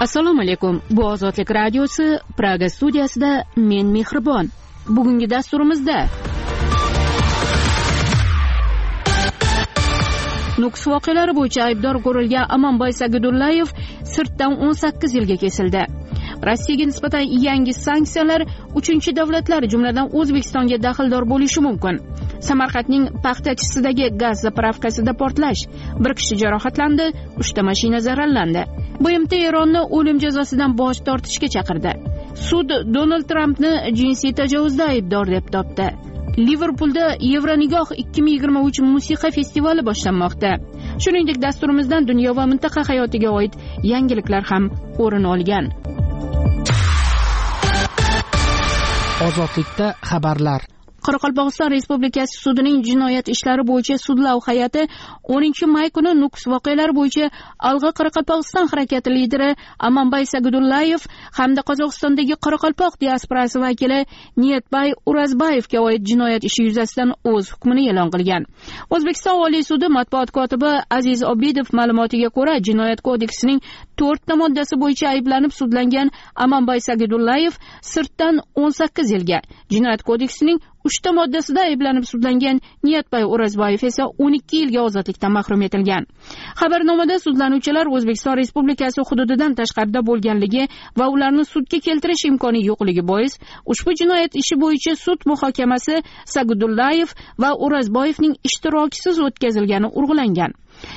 Assalomu alaykum. Bu Ozodlik radiosi Praga studiyasida men Mehribon. Bugungi dasturimizda Nukus voqealari bo'yicha aybdor ko'rilgan Amanbay Sagudullayev sirtdan 18 yilga kesildi. Rossiyaga nisbatan yangi sanksiyalar 3-davlatlar, jumladan O'zbekistonga daxldor bo'lishi mumkin. Samarqandning Paxtachisidagi gaz zapravkasida portlash, bir kishi jarohatlandi, 3 mashina zararlandi. BMT Eronni o'lim jazosidan bosh tortishga chaqirdi. Sud Donald Trampni jinsiy tajovuzda aybdor deb topdi. Liverpulda Yevronigoh 2023 musiqa festivali boshlanmoqda. Shuningdek, dasturimizdan dunyo va mintaqa hayotiga oid yangiliklar ham o'rin olgan. Ozodlikda xabarlar. Qoraqalpog'iston Respublikasi sudining jinoyat ishlari bo'yicha sudlov hay'ati 10-may kuni Nukus voqealari bo'yicha Alg'a Qoraqalpog'iston harakati lideri Amanbay Sagudullayev hamda Qozog'istondagi Qoraqalpoq diasporasi vakili Niyatbay Urazbayevga oid jinoyat ishi yuzasidan o'z hukmini e'lon qilgan. O'zbekiston Oliy sudi matbuot kotibi Aziz Obidov ma'lumotiga ko'ra, Jinoyat kodeksining 4 moddasi bo'yicha ayblanib sudlangan Amanbay Sagudullayev sirtdan 18 yilga, Jinoyat kodeksining 3 moddasida ayblanib sudlangan Niyatbay Urazbayev esa 12 yilga ozodlikdan mahrum etilgan. Xabarnomada sudlanuvchilar O'zbekiston Respublikasi hududidan tashqarida bo'lganligi va ularni sudga keltirish imkoni yo'qligi bois ushbu jinoyat ishi bo'yicha sud muhokamasi Sagudullayev va Urazbayevning ishtirokisiz o'tkazilgani urg'ulangan.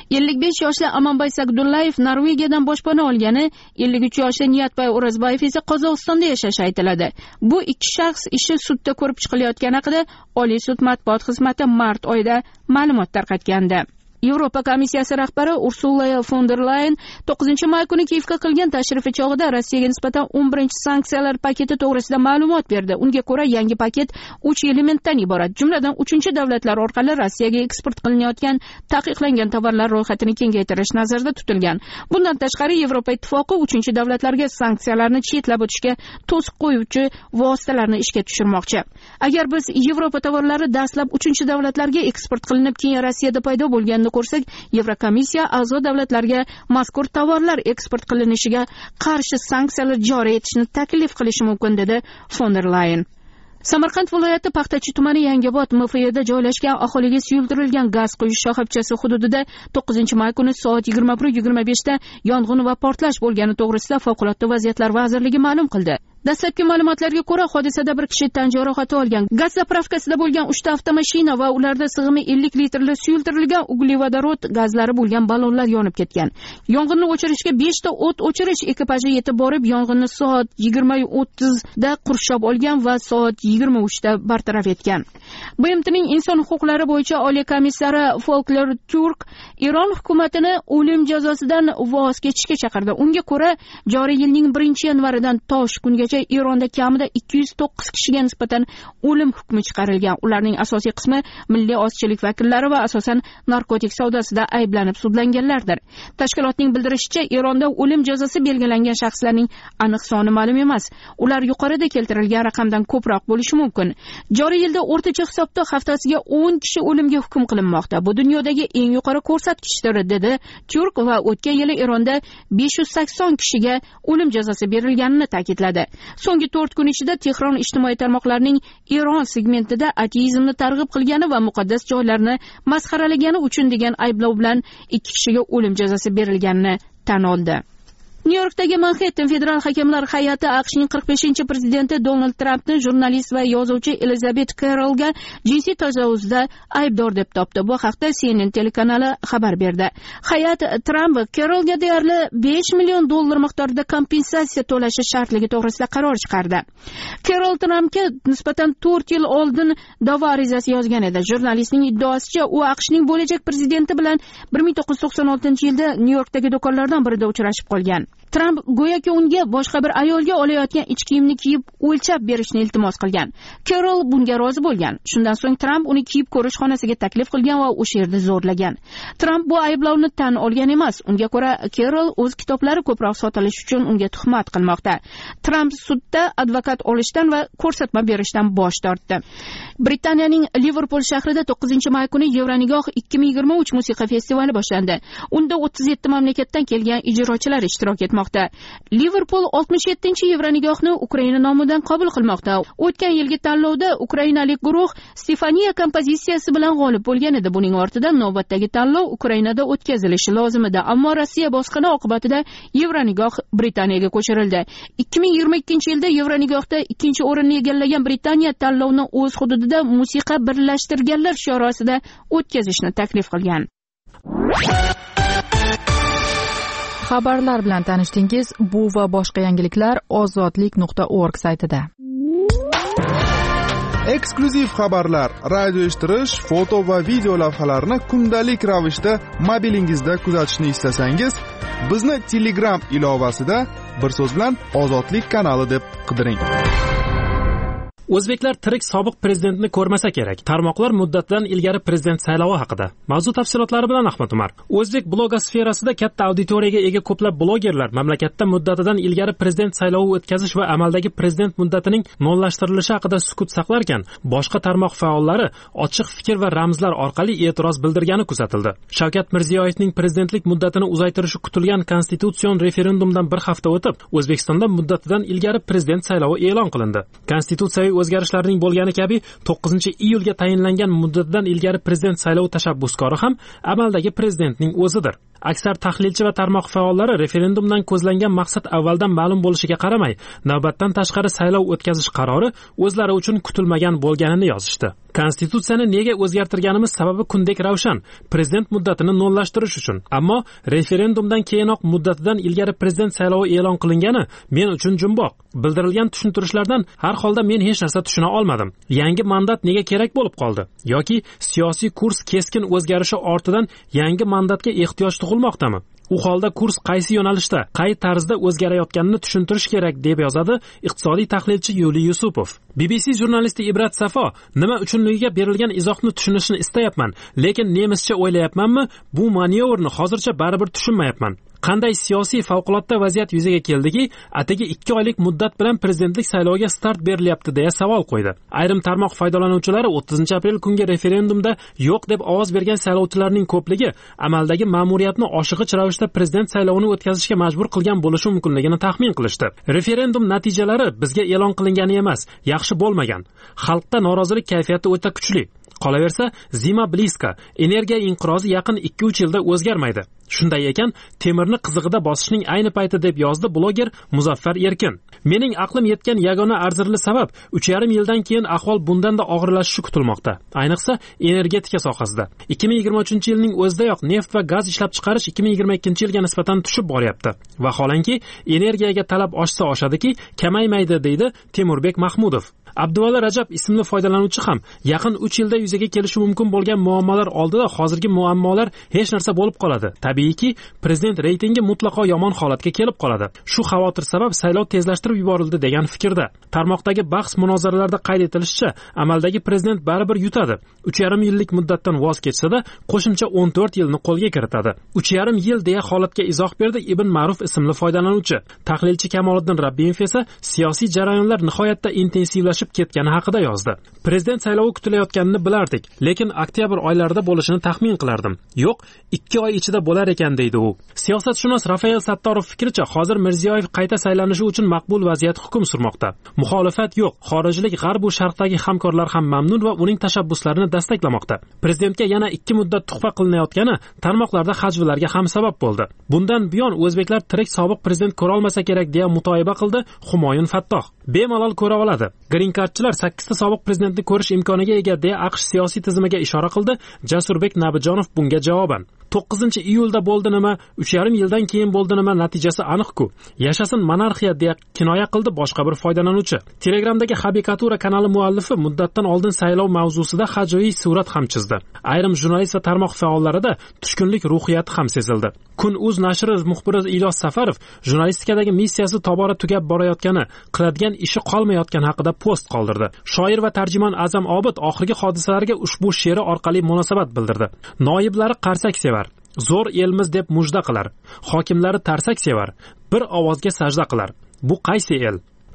55 yoshli Amanbay Sagudullayev Norvegiyadan boshpana olgani, 53 yoshli Niyatbay Urazbayev esa Qozog'istonda yashashi aytiladi. Bu ikki shaxs ishi sudda ko'rib chiqilayotgani haqida Oliy sud matbuot xizmati mart oyida ma'lumot tarqatgandi. Yevropa komissiyasi rahbari Ursula von der Leyen 9-may kuni Kiyevga qilgan tashrifi chog'ida Rossiyaga nisbatan 11-sanksiyalar paketi to'g'risida ma'lumot berdi. Unga ko'ra, yangi paket 3 elementdan iborat. Jumladan 3-davlatlar orqali Rossiyaga eksport qilinayotgan taqiqlangan tovarlar ro'yxatini kengaytirish nazarda tutilgan. Bundan tashqari, Yevropa ittifoqi 3-davlatlarga sanksiyalarni chetlab o'tishga to'siq qo'yuvchi vositalarni ishga tushirmoqchi. Agar biz Yevropa tovarlari dastlab 3-davlatlarga eksport qilinib, keyin Rossiyada paydo bo'lganini ko'rsak, Yevrokomissiya a'zo davlatlarga mazkur tovarlar eksport qilinishiga qarshi sanksiyalar joriy etishni taklif qilishi mumkin, dedi von der Leyen. Samarqand viloyati Paxtachi tumani Yangiobod MFYda joylashgan aholiga suyultirilgan gaz quyish shoxobchasi hududida 9-may kuni soat 21:25 da yong'in va portlash bo'lgani to'g'risida Favqulodda vaziyatlar vazirligi ma'lum qildi. Dastlabki ma'lumotlarga ko'ra, hodisada bir kishi tan jarohati olgan. Gaz zapravkasida bo'lgan 3 avtomashina va ularda sig'imi 50 litrli suyultirilgan uglevodorod gazlari bo'lgan ballonlar yonib ketgan. Yong'inni o'chirishga 5 ta o't o'chirish ekipaji yetib borib, yong'inni soat 20:30 da qurshab olgan va soat 23 da bartaraf etgan. BMTning inson huquqlari bo'yicha oliy komissari Volker Turk Eron hukumatini o'lim jazosidan voz kechishga chaqirdi. Unga ko'ra, joriy yilning 1-yanvaridan tosh kungacha Eronda kamida 209 kishiga nisbatan o'lim hukmi chiqarilgan. Ularning asosiy qismi milliy ozchilik vakillari va asosan narkotik savdosida ayblanib sudlanganlardir. Tashkilotning bildirishicha, Eronda o'lim jazosi belgilangan shaxslarning aniq soni ma'lum emas. Ular yuqorida keltirilgan raqamdan ko'proq bo'lishi mumkin. Joriy yilda o'rtacha hisobda haftasiga 10 kishi o'limga hukm qilinmoqda. Bu dunyodagi eng yuqori ko'rsatkichdir, dedi Turk va o'tgan yili Eronda 580 kishiga o'lim jazosi berilganini ta'kidladi. So'nggi 4 kun ichida Tehron ijtimoiy tarmoqlarining Eron segmentida ateizmni targ'ib qilgani va muqaddas joylarni masxaralagani uchun degan ayblov bilan 2 kishiga o'lim jazosi berilganini tan oldi. Nyu-Yorkdagi Manhattan federal hakamlar hay'ati AQShning 45-prezidenti Donald Trampni jurnalist va yozuvchi Elizabeth Carrollga jinsiy tajovuzda aybdor deb topdi. Bu haqda CNN telekanali xabar berdi. Hay'at Trump Carrollga deyarli $5 million miqdorida kompensatsiya to'lashi shartligi to'g'risida qaror chiqardi. Carroll Trumpga nisbatan 4 yil oldin da'vo arizasi yozgan edi. Jurnalistning iddaosicha, u AQShning bo'lajak prezidenti bilan 1996-yilda Nyu-Yorkdagi do'konlardan birida uchrashib qolgan. Trump go'yoki unga boshqa bir ayolga olayotgan ichki kiyimni kiyib o'lchab berishni iltimos qilgan. Carroll bunga rozi bo'lgan. Shundan so'ng Trump uni kiyib ko'rish xonasiga taklif qilgan va o'sha yerda zo'rlagan. Trump bu ayblovni tan olgan emas. Unga ko'ra, Carroll o'z kitoblari ko'proq sotilishi uchun unga tuhmat qilmoqda. Trump sudda advokat olishdan va ko'rsatma berishdan bosh tortdi. Britaniyaning Liverpul shahrida 9-may kuni Yevronigoh 2023 musiqa festivali boshlandi. Unda 37 mamlakatdan kelgan ijrochilar ishtirok etmoqda. kutilmoqda. Liverpool 67-Yevronigohni Ukraina nomidan qabul qilmoqda. O'tgan yilgi tanlovda ukrainalik guruh Stefaniya kompozitsiyasi bilan g'olib bo'lgan edi. Buning ortidan navbatdagi tanlov Ukrainada o'tkazilishi lozim edi, ammo Rossiya bosqini oqibatida Yevronigoh Britaniyaga ko'chirildi. 2022-yilda Yevronigohda ikkinchi o'rinni egallagan Britaniya tanlovni o'z hududida musiqa birlashtirganlar shiori ostida o'tkazishni taklif qilgan. Xabarlar bilan tanishdingiz. Bu va boshqa yangiliklar ozodlik.org saytida. Eksklyuziv xabarlar, radio eshittirish, foto va video lavhalarni kundalik ravishda mobilingizda kuzatishni istasangiz, bizni Telegram ilovasida bir so'z bilan Ozodlik kanali deb qidiring. O'zbeklar tirik sobiq prezidentni ko'rmasa kerak. Tarmoqlar muddatidan ilgari prezident saylovi haqida. Mavzu tafsilotlari bilan Ahmad Umar. O'zbek blogosferasida katta auditoriyaga ega ko'plab blogerlar mamlakatda muddatidan ilgari prezident saylovi o'tkazish va amaldagi prezident muddatining nolashtirilishi haqida sukut saqlarkan, boshqa tarmoq faollari ochiq fikr va ramzlar orqali e'tiroz bildirgani kuzatildi. Shavkat Mirziyoyevning prezidentlik muddatini uzaytirishi kutilgan konstitutsion referendumdan bir hafta o'tib, O'zbekistonda muddatidan ilgari prezident saylovi e'lon qilindi. Konstitutsiyaviy o'zgarishlarning bo'lgani kabi 9-iyulga tayinlangan muddatidan ilgari prezident saylovi tashabbuskori ham amaldagi prezidentning o'zidir. Aksar tahlilchi va tarmoq faollari referendumdan ko'zlangan maqsad avvaldan ma'lum bo'lishiga qaramay, navbatdan tashqari saylov o'tkazish qarori o'zlari uchun kutilmagan bo'lganini yozishdi. Konstitutsiyani nega o'zgartirganimiz sababi kundek ravshan, prezident muddatini nollashtirish uchun. Ammo referendumdan keyinoq muddatidan ilgari prezident saylovi e'lon qilingani men uchun jumboq. Bildirilgan tushuntirishlardan har holda men hech narsa tushuna olmadim. Yangi mandat nega kerak bo'lib qoldi? Yoki siyosiy kurs keskin o'zgarishi ortidan yangi mandatga ehtiyoj tug'ilmoqdami? U holda kurs qaysi yo'nalishda, qay tarzda o'zgarayotganini tushuntirish kerak, deb yozadi iqtisodiy tahlilchi Yuli Yusupov. BBC jurnalisti Ibrat Safo nima uchunligiga berilgan izohni tushunishni istayapman, lekin nemischa o'ylayapmanmi, bu manyovrni hozircha baribir tushunmayapman. Qanday siyosiy favqulodda vaziyat yuzaga keldiki, atigi 2 oylik muddat bilan prezidentlik sayloviga start berilyapti deya savol qo'ydi. Ayrim tarmoq foydalanuvchilari 30-aprel kungi referendumda yo'q deb ovoz bergan saylovchilarning ko'pligi amaldagi ma'muriyatni oshig'ich ravishda prezident saylovini o'tkazishga majbur qilgan bo'lishi mumkinligini taxmin qilishdi. Referendum natijalari bizga e'lon qilingani emas, yaxshi bo'lmagan. Xalqda norozilik kayfiyati o'ta kuchli. Qolaversa, zima bliska, energiya inqirozi yaqin 2-3 yilda o'zgarmaydi. Shunday ekan, temirni qizig'ida bosishning ayni payti, deb yozdi bloger Muzaffar Erkin. Mening aqlim yetgan yagona arzirli sabab 3,5 yildan keyin ahvol bundan da og'irlashishi kutilmoqda. Ayniqsa energetika sohasida. 2023-yilning o'zidayoq neft va gaz ishlab chiqarish 2022-yilga nisbatan tushib boryapti. Vaholanki, energiyaga talab oshsa oshadiki, kamaymaydi, deydi Temurbek Mahmudov. Abduvali Rajab ismli foydalanuvchi ham yaqin 3 yilda yuzaga kelishi mumkin bo'lgan muammolar oldida hozirgi muammolar hech narsa bo'lib qoladi. Tabiiyki, prezident reytingi mutlaqo yomon holatga kelib qoladi. Shu xavotir sabab saylov tezlashtirib yuborildi degan fikrda. Tarmoqdagi bahs munozaralarda qayd etilishicha, amaldagi prezident baribir yutadi. 3,5 yillik muddatdan voz kechsa-da, qo'shimcha 14 yilni qo'lga kiritadi. 3,5 yil deya holatga izoh berdi Ibn Ma'ruf ismli foydalanuvchi. Tahlilchi Kamoliddin Rabbimov esa siyosiy jarayonlar nihoyatda intensivlashib ketgani haqida yozdi. Prezident saylovi kutilayotganini bilardik, lekin oktyabr oylarida bo'lishini taxmin qilardim. Yo'q, 2 oy ichida bo'lar ekan, deydi u. Siyosatshunos Rafael Sattorov fikricha, hozir Mirziyoyev qayta saylanishi uchun maqbul vaziyat hukm surmoqda. Muxolifat yo'q, xorijlik g'arb va sharqdagi hamkorlar ham mamnun va uning tashabbuslarini dastaklamoqda. Prezidentga yana 2 muddat tuhfa qilinayotgani tarmoqlarda hajvlarga ham sabab bo'ldi. Bundan buyon o'zbeklar tirik sobiq prezident ko'ra olmasa kerak deya mutoyiba qildi Humoyun Fattoh. Bemalol ko'ra oladi. Green Cardchilar 8 ta sobiq prezidentni ko'rish imkoniga ega deya AQSh siyosiy tizimiga ishora qildi Jasurbek Nabijonov bunga javoban. 9-iyulda bo'ldi nima, 3,5 yildan keyin bo'ldi nima, natijasi aniq-ku. Yashasin monarxiya deya kinoya qildi boshqa bir foydalanuvchi. Telegramdagi Habikatura kanali muallifi muddatdan oldin saylov mavzusida hajviy surat ham chizdi. Ayrim jurnalist va tarmoq faollarida tushkunlik ruhiyati ham sezildi. Kun.uz nashri muxbiri Ilyos Safarov jurnalistikadagi missiyasi tobora tugab borayotgani, qiladigan ishi qolmayotgan haqida post qoldirdi. Shoir va tarjimon Azam Obid oxirgi hodisalarga ushbu she'ri orqali munosabat bildirdi. Noiblari qarsak sevar, zo'r elmiz deb mujda qilar. Hokimlari tarsak sevar, bir ovozga sajda qilar. Bu qaysi el?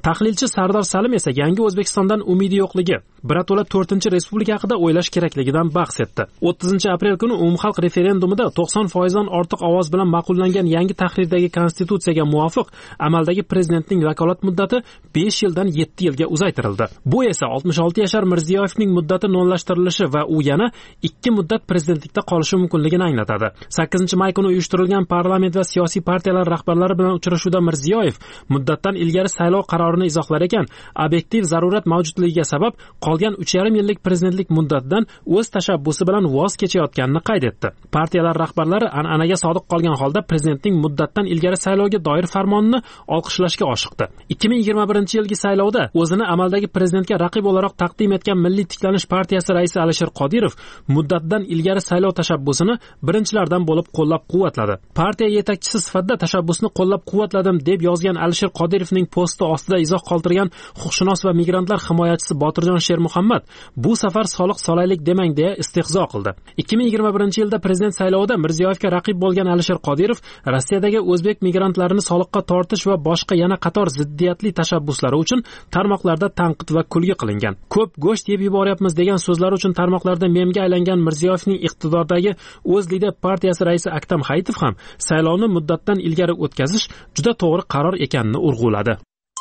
Tahlilchi Sardor Salim esa yangi O'zbekistondan umidi yo'qligi, birato'la 4-respublika haqida o'ylash kerakligidan bahs etdi. 30-aprel kuni umumxalq referendumida 90% dan ortiq ovoz bilan ma'qullangan yangi tahrirdagi konstitutsiyaga muvofiq amaldagi prezidentning vakolat muddati 5 yildan 7 yilga uzaytirildi. Bu esa 66 yashar Mirziyoyevning muddati nolashtirilishi va u yana 2 muddat prezidentlikda qolishi mumkinligini anglatadi. 8-may kuni uyushtirilgan parlament va siyosiy partiyalar rahbarlari bilan uchrashuvda Mirziyoyev muddatdan ilgari saylov qarorini izohlar ekan, obyektiv zarurat mavjudligiga sabab qolgan 3,5 yillik prezidentlik muddatidan o'z tashabbusi bilan voz kechayotganini qayd etdi. Partiyalar rahbarlari an'anaga sodiq qolgan holda prezidentning muddatdan ilgari saylovga doir farmonini olqishlashga oshiqdi. 2021-yilgi saylovda o'zini amaldagi prezidentga raqib o'laroq taqdim etgan Milliy tiklanish partiyasi raisi Alisher Qodirov muddatdan ilgari saylov tashabbusini birinchilardan bo'lib qo'llab-quvvatladi. Partiya yetakchisi sifatida tashabbusni qo'llab-quvvatladim deb yozgan Alisher Qodirovning posti ostida izoh qoldirgan huquqshunos va migrantlar himoyachisi Botirjon Shermuhammad bu safar soliq solaylik demang deya istehzo qildi. 2021-yilda prezident saylovida Mirziyoyevga raqib bo'lgan Alisher Qodirov Rossiyadagi o'zbek migrantlarini soliqqa tortish va boshqa yana qator ziddiyatli tashabbuslari uchun tarmoqlarda tanqid va kulgi qilingan. Ko'p go'sht yeb yuboryapmiz degan so'zlar uchun tarmoqlarda memga aylangan Mirziyoyevning iqtidordagi O'zlidep partiyasi raisi Aktam Hayitov ham saylovni muddatdan ilgari o'tkazish juda to'g'ri qaror ekanini urg'uladi.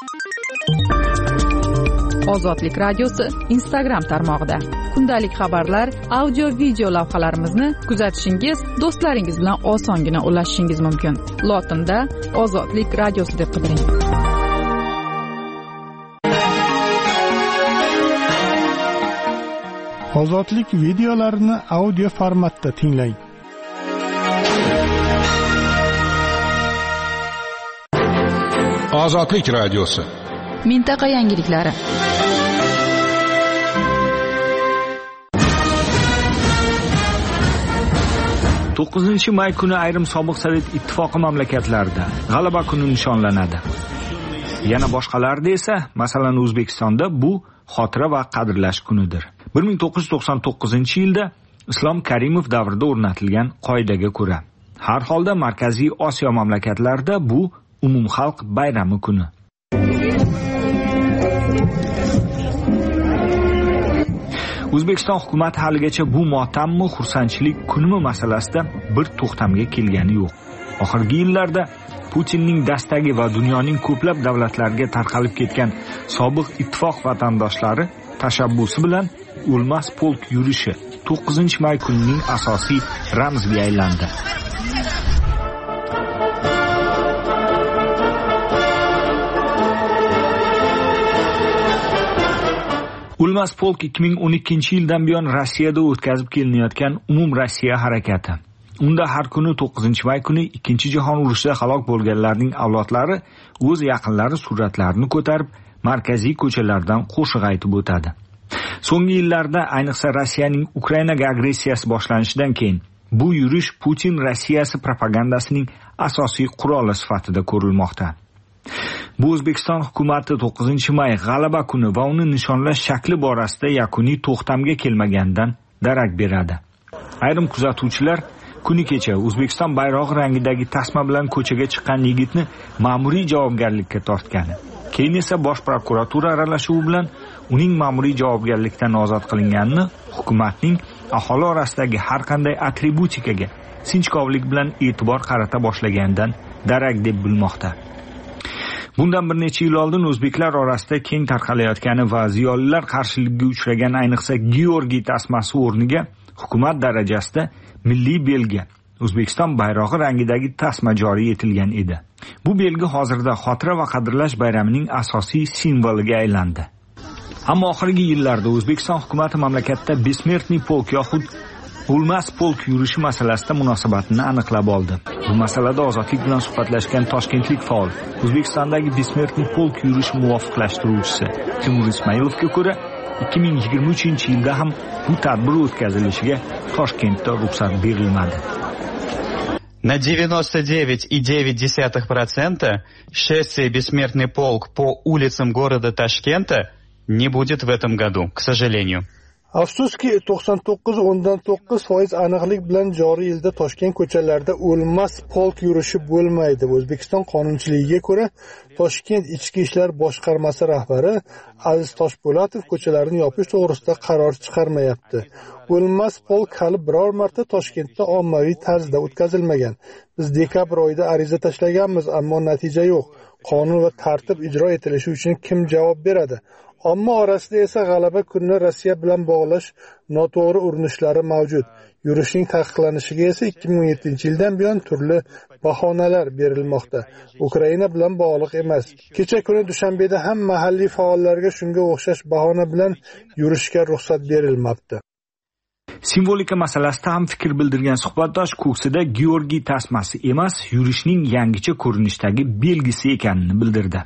Ozodlik radiosi Instagram tarmog'ida kundalik xabarlar, audio video lavhalarimizni kuzatishingiz, do'stlaringiz bilan osongina ulashishingiz mumkin. Lotinda Ozodlik radiosi deb qidiring. Ozodlik videolarini audio formatda tinglang. Ozodlik radiosi. Mintaqa yangiliklari. May kuni ayrim sobiq Sovet ittifoqi mamlakatlarida G'alaba kuni nishonlanadi. Yana boshqalarida esa, masalan O'zbekistonda bu xotira va qadrlash kunidir. 1999-yilda Islom Karimov davrida o'rnatilgan qoidaga ko'ra, har holda Markaziy Osiyo mamlakatlarida bu umumxalq bayrami kuni. O'zbekiston hukumati haligacha bu motammi, xursandchilik kunimi masalasida bir to'xtamga kelgani yo'q. Oxirgi yillarda Putinning dastagi va dunyoning ko'plab davlatlariga tarqalib ketgan sobiq ittifoq vatandoshlari tashabbusi bilan o'lmas polk yurishi 9-may kunining asosiy ramziga aylandi. O'lmas polk 2012-yildan buyon Rossiyada o'tkazib kelinayotgan umum Rossiya harakati. Unda har kuni 9-may kuni 2-jahon urushida halok bo'lganlarning avlodlari o'z yaqinlari suratlarini ko'tarib, markaziy ko'chalardan qo'shiq aytib o'tadi. So'nggi yillarda, ayniqsa Rossiyaning Ukrainaga agressiyasi boshlanishidan keyin, bu yurish Putin Rossiyasi propagandasining asosiy quroli sifatida ko'rilmoqda. Bu O'zbekiston hukumati 9-may G'alaba kuni va uni nishonlash shakli borasida yakuniy to'xtamga kelmaganidan darak beradi. Ayrim kuzatuvchilar kuni kecha O'zbekiston bayrog'i rangidagi tasma bilan ko'chaga chiqqan yigitni ma'muriy javobgarlikka tortgani, keyin esa bosh prokuratura aralashuvi bilan uning ma'muriy javobgarlikdan ozod qilinganini hukumatning aholi orasidagi har qanday atributikaga sinchkovlik bilan e'tibor qarata boshlaganidan darak deb bilmoqda. Bundan bir necha yil oldin o'zbeklar orasida keng tarqalayotgani va ziyolilar qarshiligiga uchragan ayniqsa Georgiy tasmasi o'rniga hukumat darajasida milliy belgi, O'zbekiston bayrog'i rangidagi tasma joriy etilgan edi. Bu belgi hozirda xotira va qadrlash bayramining asosiy simboliga aylandi. Ammo oxirgi yillarda O'zbekiston hukumati mamlakatda Besmertniy polk yoxud O'lmas polk yurishi masalasida munosabatini aniqlab oldi. Bu masalada ozodlik bilan suhbatlashgan toshkentlik faol, O'zbekistondagi Besmertniy polk yurish muvofiqlashtiruvchisi Timur Ismailovga ko'ra, 2023-yilda ham bu tadbir o'tkazilishiga Toshkentda ruxsat berilmadi. На 99,9% шествие «Бессмертный полк» по улицам города Ташкента не будет в этом году, к сожалению. Afsuski 99.9% aniqlik bilan joriy yilda Toshkent ko'chalarida o'lmas polk yurishi bo'lmaydi. O'zbekiston qonunchiligiga ko'ra Toshkent Ichki ishlar boshqarmasi rahbari Aziz Toshpo'latov ko'chalarni yopish to'g'risida qaror chiqarmayapti. O'lmas polk hali biror marta Toshkentda ommaviy tarzda o'tkazilmagan. Biz dekabr oyida ariza tashlaganmiz, ammo natija yo'q. Qonun va tartib ijro etilishi uchun kim javob beradi? Omma orasida esa g'alaba kunini Rossiya bilan bog'lash noto'g'ri urinishlari mavjud. Yurishning taqiqlanishiga esa 2017-yildan buyon turli bahonalar berilmoqda. Ukraina bilan bog'liq emas. Kecha kuni Dushanbeda ham mahalliy faollarga shunga o'xshash bahona bilan yurishga ruxsat berilmabdi. Simvolika masalasida ham fikr bildirgan suhbatdosh ko'ksida Georgiy tasmasi emas, yurishning yangicha ko'rinishdagi belgisi ekanini bildirdi.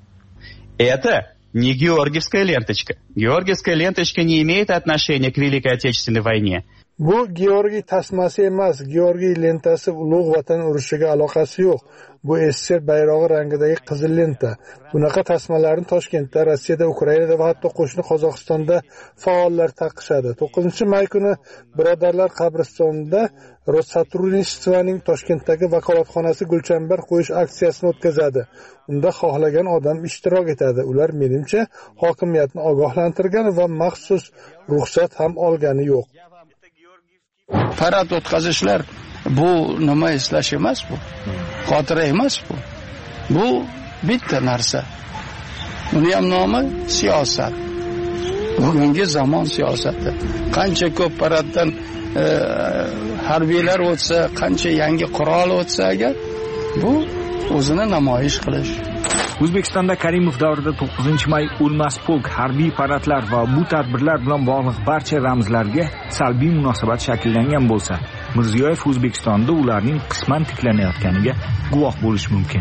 Не георгиевская ленточка. Георгиевская ленточка не имеет отношения к Великой Отечественной войне. Bu Georgiy tasmasi emas, Georgiy lentasi ulug' vatan urushiga aloqasi yo'q. Bu SSR bayrog'i rangidagi qizil lenta. Bunaqa tasmalarni Toshkentda, Rossiyada, Ukrainada va hatto qo'shni Qozog'istonda faollar taqishadi. 9-may kuni Birodarlar qabristonida Rossatrunishtvaning Toshkentdagi vakolatxonasi gulchambar qo'yish aksiyasini o'tkazadi. Unda xohlagan odam ishtirok etadi. Ular menimcha hokimiyatni ogohlantirgan va maxsus ruxsat ham olgani yo'q. Parad o'tkazishlar bu nima eslash emas bu. Xotira emas bu. Bu bitta narsa. Buni ham nomi siyosat. Bugungi zamon siyosati. Qancha ko'p paraddan harbiylar o'tsa, qancha yangi qurol o'tsa agar bu o'zini namoyish qilish. O'zbekistonda Karimov davrida 9-may o'lmas polk, harbiy paradlar va bu tadbirlar bilan bog'liq barcha ramzlarga salbiy munosabat shakllangan bo'lsa, Mirziyoyev O'zbekistonda ularning qisman tiklanayotganiga guvoh bo'lish mumkin.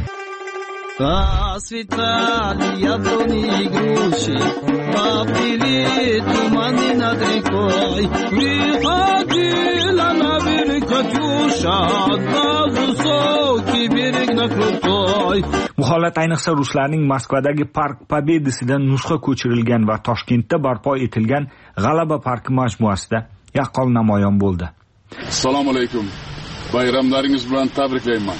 Расцветали яблони и груши, поплыли туманы над рекой. Приходила на берег Катюша, на высокий берег на крутой. Bu holat ayniqsa ruslarning Moskvadagi Park Pobedasidan nusxa ko'chirilgan va Toshkentda barpo etilgan G'alaba parki majmuasida yaqqol namoyon bo'ldi. Assalomu alaykum. Bayramlaringiz bilan tabriklayman.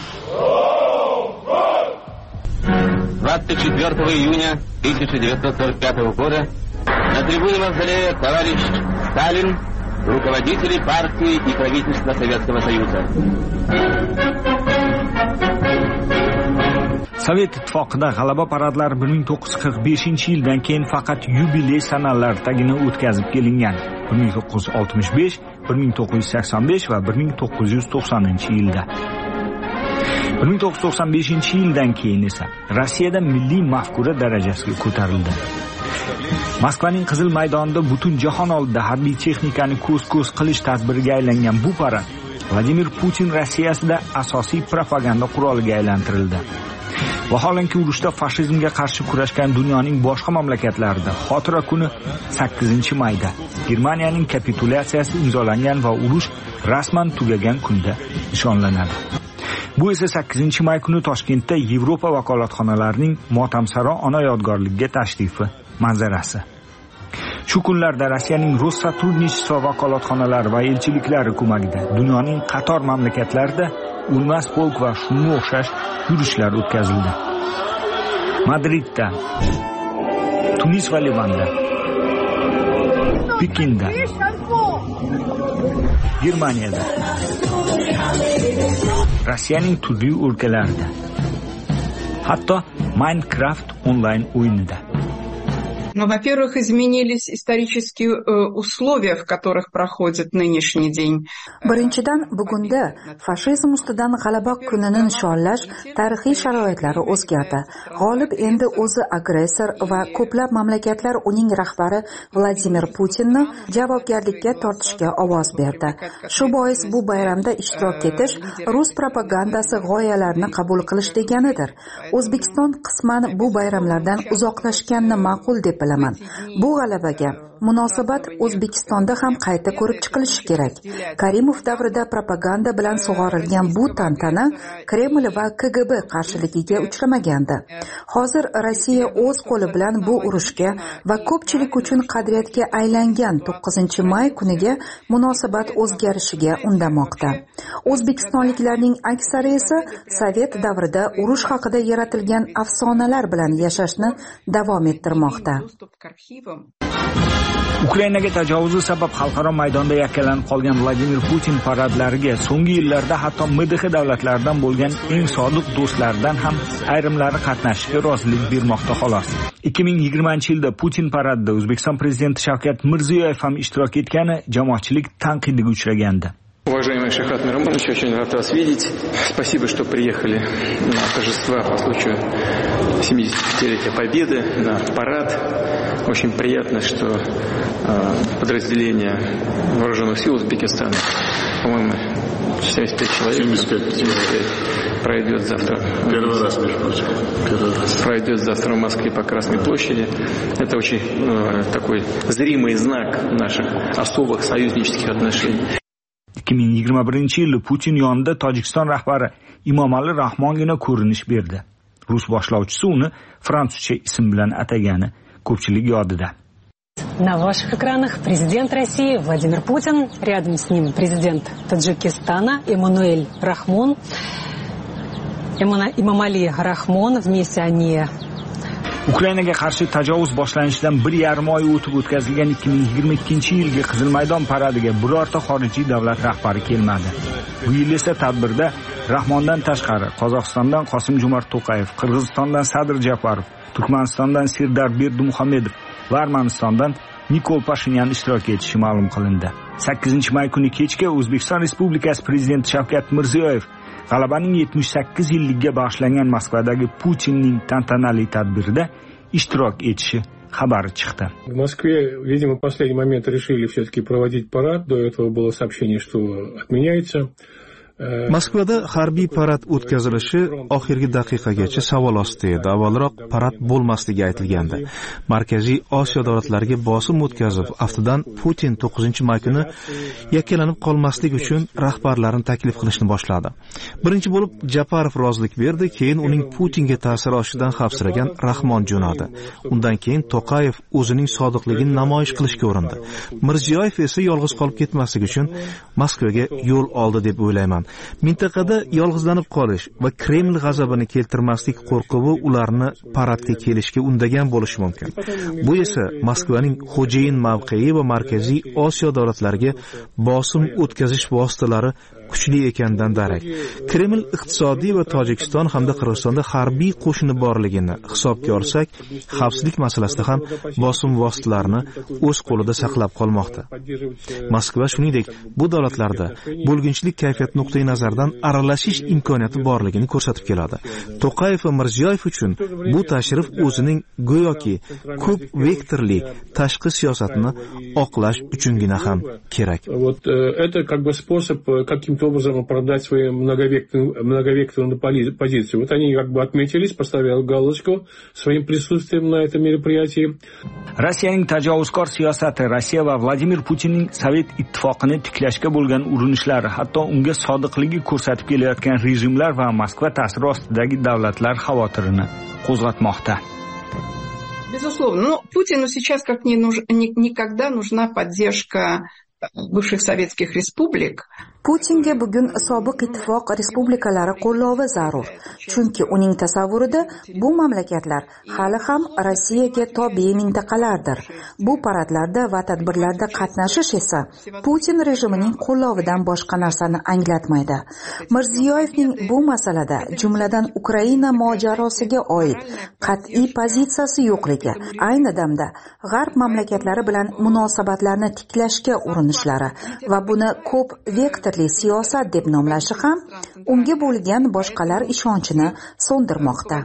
24 июня 1945 года на трибуне Мавзолея товарищ Сталин, руководители партии и правительства Советского Союза. Sovet ittifoqida G'alaba paradlari 1945-yildan keyin faqat yubiley sanalaridagina o'tkazib kelingan. 1965, 1985 va 1990-yilda. 1995-yildan keyin esa Rossiyada milliy mafkura darajasiga ko'tarildi. Moskvaning Qizil maydonida butun jahon oldida harbiy texnikani ko'z-ko'z qilish tadbiriga aylangan bu parad Vladimir Putin Rossiyasida asosiy propaganda quroliga aylantirildi. Vaholanki urushda fashizmga qarshi kurashgan dunyoning boshqa mamlakatlarida xotira kuni 8-mayda Germaniyaning kapitulyatsiyasi imzolangan va urush rasman tugagan kunda nishonlanadi. Bu esa 8-may kuni Toshkentda Yevropa vakolatxonalarining motamsaro ona yodgorligiga tashrifi manzarasi. Shu kunlarda Rossiyaning Rossatrunishtva vakolatxonalari va elchiliklari ko'magida dunyoning qator mamlakatlarida o'lmas polk va shunga o'xshash yurishlar o'tkazildi. Madridda, Tunis va Livanda, Pekinda, Germaniyada, Rossiyaning turli o'lkalarida, hatto Minecraft onlayn o'yinida. Ну, во-первых, изменились исторические условия, в которых проходит нынешний день. Birinchidan, bugunda fashizm ustidan g'alaba kunini nishonlash tarixiy sharoitlari o'zgardi. G'olib endi o'zi agressor va ko'plab mamlakatlar uning rahbari Vladimir Putinni javobgarlikka tortishga ovoz berdi. Shu bois bu bayramda ishtirok etish rus propagandasi g'oyalarini qabul qilish deganidir. O'zbekiston qisman bu bayramlardan uzoqlashganini ma'qul deb bilaman. Bu g'alabaga munosabat O'zbekistonda ham qayta ko'rib chiqilishi kerak. Karimov davrida propaganda bilan sug'orilgan bu tantana Kreml va KGB qarshiligiga uchramagandi. Hozir Rossiya o'z qo'li bilan bu urushga va ko'pchilik uchun qadriyatga aylangan 9-may kuniga munosabat o'zgarishiga undamoqda. O'zbekistonliklarning aksari esa Sovet davrida urush haqida yaratilgan afsonalar bilan yashashni davom ettirmoqda. Ukrainaga tajovuzi sabab xalqaro maydonda yakkalanib qolgan Vladimir Putin paradlariga so'nggi yillarda hatto MDH davlatlaridan bo'lgan eng sodiq do'stlaridan ham ayrimlari qatnashishga rozilik bermoqda xolos. 2020-yilda Putin paradida O'zbekiston prezidenti Shavkat Mirziyoyev ham ishtirok etgani jamoatchilik tanqidiga uchragandi. Уважаемый Шавкат Миромонович, очень рад вас видеть. Спасибо, что приехали на торжества по случаю 75-летия Победы, на парад. Очень приятно, что подразделения вооруженных сил Узбекистана, по-моему, 75 человек, 75 пройдет завтра. Первый раз, между прочим. Пройдет завтра в Москве по Красной площади. Это очень такой зримый знак наших особых союзнических отношений. 2021-yilda Putin yonida Tojikiston rahbari Emomali Rahmongina ko'rinish berdi. Rus boshlovchisi uni fransuzcha ism bilan atagani ko'pchilik yodida. На ваших экранах президент России Владимир Путин, рядом с ним президент Таджикистана Эмомали Рахмон, вместе они. Ukrainaga qarshi tajovuz boshlanishidan 1,5 oy o'tib o'tkazilgan 2022-yilgi Qizil maydon paradiga birorta xorijiy davlat rahbari kelmadi. Bu yil esa tadbirda Rahmondan tashqari Qozog'istondan Qosim-Jomart To'qayev, Qirg'izistondan Sadir Japarov, Turkmanistondan Serdar Berdimuhamedov va Armanistondan Nikol Pashinyan ishtirok etishi ma'lum qilindi. 8-may kuni kechga O'zbekiston Respublikasi prezidenti Shavkat Mirziyoyev g'alabaning 78 yilligiga bag'ishlangan Moskvadagi Putinning tantanali tadbirida ishtirok etishi xabari chiqdi. В Москве, видимо, в последний момент решили все-таки проводить парад. До этого было сообщение, что отменяется. Moskvada harbiy parad o'tkazilishi oxirgi daqiqagacha savol ostida edi. Avvalroq parad bo'lmasligi aytilgandi. Markaziy Osiyo davlatlariga bosim o'tkazib, aftidan Putin 9-may kuni yakkalanib qolmaslik uchun rahbarlarni taklif qilishni boshladi. Birinchi bo'lib Japarov rozilik berdi, keyin uning Putinga ta'sir oshishidan xavfsiragan Rahmon jo'nadi. Undan keyin To'qayev o'zining sodiqligini namoyish qilishga urindi. Mirziyoyev esa yolg'iz qolib ketmaslik uchun Moskvaga yo'l oldi deb o'ylayman. Mintaqada yolg'izlanib qolish va Kreml g'azabini keltirmaslik qo'rquvi ularni paradga kelishga undagan bo'lishi mumkin. Bu esa Moskvaning xo'jayin mavqei va Markaziy Osiyo davlatlariga bosim o'tkazish vositalari kuchli ekandan darak. Kreml iqtisodiy va Tojikiston hamda Qirg'izistonda harbiy qo'shini borligini hisobga olsak, xavfsizlik masalasida ham bosim vositalarini o'z qo'lida saqlab qolmoqda. Moskva shuningdek bu davlatlarda bo'lginchilik kayfiyat nuqtai nazardan aralashish imkoniyati borligini ko'rsatib keladi. To'qayev va Mirziyoyev uchun bu tashrif o'zining go'yoki ko'p vektorli tashqi siyosatini oqlash uchungina ham kerak. Вот это как бы способ каким-то образом оправдать свою многовекторную позицию. Вот они как бы отметились, поставили галочку своим присутствием на этом мероприятии. Rossiyaning tajovuzkor siyosati, Rossiya va Vladimir Putinning Sovet ittifoqini tiklashga bo'lgan urinishlari, hatto unga sodiqligi ko'rsatib kelayotgan rejimlar va Moskva ta'siri ostidagi davlatlar xavotirini qo'zg'atmoqda. Безусловно, но Путину сейчас как никогда нужна поддержка бывших советских республик. Putinga bugun sobiq ittifoq respublikalari qo'llovi zarur. Chunki uning tasavvurida bu mamlakatlar hali ham Rossiyaga tobe mintaqalardir. Bu paradlarda va tadbirlarda qatnashish esa Putin rejimining qo'llovidan boshqa narsani anglatmaydi. Mirziyoyevning bu masalada, jumladan Ukraina mojarosiga oid qat'iy pozitsiyasi yo'qligi, ayni damda G'arb mamlakatlari bilan munosabatlarni tiklashga urinishlari va buni ko'p vektor siyosat deb nomlashi ham unga bo'lgan boshqalar ishonchini so'ndirmoqda.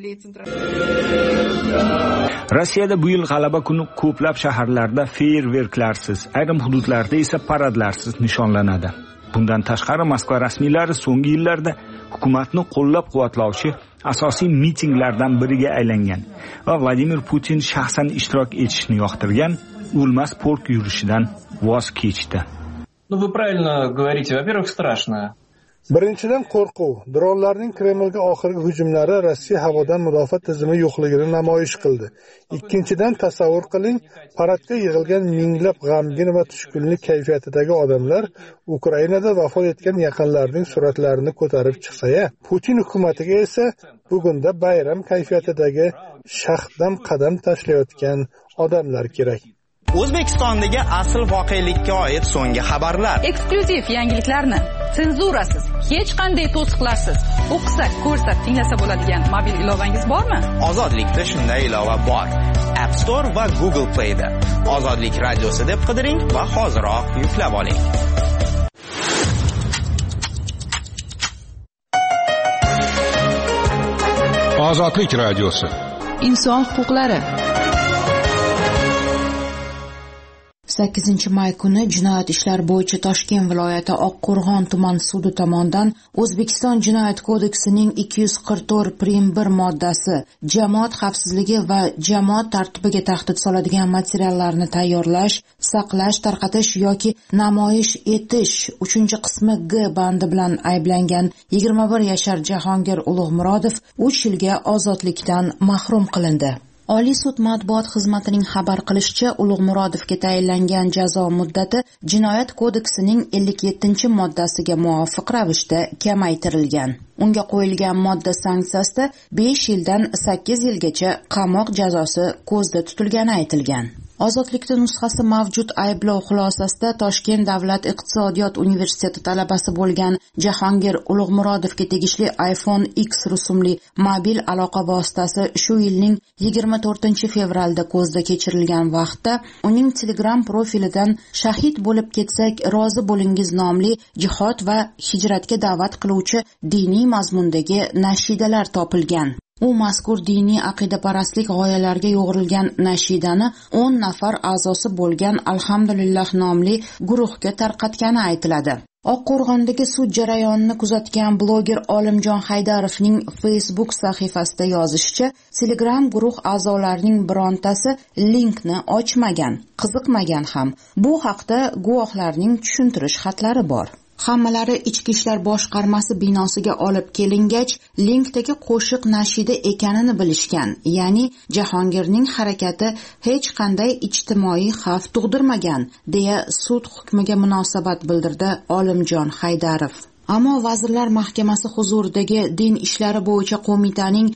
Rossiyada bu yil g'alaba kuni ko'plab shaharlarda feerverklarsiz, ayrim hududlarda esa paradlarsiz nishonlanadi. Bundan tashqari Moskva rasmiylari so'nggi yillarda hukumatni qo'llab-quvvatlovchi asosiy mitinglardan biriga aylangan va Vladimir Putin shaxsan ishtirok etishni yoqtirgan o'lmas polk yurishidan voz kechdi. Вы правильно говорите. Во-первых, страшно. Birinchidan qo'rquv. Dronlarning Kremlga oxirgi hujumlari Rossiya havodan mudofaa tizimi yo'qligini namoyish qildi. Ikkinchidan tasavvur qiling, paradga yig'ilgan minglab g'amgin va tushkunlik kayfiyatidagi odamlar Ukrainada vafot etgan yaqinlarining suratlarini ko'tarib chiqsa-ya, Putin hukumatiga esa bugunda bayram kayfiyatidagi shaxdam qadam tashlayotgan odamlar kerak. O'zbekistondagi asl voqelikka oid so'nggi xabarlar. Eksklyuziv yangiliklarni senzurasiz, hech qanday to'siqlarsiz o'qisak, ko'rsak, tinglasa bo'ladigan mobil ilovangiz bormi? Ozodlikda shunday ilova bor. App Store va Google Play da. Ozodlik radiosi deb qidiring va hoziroq yuklab oling. Ozodlik radiosi. Inson huquqlari. 8 may kuni jinoyat ishlari bo'yicha Toshkent viloyati Oqqo'rg'on tuman sudi tomonidan O'zbekiston Jinoyat kodeksining 244-1 moddasi jamoat xavfsizligi va jamoat tartibiga tahdid soladigan materiallarni tayyorlash, saqlash, tarqatish yoki namoyish etish 3-qismi G bandi bilan ayblangan 21 yashar Jahongir Ulug'murodov 3 yilga ozodlikdan mahrum qilindi. Oliy sud matbuot xizmatining xabar qilishicha, Ulug'murodovga tayinlangan jazo muddati Jinoyat kodeksining 57-moddasiga muvofiq ravishda kamaytirilgan. Unga qo'yilgan modda sanksiyasida 5 yildan 8 yilgacha qamoq jazosi ko'zda tutilgani aytilgan. Ozodlikda nusxasi mavjud ayblov xulosasida Toshkent davlat iqtisodiyot universiteti talabasi bo'lgan Jahongir Ulug'murodovga tegishli iPhone X rusumli mobil aloqa vositasi shu yilning 24-fevralda ko'zda kechirilgan vaqtda uning Telegram profilidan shahid bo'lib ketsak rozi bo'lingiz nomli jihod va hijratga da'vat qiluvchi diniy mazmundagi nashidalar topilgan. U mazkur diniy aqidaparastlik g'oyalarga yo'g'rilgan nashidani 10 nafar a'zosi bo'lgan Alhamdulillah nomli guruhga tarqatgani aytiladi. Oqqo'rg'ondagi sud jarayonini kuzatgan bloger Olimjon Haydarovning Facebook sahifasida yozishicha, Telegram guruh a'zolarining birontasi linkni ochmagan, qiziqmagan ham. Bu haqda guvohlarning tushuntirish xatlari bor. Hammalari Ichki ishlar boshqarmasi binosiga olib kelingach, linkdagi qo'shiq nashida ekanini bilishgan. Ya'ni Jahongirning harakati hech qanday ijtimoiy xavf tug'dirmagan, deya sud hukmiga munosabat bildirdi Olimjon Haydarov. Ammo Vazirlar Mahkamasi huzuridagi din ishlari bo'yicha qo'mitaning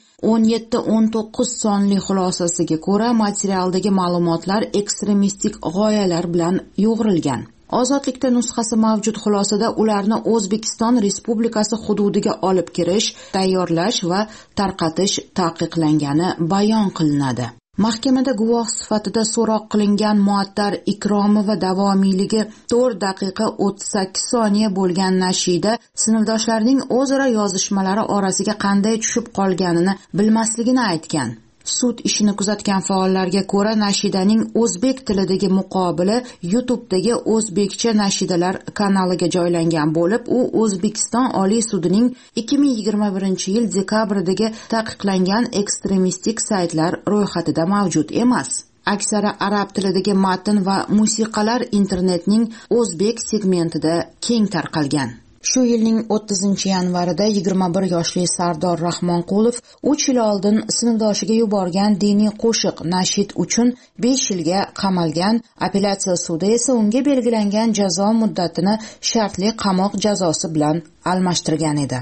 17-19 sonli xulosasiga ko'ra, materialdagi ma'lumotlar ekstremistik g'oyalar bilan yo'g'rilgan. Ozodlikda nusxasi mavjud xulosada ularni O'zbekiston Respublikasi hududiga olib kirish, tayyorlash va tarqatish taqiqlangani bayon qilinadi. Mahkamada guvoh sifatida so'roq qilingan Muattar Ikromova davomiyligi 4 daqiqa 38 soniya bo'lgan nashida sinfdoshlarining o'zaro yozishmalari orasiga qanday tushib qolganini bilmasligini aytgan. Sud ishini kuzatgan faollarga ko'ra, nashidaning o'zbek tilidagi muqobili YouTube'dagi o'zbekcha nashidalar kanaliga joylangan bo'lib, u O'zbekiston Oliy sudining 2021-yil dekabrdagi taqiqlangan ekstremistik saytlar ro'yxatida mavjud emas. Aksari arab tilidagi matn va musiqalar internetning o'zbek segmentida keng tarqalgan. Shu yilning 30-yanvarida 21 yoshli Sardor Rahmonqulov 3 yil oldin sinfdoshiga yuborgan diniy qo'shiq nashid uchun 5 yilga qamalgan. Apellyatsiya sudi esa unga belgilangan jazo muddatini shartli qamoq jazosi bilan almashtirgan edi.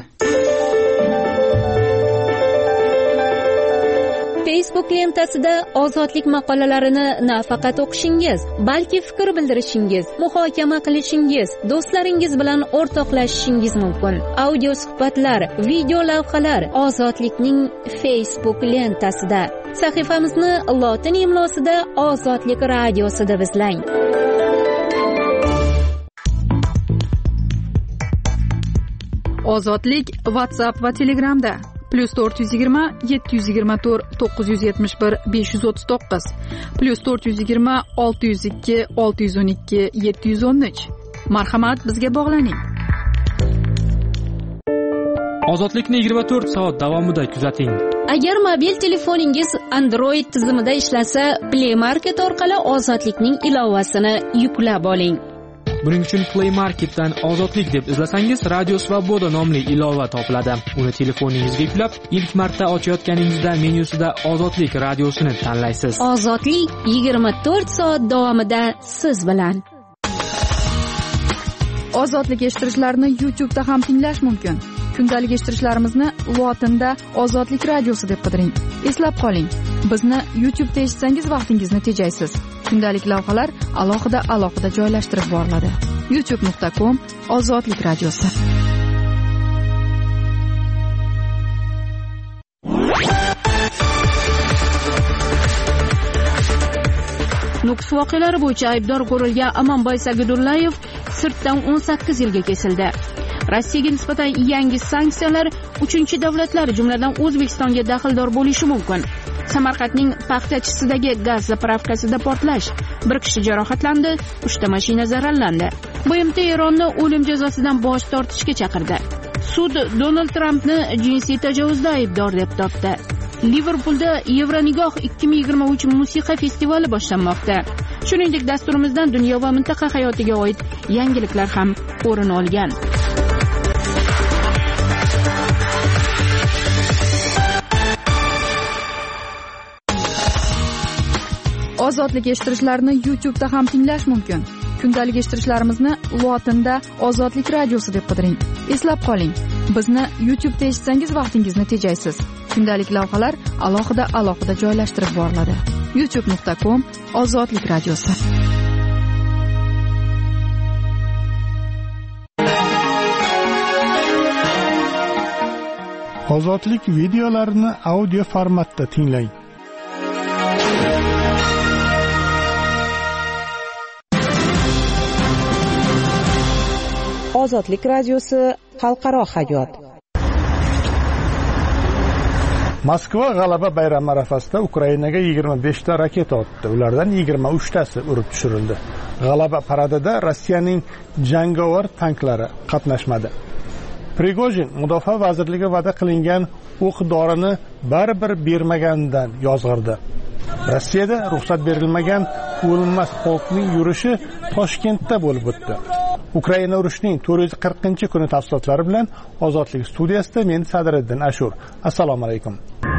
Facebook lentasida ozodlik maqolalarini nafaqat o'qishingiz, balki fikr bildirishingiz, muhokama qilishingiz, do'stlaringiz bilan o'rtoqlashishingiz mumkin. Audio suhbatlar, video lavhalar Ozodlikning Facebook lentasida. Sahifamizni lotin imlosida Ozodlik radiosida izlang. Ozodlik WhatsApp va Telegramda +420 724 971 539 +420 602 612 713. Marhamat, bizga bog'laning. Ozodlikni 24 soat davomida kuzating. Agar mobil telefoningiz Android tizimida ishlasa, Play Market orqali ozodlikning ilovasini yuklab oling. Buning uchun Play Marketdan ozodlik deb izlasangiz, Radio Svoboda nomli ilova topiladi. Uni telefoningizga yuklab, ilk marta ochayotganingizda menyusida ozodlik radiosini tanlaysiz. Ozodlik 24 soat davomida siz bilan. Ozodlik eshittirichlarini YouTube'da ham tinglash mumkin. Kundalik eshittirishlarimizni lotinda Ozodlik radiosi deb qidiring. Eslab qoling, bizni YouTube'da eshitsangiz vaqtingizni tejaysiz. Kundalik lavhalar alohida joylashtirib boriladi. youtube.com Ozodlik radiosi. Nukus voqealari bo'yicha aybdor ko'rilgan Amanboy Sagudullayev sirtdan 18 yilga kesildi. Rossiyaga nisbatan yangi sanksiyalar 3-davlatlar, jumladan O'zbekistonga daxldor bo'lishi mumkin. Samarqandning paxtachisidagi gaz zapravkasida portlash, 1 kishi jarohatlandi, 3 ta mashina zararlandi. BMT Eronni o'lim jazosidan bosh tortishga chaqirdi. Sud Donald Trampni jinsiy tajovuzda aybdor deb topdi. Liverpulda Yevronigoh 2023 musiqa festivali boshlanmoqda. Shuningdek, dasturimizdan dunyo va mintaqa hayotiga oid yangiliklar ham o'rin olgan. Ozodlik eshittirichlarini YouTube'da ham tinglash mumkin. Kundalik eshittirishlarimizni lotinda Ozodlik radiosi deb qidiring. Eslab qoling, bizni YouTube'da eshitsangiz vaqtingizni tejaysiz. Kundalik lavhalar alohida joylashtirib boriladi. youtube.com Ozodlik radiosi. Ozodlik videolarini audio formatda tinglang. Ozodlik radiosi xalqaro hayot. Moskva g'alaba bayrami arafasida Ukrainaga 25 ta raketa otdi. Ulardan 23 tasi urib tushirildi. G'alaba paradida Rossiyaning jangovar tanklari qatnashmadi. Prigojin Mudofaa vazirligi va'da qilingan o'q-dorini baribir bermaganidan yozg'irdi. Rossiyada ruxsat berilmagan o'lmas polkning yurishi Toshkentda bo'lib o'tdi. Ukraina urushining 440-kuni tafsilotlari bilan Ozodlik studiyasida men Sadriddin Ashur. Assalomu alaykum.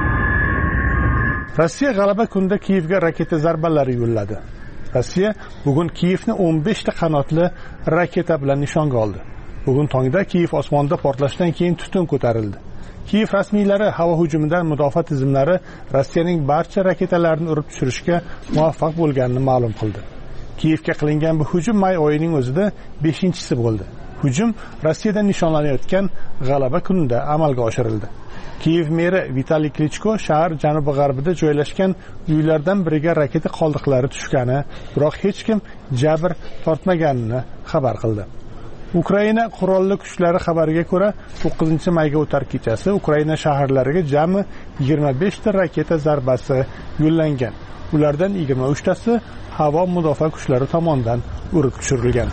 Rossiya g'alaba kunida Kiyevga raketa zarbalari yo'lladi. Rossiya bugun Kiyevni 15 ta qanotli raketa bilan nishonga oldi. Bugun tongda Kiyev osmonida portlashdan keyin tutun ko'tarildi. Kiyev rasmiylari havo hujumidan mudofaa tizimlari Rossiyaning barcha raketalarini urib tushirishga muvaffaq bo'lganini ma'lum qildi. Kiyevga qilingan bu hujum may oyining o'zida 5-chisi bo'ldi. Hujum Rossiyada nishonlanayotgan g'alaba kunida amalga oshirildi. Kiyev meri Vitaliy Klichko shahar janubi-g'arbida joylashgan uylardan biriga raketa qoldiqlari tushgani, biroq hech kim jabr tortmaganini xabar qildi. Ukraina qurolli kuchlari xabariga ko'ra 9-mayga o'tar kechasi Ukraina shaharlariga jami 25 ta raketa zarbasi yo'llangan. Ulardan 23 tasi havo mudofaa kuchlari tomonidan urib tushirilgan.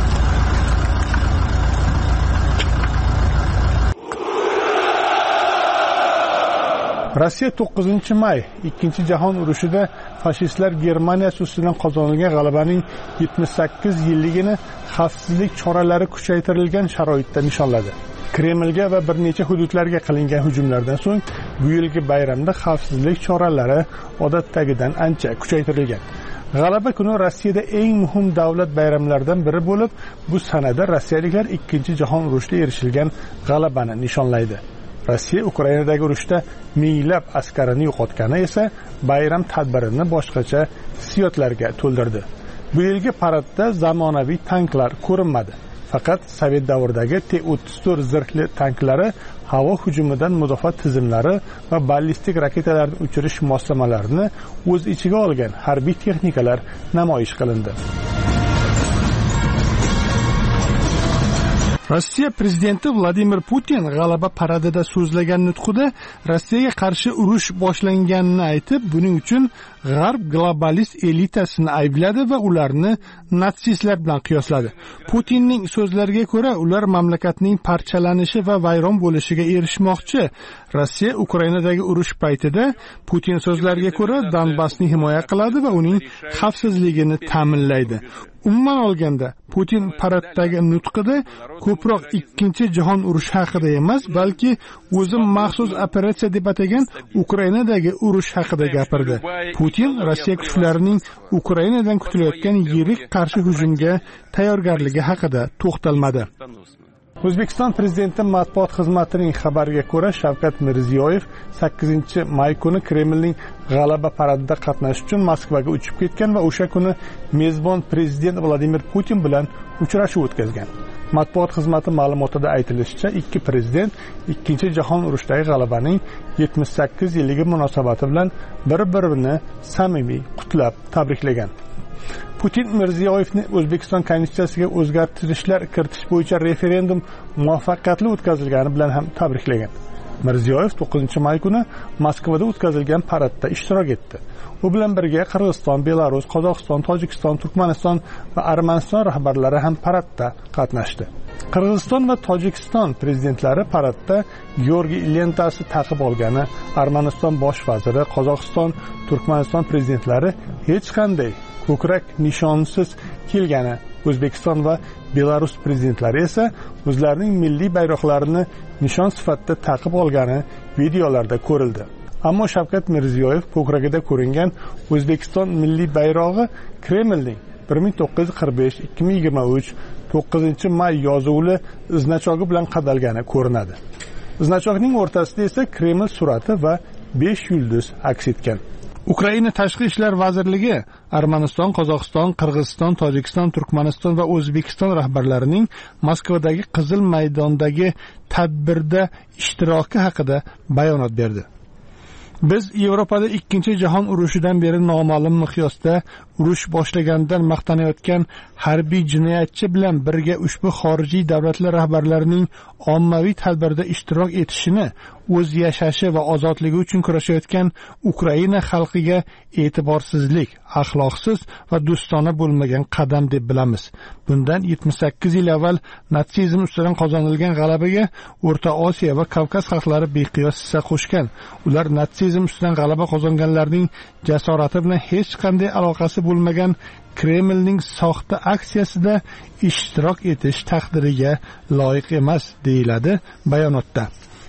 Rossiya 9-may 2-jahon urushida fashistlar Germaniyasi ustidan qozonilgan g'alabaning 78 yilligini xavfsizlik choralari kuchaytirilgan sharoitda nishonladi. Kremlga va bir necha hududlarga qilingan hujumlardan so'ng bu yilgi bayramda xavfsizlik choralari odatdagidan ancha kuchaytirilgan. G'alaba kuni Rossiyada eng muhim davlat bayramlaridan biri bo'lib, bu sanada rossiyaliklar 2-jahon urushida erishilgan g'alabani nishonlaydi. Rossiya Ukrainadagi urushda minglab askarini yo'qotgani esa bayram tadbirini boshqacha hissiyotlarga to'ldirdi. Bu yilgi paradda zamonaviy tanklar ko'rinmadi. Faqat Sovet davridagi T-34 zirhli tanklari, havo hujumidan mudofaa tizimlari va ballistik raketalarni uchirish moslamalarini o'z ichiga olgan harbiy texnikalar namoyish qilindi. Rossiya prezidenti Vladimir Putin g'alaba paradida so'zlagan nutqida Rossiyaga qarshi urush boshlanganini aytib, buning uchun G'arb globalist elitasini aybladi va ularni natsistlar bilan qiyosladi. Putinning so'zlariga ko'ra, ular mamlakatning parchalanishi va vayron bo'lishiga erishmoqchi. Rossiya Ukrainadagi urush paytida Putin so'zlariga ko'ra Donbassni himoya qiladi va uning xavfsizligini ta'minlaydi. Umuman olganda, Putin paraddagi nutqida ko'proq ikkinchi jahon urushi haqida emas, balki o'zi maxsus operatsiya deb atagan Ukrainadagi urush haqida gapirdi. Putin Rossiya kuchlarining Ukrainadan kutilayotgan yirik qarshi hujumga tayyorgarligi haqida to'xtalmadi. O'zbekiston prezidenti matbuot xizmatining xabariga ko'ra, Shavkat Mirziyoyev 8-may kuni Kremlning g'alaba paradida qatnashish uchun Moskvaga uchib ketgan va o'sha kuni mezbon prezident Vladimir Putin bilan uchrashuv o'tkazgan. Matbuot xizmati ma'lumotida aytilishicha, ikki prezident Ikkinchi jahon urushidagi g'alabaning 78 yilligi munosabati bilan bir-birini samimiy qutlab tabriklagan. Putin Mirziyoyevni O'zbekiston konstitutsiyasiga o'zgartirishlar kiritish bo'yicha referendum muvaffaqiyatli o'tkazilgani bilan ham tabriklagan. Mirziyoyev 9-may kuni Moskvada o'tkazilgan paradda ishtirok etdi. U bilan birga Qirg'iziston, Belarus, Qozog'iston, Tojikiston, Turkmaniston va Armaniston rahbarlari ham paradda qatnashdi. Qirg'iziston va Tojikiston prezidentlari paradda Georgiy lentasi taqib olgani, Armaniston bosh vaziri, Qozog'iston, Turkmaniston prezidentlari hech qanday ko'krak nishonsiz kelgani, O'zbekiston va Belarus prezidentlari esa o'zlarining milliy bayroqlarini nishon sifatida taqib olgani videolarda ko'rildi. Ammo Shavkat Mirziyoyev ko'kragida ko'ringan O'zbekiston milliy bayrog'i Kremlning 1945-2023 9-may yozuvli iznachog'i bilan qadalgani ko'rinadi. Iznachog'ning o'rtasida esa Kreml surati va 5 yulduz aks etgan. Ukraina Tashqi ishlar vazirligi Armaniston, Qozog'iston, Qirg'iziston, Tojikiston, Turkmaniston va O'zbekiston rahbarlarining Moskvadagi Qizil maydondagi tadbirda ishtiroki haqida bayonot berdi. Biz Yevropada Ikkinchi jahon urushidan beri noma'lum miqyosda urush boshlaganidan maqtanayotgan harbiy jinoyatchi bilan birga ushbu xorijiy davlatlar rahbarlarining ommaviy tadbirda ishtirok etishini, o'z yashashi va ozodligi uchun kurashayotgan Ukraina xalqiga e'tiborsizlik, axloqsiz va do'stona bo'lmagan qadam deb bilamiz. Bundan 78 yil avval natsizm ustidan qozonilgan g'alabaga O'rta Osiyo va Kavkaz xalqlari beqiyos hissa qo'shgan. Ular natsizm ustidan g'alaba qozonganlarning jasorati bilan hech qanday aloqasi bo'lmagan Kremlning soxta aksiyasida ishtirok etish taqdiriga loyiq emas, deyiladi bayonotda.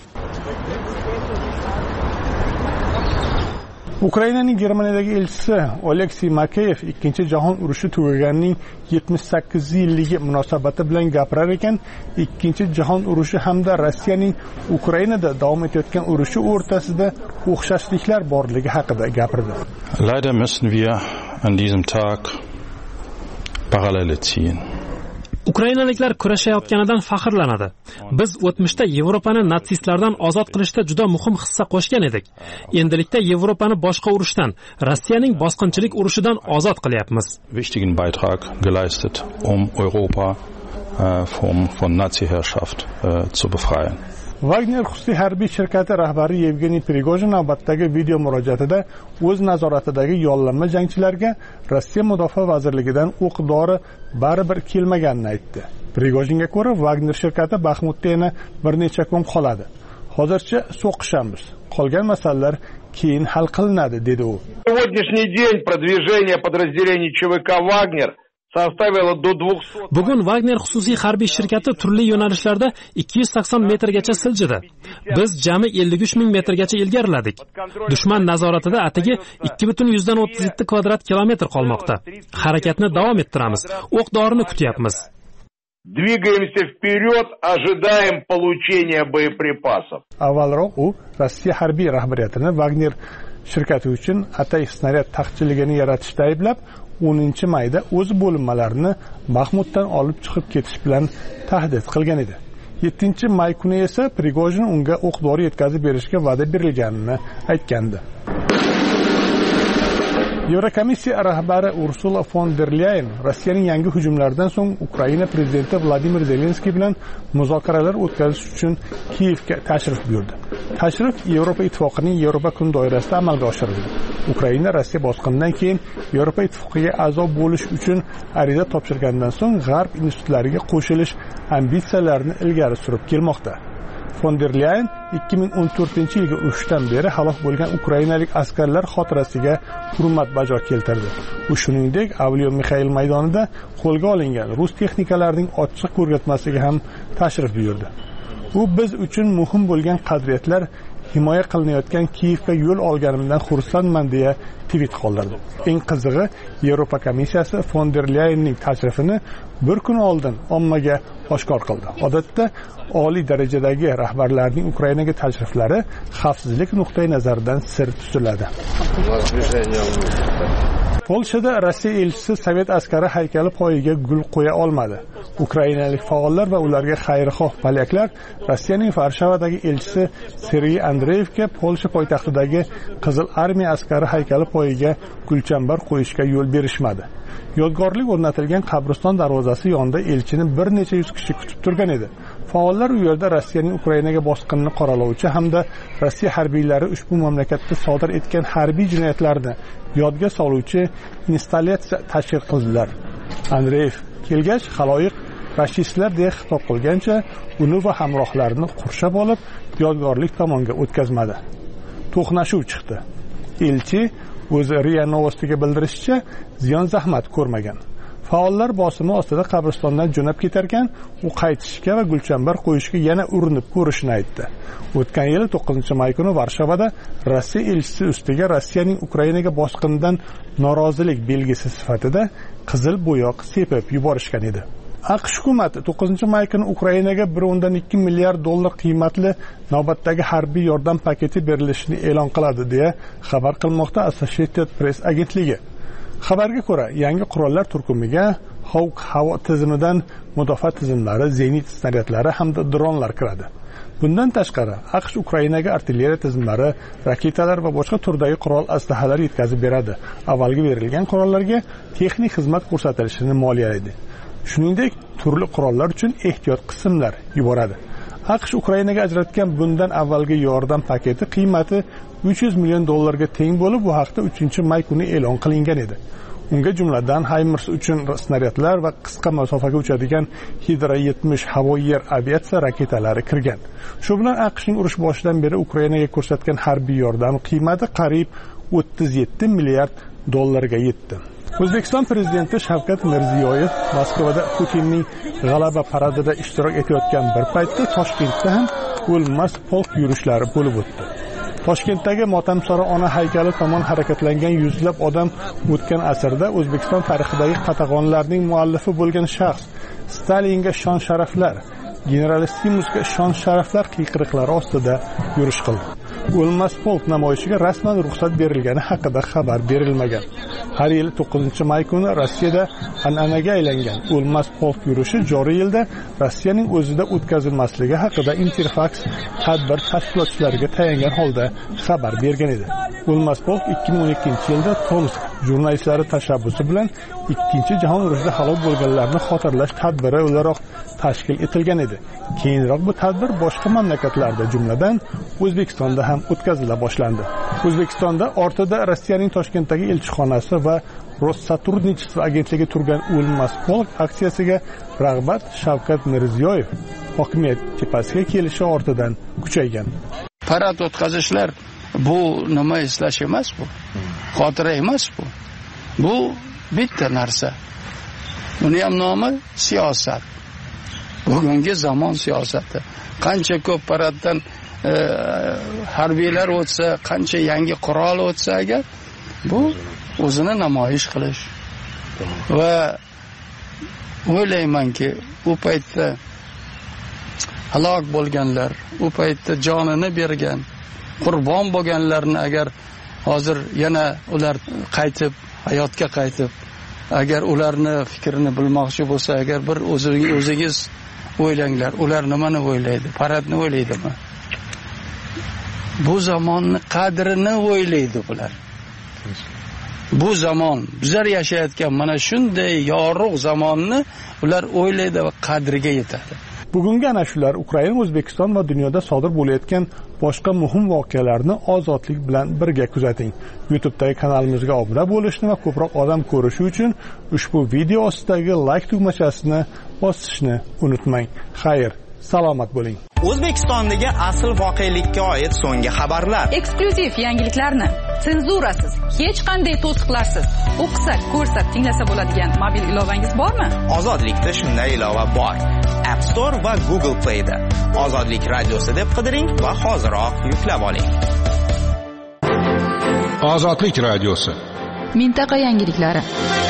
Ukrainaning Germaniyadagi elchisi Oleksiy Makeyev Ikkinchi jahon urushi tugaganining 78 yilligi munosabati bilan gapirar ekan, Ikkinchi jahon urushi hamda Rossiyaning Ukrainada davom etayotgan urushi o'rtasida o'xshashliklar borligi haqida gapirdi. Leider müssen wir an diesem Tag Parallele ziehen. Ukrainaliklar kurashayotganidan faxrlanadi. Biz o'tmishda Yevropani natsistlardan ozod qilishda juda muhim hissa qo'shgan edik. Endilikda Yevropani boshqa urushdan, Rossiyaning bosqinchilik urushidan ozod qilyapmiz. Wichtigen Beitrag geleistet, Europa von Nazi-Herrschaft zu befreien. Wagner xususiy harbiy shirkati rahbari Yevgeniy Prigojin navbatdagi video murojaatida o'z nazoratidagi yollanma jangchilarga Rossiya Mudofaa vazirligidan o'q-dori baribir kelmaganini aytdi. Prigojinga ko'ra, Wagner shirkati Baxmutda yana bir necha kun qoladi. Hozircha so'qishamiz. Qolgan masalalar keyin hal qilinadi, dedi u. Сегодняшний день продвижение подразделений ЧВК Wagner Bugun Wagner xususiy harbiy shirkati turli yo'nalishlarda 280 metrgacha siljidi. Biz jami 53 ming metrgacha ilgariladik. Dushman nazoratida atigi 2,37 kvadrat kilometr qolmoqda. Harakatni davom ettiramiz. O'q-dorini kutyapmiz. Двигаемся вперед, ожидаем получения боеприпасов. Avvalroq u Rossiya harbiy rahbariyatini Wagner shirkati uchun atay snaryad taqchilligini yaratishda ayblab, 10-mayda o'z bo'linmalarini Baxmutdan olib chiqib ketish bilan tahdid qilgan edi. 7-may kuni esa Prigojin unga o'q-dori yetkazib berishga va'da berilganini aytgandi. Yevrokomissiya rahbari Ursula von der Leyen Rossiyaning yangi hujumlaridan so'ng Ukraina prezidenti Vladimir Zelenskiy bilan muzokaralar o'tkazish uchun Kiyevga tashrif buyurdi. Tashrif Yevropa ittifoqining Yevropa kuni doirasida amalga oshirildi. Ukraina Rossiya bosqinidan keyin Yevropa ittifoqiga a'zo bo'lish uchun ariza topshirgandan so'ng G'arb institutlariga qo'shilish ambitsiyalarini ilgari surib kelmoqda. Von der Leyen 2014-yilgi urushdan beri halok bo'lgan ukrainalik askarlar xotirasiga hurmat bajo keltirdi. U shuningdek, Avliyo Mixail maydonida qo'lga olingan rus texnikalarining ochiq ko'rgazmasiga ham tashrif buyurdi. U biz uchun muhim bo'lgan qadriyatlar himoya qilinayotgan Kiyevga yo'l olganimdan xursandman deya tweet qoldirdi. Eng qizig'i, Yevropa komissiyasi von der Leyenning tashrifini bir kun oldin ommaga oshkor qildi. Odatda oliy darajadagi rahbarlarning Ukrainaga tashriflari xavfsizlik nuqtai nazaridan sir tutiladi. Polshada Rossiya elchisi Sovet askari haykali poyiga gul qo'ya olmadi. Ukrainalik faollar va ularga xayrixoh polyaklar Rossiyaning Varshavadagi elchisi Sergey Andreyevga Polsha poytaxtidagi Qizil armiya askari haykali poyiga gulchambar qo'yishga yo'l berishmadi. Yodgorlik o'rnatilgan qabriston darvozasi yonida elchini bir necha yuz kishi kutib turgan edi. Faollar u yerda Rossiyaning Ukrainaga bosqinini qoralovchi hamda Rossiya harbiylari ushbu mamlakatda sodir etgan harbiy jinoyatlarni yodga soluvchi installyatsiya tashkil qildilar. Andreyev kelgach, xaloyiq rashistlar deya xitob qilgancha uni va hamrohlarini qurshab olib, yodgorlik tomonga o'tkazmadi. To'qnashuv chiqdi. Elchi o'zi RIA Novostiga bildirishicha, ziyon zahmat ko'rmagan. Faollar bosimi ostida qabristondan jo'nab ketarkan, u qaytishga va gulchambar qo'yishga yana urinib ko'rishini aytdi. O'tgan yil 9-may kuni Varshavada Rossiya elchisi ustiga Rossiyaning Ukrainaga bosqinidan norozilik belgisi sifatida qizil bo'yoq sepib yuborishgan edi. AQSh hukumati 9-may kuni Ukrainaga 1.2 milliard dollar qiymatli navbatdagi harbiy yordam paketi berilishini e'lon qiladi deya xabar qilmoqda Associated Press agentligi. Xabarga ko'ra, yangi qurollar turkumiga Hawk havo tizimidan mudofaa tizimlari, zenit snaryadlari hamda dronlar kiradi. Bundan tashqari, AQSh Ukrainaga artilleriya tizimlari, raketalar va boshqa turdagi qurol aslahalar yetkazib beradi. Avvalgi berilgan qurollarga texnik xizmat ko'rsatilishini moliyalaydi. Shuningdek, turli qurollar uchun ehtiyot qismlar yuboradi. AQSh Ukrainaga ajratgan bundan avvalgi yordam paketi qiymati 300 million dollarga teng bo'lib, bu haqda 3-may kuni e'lon qilingan edi. Unga jumladan HIMARS uchun snaryadlar va qisqa masofaga uchadigan Hydra 70 havo-yer aviatsiya raketalari kirgan. Shu bilan AQShning urush boshidan beri Ukrainaga ko'rsatgan harbiy yordam qiymati qariyb 37 milliard dollarga yetdi. O'zbekiston prezidenti Shavkat Mirziyoyev Moskvada Putinning g'alaba paradida ishtirok etayotgan bir paytda Toshkentda ham o'lmas polk yurishlari bo'lib o'tdi. Toshkentdagi Motamsaro ona haykali tomon harakatlangan yuzlab odam o'tgan asrda O'zbekiston tarixidagi qatag'onlarning muallifi bo'lgan shaxs Stalinga shon-sharaflar, generalissimusga shon-sharaflar qiyqiriqlari ostida yurish qildi. O'lmas polk namoyishiga rasman ruxsat berilgani haqida xabar berilmagan. Har yil 9-may kuni Rossiyada an'anaga aylangan o'lmas polk yurishi joriy yilda Rossiyaning o'zida o'tkazilmasligi haqida Interfax tadbir tashkilotchilariga tayangan holda xabar bergan edi. O'lmas polk 2012-yilda Tomsk jurnalistlari tashabbusi bilan Ikkinchi jahon urushida halok bo'lganlarni xotirlash tadbiri o'laroq tashkil etilgan edi. Keyinroq bu tadbir boshqa mamlakatlarda, jumladan O'zbekistonda ham o'tkazila boshlandi. O'zbekistonda ortida Rossiyaning Toshkentdagi elchixonasi va Rossaturnичество agentligi turgan o'lmas polk aksiyasiga rag'bat Shavkat Mirziyoyev hokimiyat tepasiga kelishi ortidan kuchaygan. Parad o'tkazishlar bu nima eslash emas bu. Xotira emas bu. Bu bitta narsa. Uni ham nomi siyosat. Bugungi zamon siyosati. Qancha ko'p paraddan harbiylar o'tsa, qancha yangi qurol o'tsa agar bu o'zini namoyish qilish. Va o'ylaymanki, u paytda halok bo'lganlar, u paytda jonini bergan, qurbon bo'lganlarni agar hozir yana ular qaytib, hayotga qaytib, agar ularni fikrini bilmoqchi bo'lsa, agar bir o'zingiz o'ylanglar, ular nimani o'ylaydi? Paradni o'ylaydimi? Bu zamonning qadrini o'ylaydi bular. bu zamon bizlar yashayotgan mana shunday yorug' zamonni ular o'ylaydi va qadriga yetadi. Bugungi ana shular Ukraina, O'zbekiston va dunyoda sodir bo'layotgan boshqa muhim voqealarni ozodlik bilan birga kuzating. YouTube'dagi kanalimizga obuna bo'lishni va ko'proq odam ko'rishi uchun ushbu video ostidagi like tugmachasini bosishni unutmang. Xayr, salomat bo'ling. O'zbekistondagi asl voqelikka oid so'nggi xabarlar. Eksklyuziv yangiliklarni senzurasiz, hech qanday to'siqlarsiz o'qisak, ko'rsak, tinglasa bo'ladigan mobil ilovangiz bormi? Ozodlikda shunday ilova bor. App Store va Google Play da Ozodlik radiosi deb qidiring va hoziroq yuklab oling. Ozodlik radiosi. Mintaqa yangiliklari.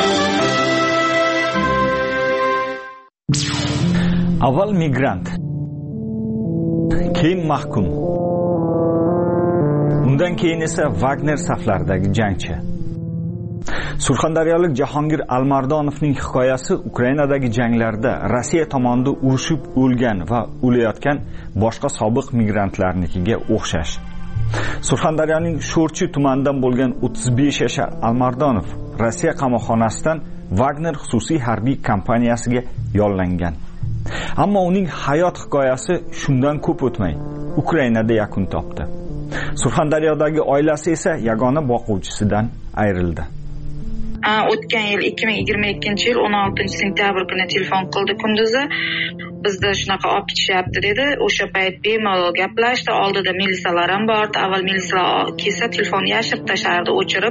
Avval migrant, keyin mahkum. Undan keyin esa Wagner saflaridagi jangchi. Surxondaryolik Jahongir Almardonovning hikoyasi Ukrainadagi janglarda Rossiya tomonidan urushib o'lgan va o'layotgan boshqa sobiq migrantlarnikiga o'xshash. Surxondaryoning Sho'rchi tumanidan bo'lgan 35 yashar Almardonov Rossiya qamoqxonasidan Wagner xususiy harbiy kompaniyasiga yollangan. Ammo uning hayot hikoyasi shundan ko'p o'tmay Ukrainada yakun topdi. Surxondaryodagi oilasi esa yagona boquvchisidan ayrildi. O'tgan yil 2022-yil 16-sentyabr kuni telefon qildi kunduzi. Bizda shunaqa olib ketishyapti dedi. O'sha payt bemalol gaplashdi. Oldida militsiyalar ham bordi. Avval militsiyalar kelsa telefonni yashirib tashardi, o'chirib.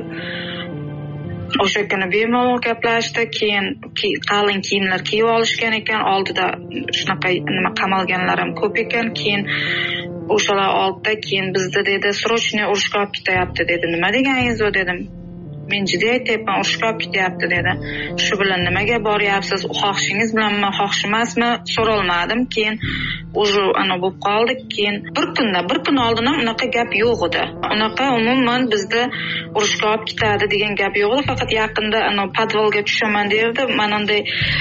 O'sha kuni bemalol gaplashdi. Keyin qalin kiyimlar kiyib olishgan ekan. Oldida shunaqa nima qamalganlar ham ko'p ekan. Keyin o'shalar oldida keyin bizda dedi, srochniy urushga olib ketyapti dedi. Nima deganingiz u dedim. Men jiddiy aytyapman, urushga olib ketyapti dedi. Shu bilan nimaga boryapsiz? Xohishingiz bilanmi, xohish emasmi? So'rolmadim. Keyin o'sha bo'lib qoldi. Keyin bir kun oldin ham unaqa gap yo'q edi. Unaqa umuman bizda urushga olib ketadi degan gap yo'q edi. Faqat yaqinda podvalga tushaman derdi. Mana unday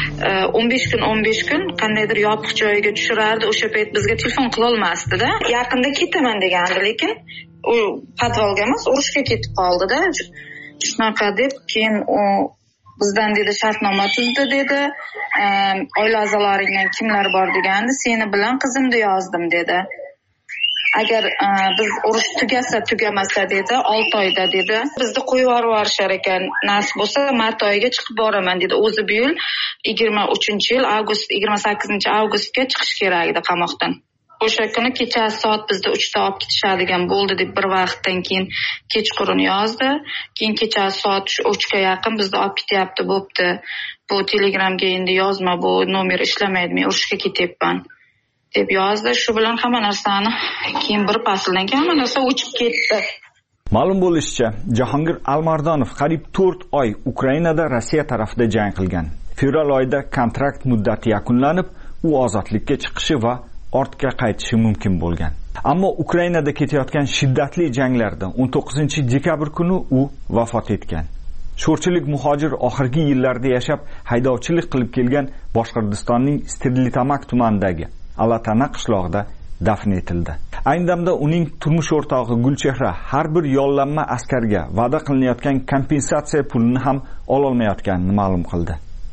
15 kun qandaydir yopiq joyga tushirardi. O'sha payt bizga telefon qila olmasdi-da. Yaqinda ketaman degandi, lekin u podvalga emas, urushga ketib qoldi-da. Shunaqa deb keyin u bizdan dedi shartnoma tuzdi dedi. Oila a'zolaringdan kimlar bor degandi. Seni bilan qizimni yozdim dedi. Agar biz urush tugasa tugamasa dedi 6 oyda dedi. Bizni qo'yib yuborishar ekan. Nasib bo'lsa mart oyiga chiqib boraman dedi. O'zi bu yil 23-yil 28-avgustga chiqish kerak edi qamoqdan. O'sha kuni kechasi soat bizda 3da olib ketishadigan bo'ldi deb bir vaqtdan keyin kechqurun yozdi. Keyin kechasi soat 3ga yaqin bizni olib ketyapti, bo'pti. Bu Telegramga endi yozma, bu nomer ishlamaydi, men urushga ketyapman deb yozdi. Shu bilan hamma narsani keyin bir fasldan keyin hamma narsa o'chib ketdi. Ma'lum bo'lishicha, Jahongir Almardonov qariyb 4 oy Ukrainada Rossiya tarafida jang qilgan. Fevral oyida kontrakt muddati yakunlanib, u ozodlikka chiqishi va ortga qaytishi mumkin bo'lgan. Ammo Ukrainada ketayotgan shiddatli janglarda 19-dekabr kuni u vafot etgan. Sho'rchilik muhojir oxirgi yillarda yashab haydovchilik qilib kelgan Boshqirdistonning Stirlitamak tumanidagi Alatana qishlog'ida dafn etildi. Ayni damda uning turmush o'rtog'i Gulchehra har bir yollanma askarga va'da qilinayotgan kompensatsiya pulini ham ola olmayotganini ma'lum qildi.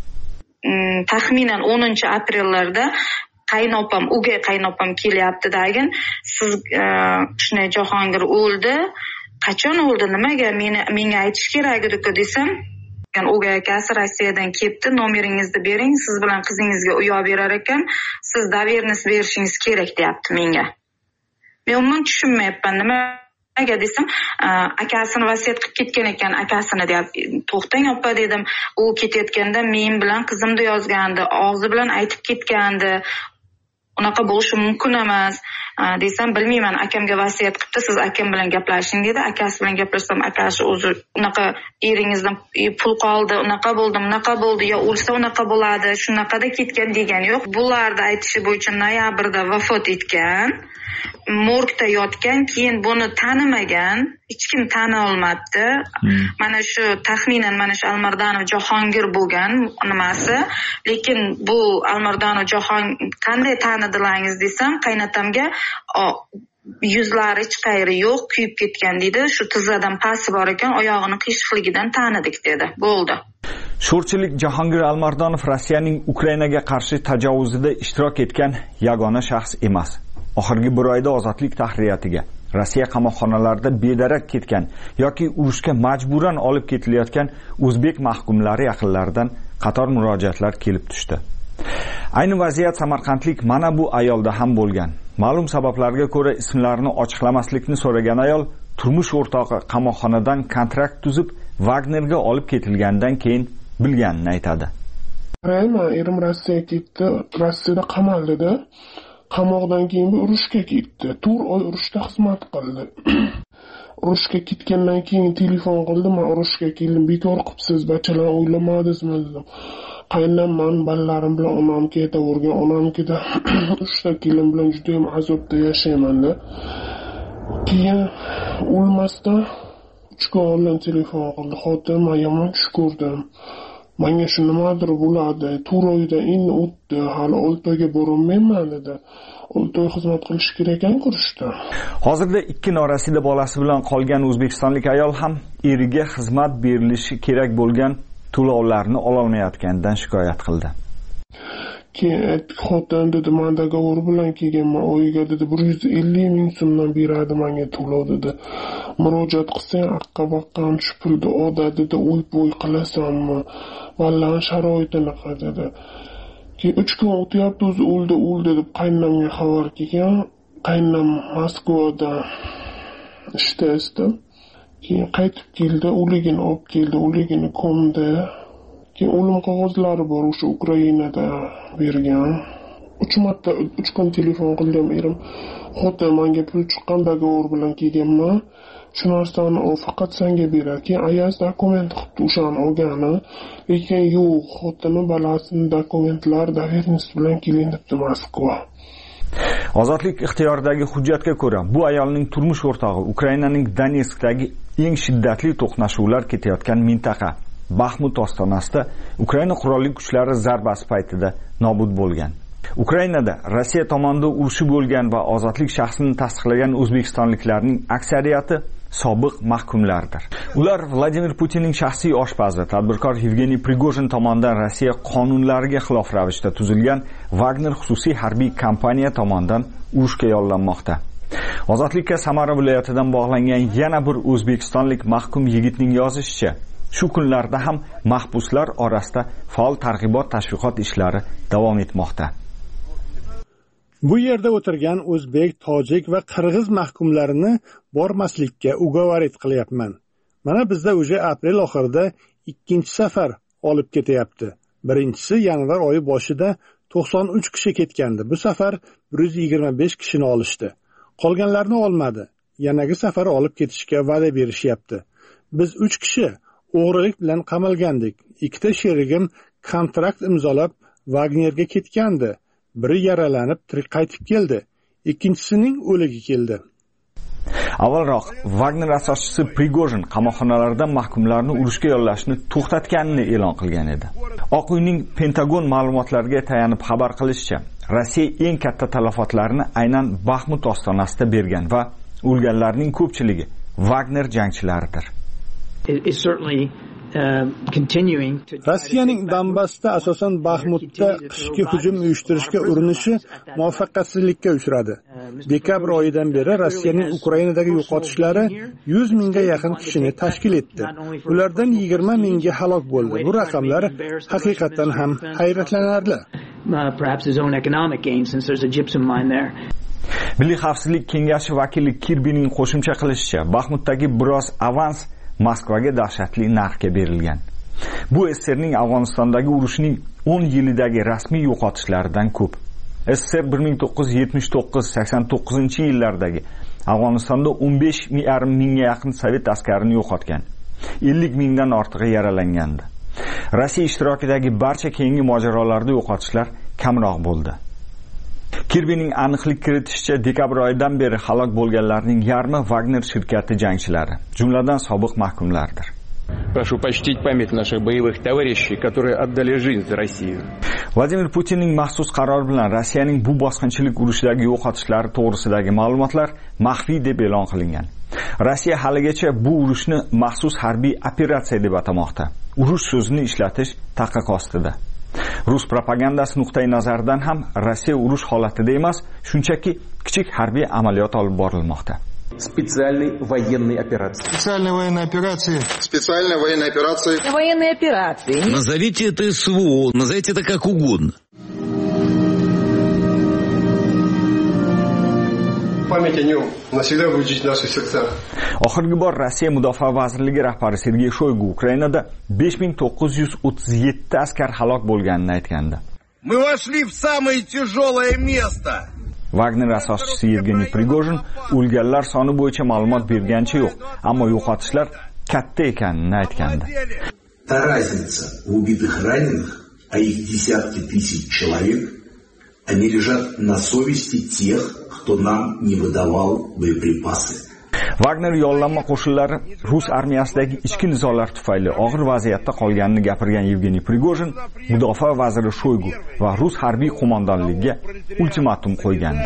Taxminan 10-aprellarda o'gay qaynopam kelyapti dagin. Siz shunday Jahongir o'ldi. Qachon o'ldi? Nimaga? Menga aytish kerak edi-ku desam, o'gay akasi Rossiyadan ketdi, nomeringizni bering, siz bilan qizingizga uy olib berar ekan, siz dovernost berishingiz kerak deyapti menga. Men umuman tushunmayapman. Nimaga desam, akasini vasiyat qilib ketgan ekan, akasini deyapti. To'xtang opa dedim. U ketayotganda men bilan qizimni yozgandi, og'zi bilan aytib ketgandi. Unaqa bo'lishi mumkin emas desam, bilmayman, akamga vasiyat qilibdi, siz akam bilan gaplashing dedi. Akasi bilan gaplashsam, akasi o'zi unaqa eringizdan pul qoldi, unaqa bo'ldi, yo o'lsa unaqa bo'ladi, shunaqada ketgan degan yo'q. Bularni aytishi bo'yicha noyabrda vafot etgan, morgda yotgan, keyin buni tanimagan, hech kim tana olmadi. Mana shu taxminan mana shu Almardonov Jahongir bo'lgan nimasi, lekin bu Almardonov Jahongir qanday tanidilaringiz desam, qaynotamga yuzlari hech qayeri yo'q, kuyib ketgan deydi. Shu tizzadan pasi bor ekan, oyog'ini qiyshiqligidan tanidik dedi. Bo'ldi. Sho'rchilik Jahongir Almardonov Rossiyaning Ukrainaga qarshi tajovuzida ishtirok etgan yagona shaxs emas. Oxirgi bir oyda Ozodlik tahririyatiga, Rossiya qamoqxonalarida bedarak ketgan yoki urushga majburan olib ketilayotgan o'zbek mahkumlari yaqinlaridan qator murojaatlar kelib tushdi. Ayni vaziyat samarqandlik mana bu ayolda ham bo'lgan. Ma'lum sabablarga ko'ra ismlarini ochiqlamaslikni so'ragan ayol turmush o'rtog'i qamoqxonadan kontrakt tuzib Wagnerga olib ketilgandan keyin bilganini aytadi. Erim Rossiyaga ketdi, Rossiyada qamaldi-da. Qamoqdan keyin urushga ketdi. 4 oy urushda xizmat qildi. Urushga ketgandan keyin telefon qildi, men urushga keldim, bekor qilibsiz, bachalar o'ylamadingizmi dedim. Qaynamman, balalarim bilan onam ketavergan, onamkida 3 ta kelim bilan juda ham azobda yashayman-da. Keyin o'lmasdan 3 kun oldin telefon qildi, xotin, men yomon tush ko'rdim. Menga shu nimadir bo'ladi, 4 oyda endi o'tdi, hali 6 oyga borolmayman dedi. 6 oy xizmat qilish kerak ekan kurishda. Hozirda 2 norasida bolasi bilan qolgan o'zbekistonlik ayol ham eriga xizmat berilishi kerak bo'lgan to'lovlarni ololmayotganidan shikoyat qildi. Keyin xotin dedi, men dogovor bilan kelganman, oyiga dedi 150 ming so'mdan beradi menga to'lov dedi. Murojaat qilsang aqqa-baqqam tushib turdi, odat dedi, o'y qilasanmi? Vallahi sharoitini dedi. Keyin 3 kun o'tyapti, o'zi o'ldi deb qaynamga xabar kelgan. Qaynam Moskvada ishda. Keyin qaytib keldi, o'ligini olib keldi, o'ligini ko'mdi. Keyin o'lim qog'ozlari bor, o'sha Ukrainada bergan. 3 kun telefon qildim erim. Xotin menga pul chiqqan, dogovor bilan kelganman. Shu narsani u faqat senga beradi. Keyin ayaz dokument qilibdi o'shani olgani. Lekin yo'q, xotini balasini dokumentlar doverniz bilan keling debdi Moskva. Ozodlik ixtiyoridagi hujjatga ko'ra, bu ayolning turmush o'rtog'i Ukrainaning Donetskdagi eng shiddatli to'qnashuvlar ketayotgan mintaqa Baxmut ostonasida Ukraina qurolli kuchlari zarbasi paytida nobud bo'lgan. Ukrainada Rossiya tomonidan urushi bo'lgan va ozodlik shaxsini tasdiqlagan o'zbekistonliklarning aksariyati sobiq mahkumlardir. Ular Vladimir Putinning shaxsiy oshpazi, tadbirkor Yevgeniy Prigojin tomonidan Rossiya qonunlariga xilof ravishda tuzilgan Wagner xususiy harbiy kompaniya tomonidan urushga yollanmoqda. Ozodlikka Samara viloyatidan bog'langan yana bir o'zbekistonlik mahkum yigitning yozishicha, shu kunlarda ham mahbuslar orasida faol targ'ibot tashviqot ishlari davom etmoqda. Bu yerda o'tirgan o'zbek, tojik va qirg'iz mahkumlarini bormaslikka ugovorit qilyapman. Mana bizda o'sha aprel oxirida 2-chi safar olib ketyapti. Birinchisi yanvar oyi boshida 93 kishi ketgandi. Bu safar 125 kishini olishdi. Qolganlarni olmadi. Yanagi safar olib ketishga va'da berishyapti. Biz 3 kishi o'g'rilik bilan qamalgandik. 2 ta sherigim kontrakt imzolab Wagnerga ketgandi. Biri yaralanib tirik qaytib keldi. Ikkinchisining o'ligi keldi. Avvalroq Wagner asoschisi Prigojin qamoqxonalardan mahkumlarni urushga yollashni to'xtatganini e'lon qilgan edi. Oq uyning Pentagon ma'lumotlariga tayanib xabar qilishicha, Rossiya eng katta talafotlarni aynan Baxmut ostonasida bergan va o'lganlarning ko'pchiligi Wagner jangchilaridir. Rossiyaning Donbassda, asosan Baxmutda qishki hujum uyushtirishga urinishi muvaffaqiyatsizlikka uchradi. Dekabr oyidan beri Rossiyaning Ukrainadagi yo'qotishlari 100 mingga yaqin kishini tashkil etdi. Ulardan 20 mingi halok bo'ldi. Bu raqamlar haqiqatan ham hayratlanarli. Milliy xavfsizlik kengashi vakili Kirbining qo'shimcha qilishicha, Baxmutdagi biroz avans Moskvaga dahshatli narxga berilgan. Bu SSRning Afg'onistondagi urushining 10 yilidagi rasmiy yo'qotishlaridan ko'p. SSR 1979-89-yillardagi Afg'onistonda 15,5 mingga yaqin sovet askarini yo'qotgan. 50 mingdan ortig'i yaralangandi. Rossiya ishtirokidagi barcha keyingi mojarolarda yo'qotishlar kamroq bo'ldi. Kirbining aniqlik kiritishicha, dekabr oyidan beri halok bo'lganlarning yarmi Wagner shirkati jangchilari, jumladan sobiq mahkumlardir. Прошу почтить память наших боевых товарищей, которые отдали жизнь за Россию. Vladimir Putinning maxsus qarori bilan Rossiyaning bu bosqinchilik urushidagi yo'qotishlari to'g'risidagi ma'lumotlar maxfiy deb e'lon qilingan. Rossiya haligacha bu urushni maxsus harbiy operatsiya deb atamoqda. Urush so'zini ishlatish taqiq ostida. Rus propagandasi nuqtai nazaridan ham Rossiya urush holatida emas, shunchaki kichik harbiy amaliyot olib borilmoqda. Специальной военной операции. Специальной военной операции. Специальной военной операции. Военной операции. Назовите это СВО, назовите это как угодно. Память о нем навсегда будет жить в наших сердцах. Oxirgi bor Rossiya Mudofaa vazirligi rahbari Sergey Shoygu Ukrainada 5937 askar halok bo'lganini aytgandi. Мы вошли в самое тяжелое место. Wagner asoschisi Yevgeniy Prigozhin o'lganlar soni bo'yicha ma'lumot bergancha yo'q, ammo yo'qotishlar katta ekanini aytgandi. Та разница в убитых и раненых, а их десятки тысяч человек, они лежат на совести тех, кто нам не выдавал боеприпасы. Wagner yollanma qo'shinlari Rus armiyasidagi ichki nizolar tufayli og'ir vaziyatda qolganini gapirgan Yevgeniy Prigozhin mudofaa vaziri Shoygu va Rus harbiy qo'mondonligiga ultimatum qo'ygandi.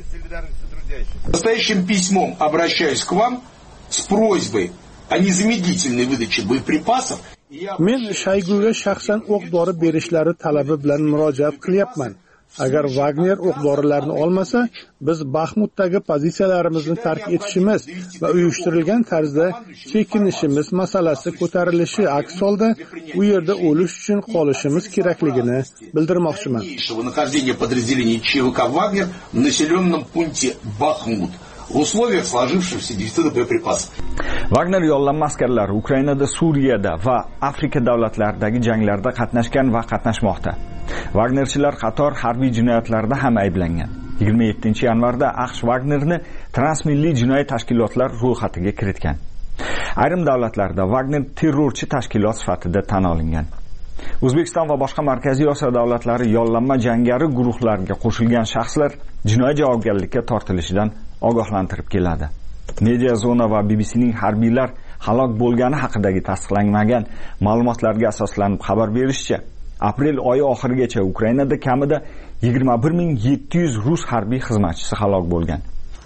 Настоящим письмом обращаюсь к вам с просьбой о незамедлительной выдаче боеприпасов. Men Shoyguga shaxsan o'q-dori berishlari talabi bilan murojaat qilyapman. Agar Wagner o'q-dorilarni olmasa, biz Baxmutdagi pozitsiyalarimizni tark etishimiz va uyushtirilgan tarzda chekinishimiz masalasi ko'tarilishi aks holda u yerda o'lish uchun qolishimiz kerakligini bildirmoqchiman. Нахождение подразделений ЧВК Вагнер в населенном пункте Бахмут в условиях сложившихся дефицита боеприпасов. Wagner yollanma askarlari Ukrainada, Suriyada va Afrika davlatlaridagi janglarda qatnashgan va qatnashmoqda. Wagnerchilar qator harbiy jinoyatlarda ham ayblangan. 27-yanvarda AQSh Wagnerni transmilliy jinoiy tashkilotlar ro'yxatiga kiritgan. Ayrim davlatlarda Wagner terrorchi tashkilot sifatida tan olingan. O'zbekiston va boshqa Markaziy Osiyo davlatlari yollanma jangari guruhlarga qo'shilgan shaxslar jinoiy javobgarlikka tortilishidan ogohlantirib keladi. Media Zona va BBCning harbiylar halok bo'lgani haqidagi tasdiqlanmagan ma'lumotlarga asoslanib xabar berishicha, aprel oyi oxirigacha Ukrainada kamida 21700 rus harbiy xizmatchisi halok bo'lgan.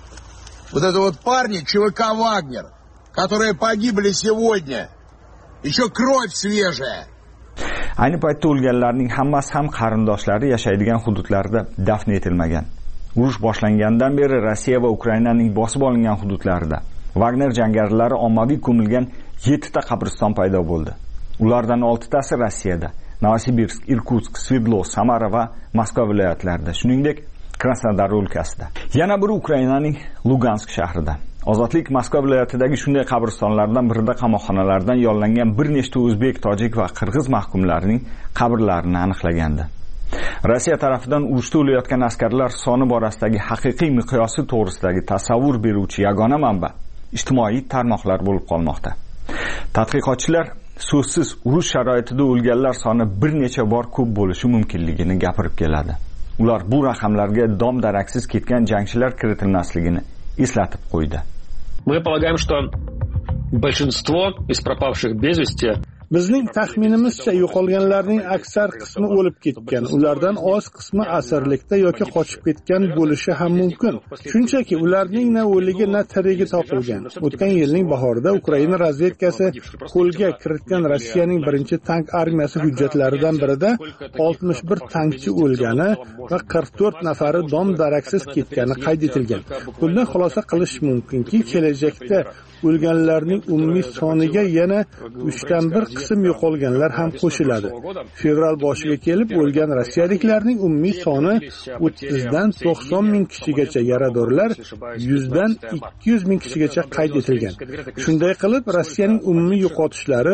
Вот это вот парни ЧВК Вагнер, которые погибли сегодня. Еще кровь свежая. Ayni paytda o'lganlarning hammasi ham qarindoshlari yashaydigan hududlarda dafn etilmagan. Urush boshlangandan beri Rossiya va Ukrainaning bosib olingan hududlarida Wagner jangarilari ommaviy ko'milgan 7 ta qabriston paydo bo'ldi. Ulardan 6 tasi Rossiyada, Novosibirsk, Irkutsk, Sverdlovsk, Samara va Moskva viloyatlarida, shuningdek Krasnodar o'lkasida. Yana biri Ukrainaning Lugansk shahrida. Ozodlik Moskva viloyatidagi shunday qabristonlardan birida qamoqxonalardan yollangan bir nechta o'zbek, tojik va qirg'iz mahkumlarining qabrlarini aniqlagandi. Rossiya tarafidan urushda o'layotgan askarlar soni borasidagi haqiqiy miqyosi to'g'risidagi tasavvur beruvchi yagona manba ijtimoiy tarmoqlar bo'lib qolmoqda. Tadqiqotchilar so'zsiz urush sharoitida o'lganlar soni bir necha bor ko'p bo'lishi mumkinligini gapirib keladi. Ular bu raqamlarga dom-daraksiz ketgan jangchilar kiritilmasligini eslatib qo'ydi. Мы полагаем, что большинство из пропавших без вести Bizning taxminimizcha yo'qolganlarning aksar qismi o'lib ketgan. Ulardan oz qismi asirlikda yoki qochib ketgan bo'lishi ham mumkin. Shunchaki ularning na o'ligi na tirigi topilgan. O'tgan yilning bahorida Ukraina razvedkasi qo'lga kiritgan Rossiyaning birinchi tank armiyasi hujjatlaridan birida 61 tankchi o'lgani va 44 nafari dom-daraksiz ketgani qayd etilgan. Bundan xulosa qilish mumkinki, kelajakda o'lganlarning umumiy soniga yana 3dan 1 qism yo'qolganlar ham qo'shiladi. Fevral boshiga kelib o'lgan rossiyaliklarning umumiy soni 30 dan 90 ming kishigacha, yaradorlar 100 dan 200 ming kishigacha qayd etilgan. Shunday qilib, Rossiyaning umumiy yo'qotishlari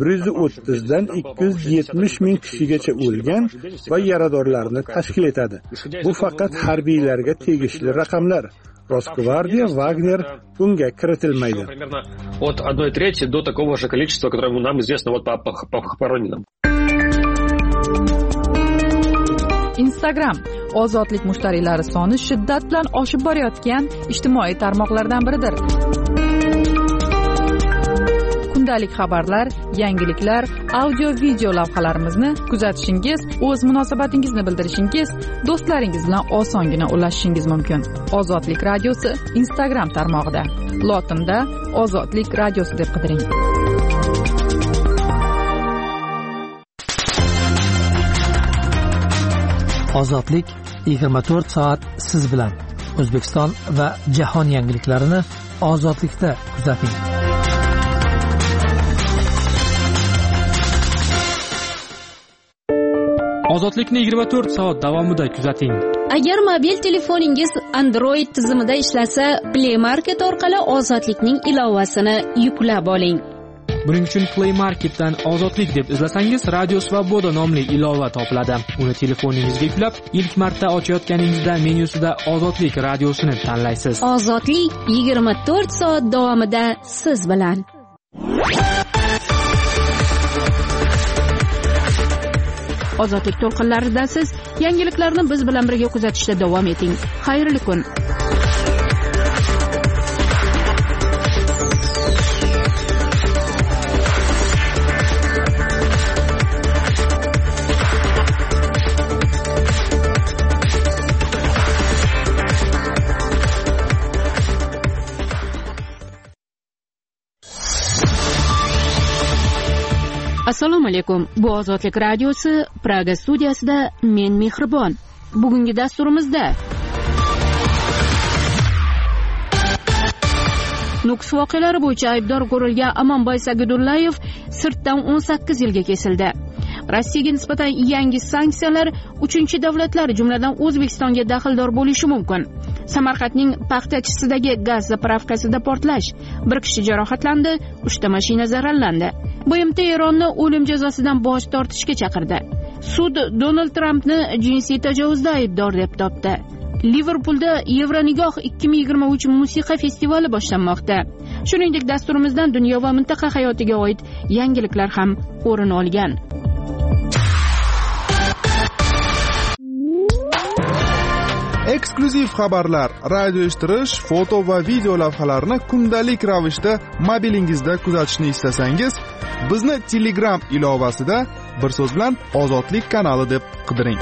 130 dan 270 ming kishigacha o'lgan va yaradorlarni tashkil etadi. Bu faqat harbiylarga tegishli raqamlar. Rosgvardiya, Wagner bunga kiritilmaydi. От 1/3 до такого же количества, которое нам известно вот по похороненным. Instagram ozodlik mushtariylari soni shiddat bilan oshib borayotgan ijtimoiy tarmoqlardan biridir. kundalik xabarlar, yangiliklar, audio video lavhalarimizni kuzatishingiz, o'z munosabatingizni bildirishingiz, do'stlaringiz bilan osongina ulashishingiz mumkin. Ozodlik radiosi Instagram tarmog'ida. Lotinda Ozodlik radiosi deb qidiring. Ozodlik 24 soat siz bilan. O'zbekiston va jahon yangiliklarini ozodlikda kuzating. Ozodlikni 24 soat davomida kuzating. Agar mobil telefoningiz Android tizimida ishlasa, Play Market orqali Ozodlikning ilovasini yuklab oling. Buning uchun Play Marketdan Ozodlik deb izlasangiz, Radio Svoboda nomli ilova topiladi. Uni telefoningizga yuklab, ilk marta ochayotganingizda menyusida Ozodlik radiosini tanlaysiz. Ozodlik 24 soat davomida siz bilan. Ozodlik to'lqinlarida siz yangiliklarni biz bilan birga kuzatishda davom eting. Xayrli kun. Assalomu alaykum. Bu Ozodlik radiosi Praga studiyasida men Mehribon. Bugungi dasturimizda Nukus voqealari bo'yicha aybdor ko'rilgan Amanboy Sagudullayev sirtdan 18 yilga kesildi. Rossiyaga nisbatan yangi sanksiyalar 3 davlatlar, jumladan O'zbekistonga daxldor bo'lishi mumkin. Samarqandning Paxtachisidagi gaz zapravkasida portlash, bir kishi jarohatlandi, 3 ta mashina zararlandi. BMT Eronni o'lim jazosidan bosh tortishga chaqirdi. Sud Donald Trampni jinsiy tajovuzda aybdor deb topdi. Liverpulda Yevronigoh 2023 musiqa festivali boshlanmoqda. Shuningdek, dasturimizdan dunyo va mintaqa hayotiga oid yangiliklar ham o'rin olgan. Eksklyuziv xabarlar, radio eshittirish, foto va video lavhalarni kundalik ravishda mobilingizda kuzatishni istasangiz, bizni Telegram ilovasida bir so'z bilan Ozodlik kanali deb qidiring.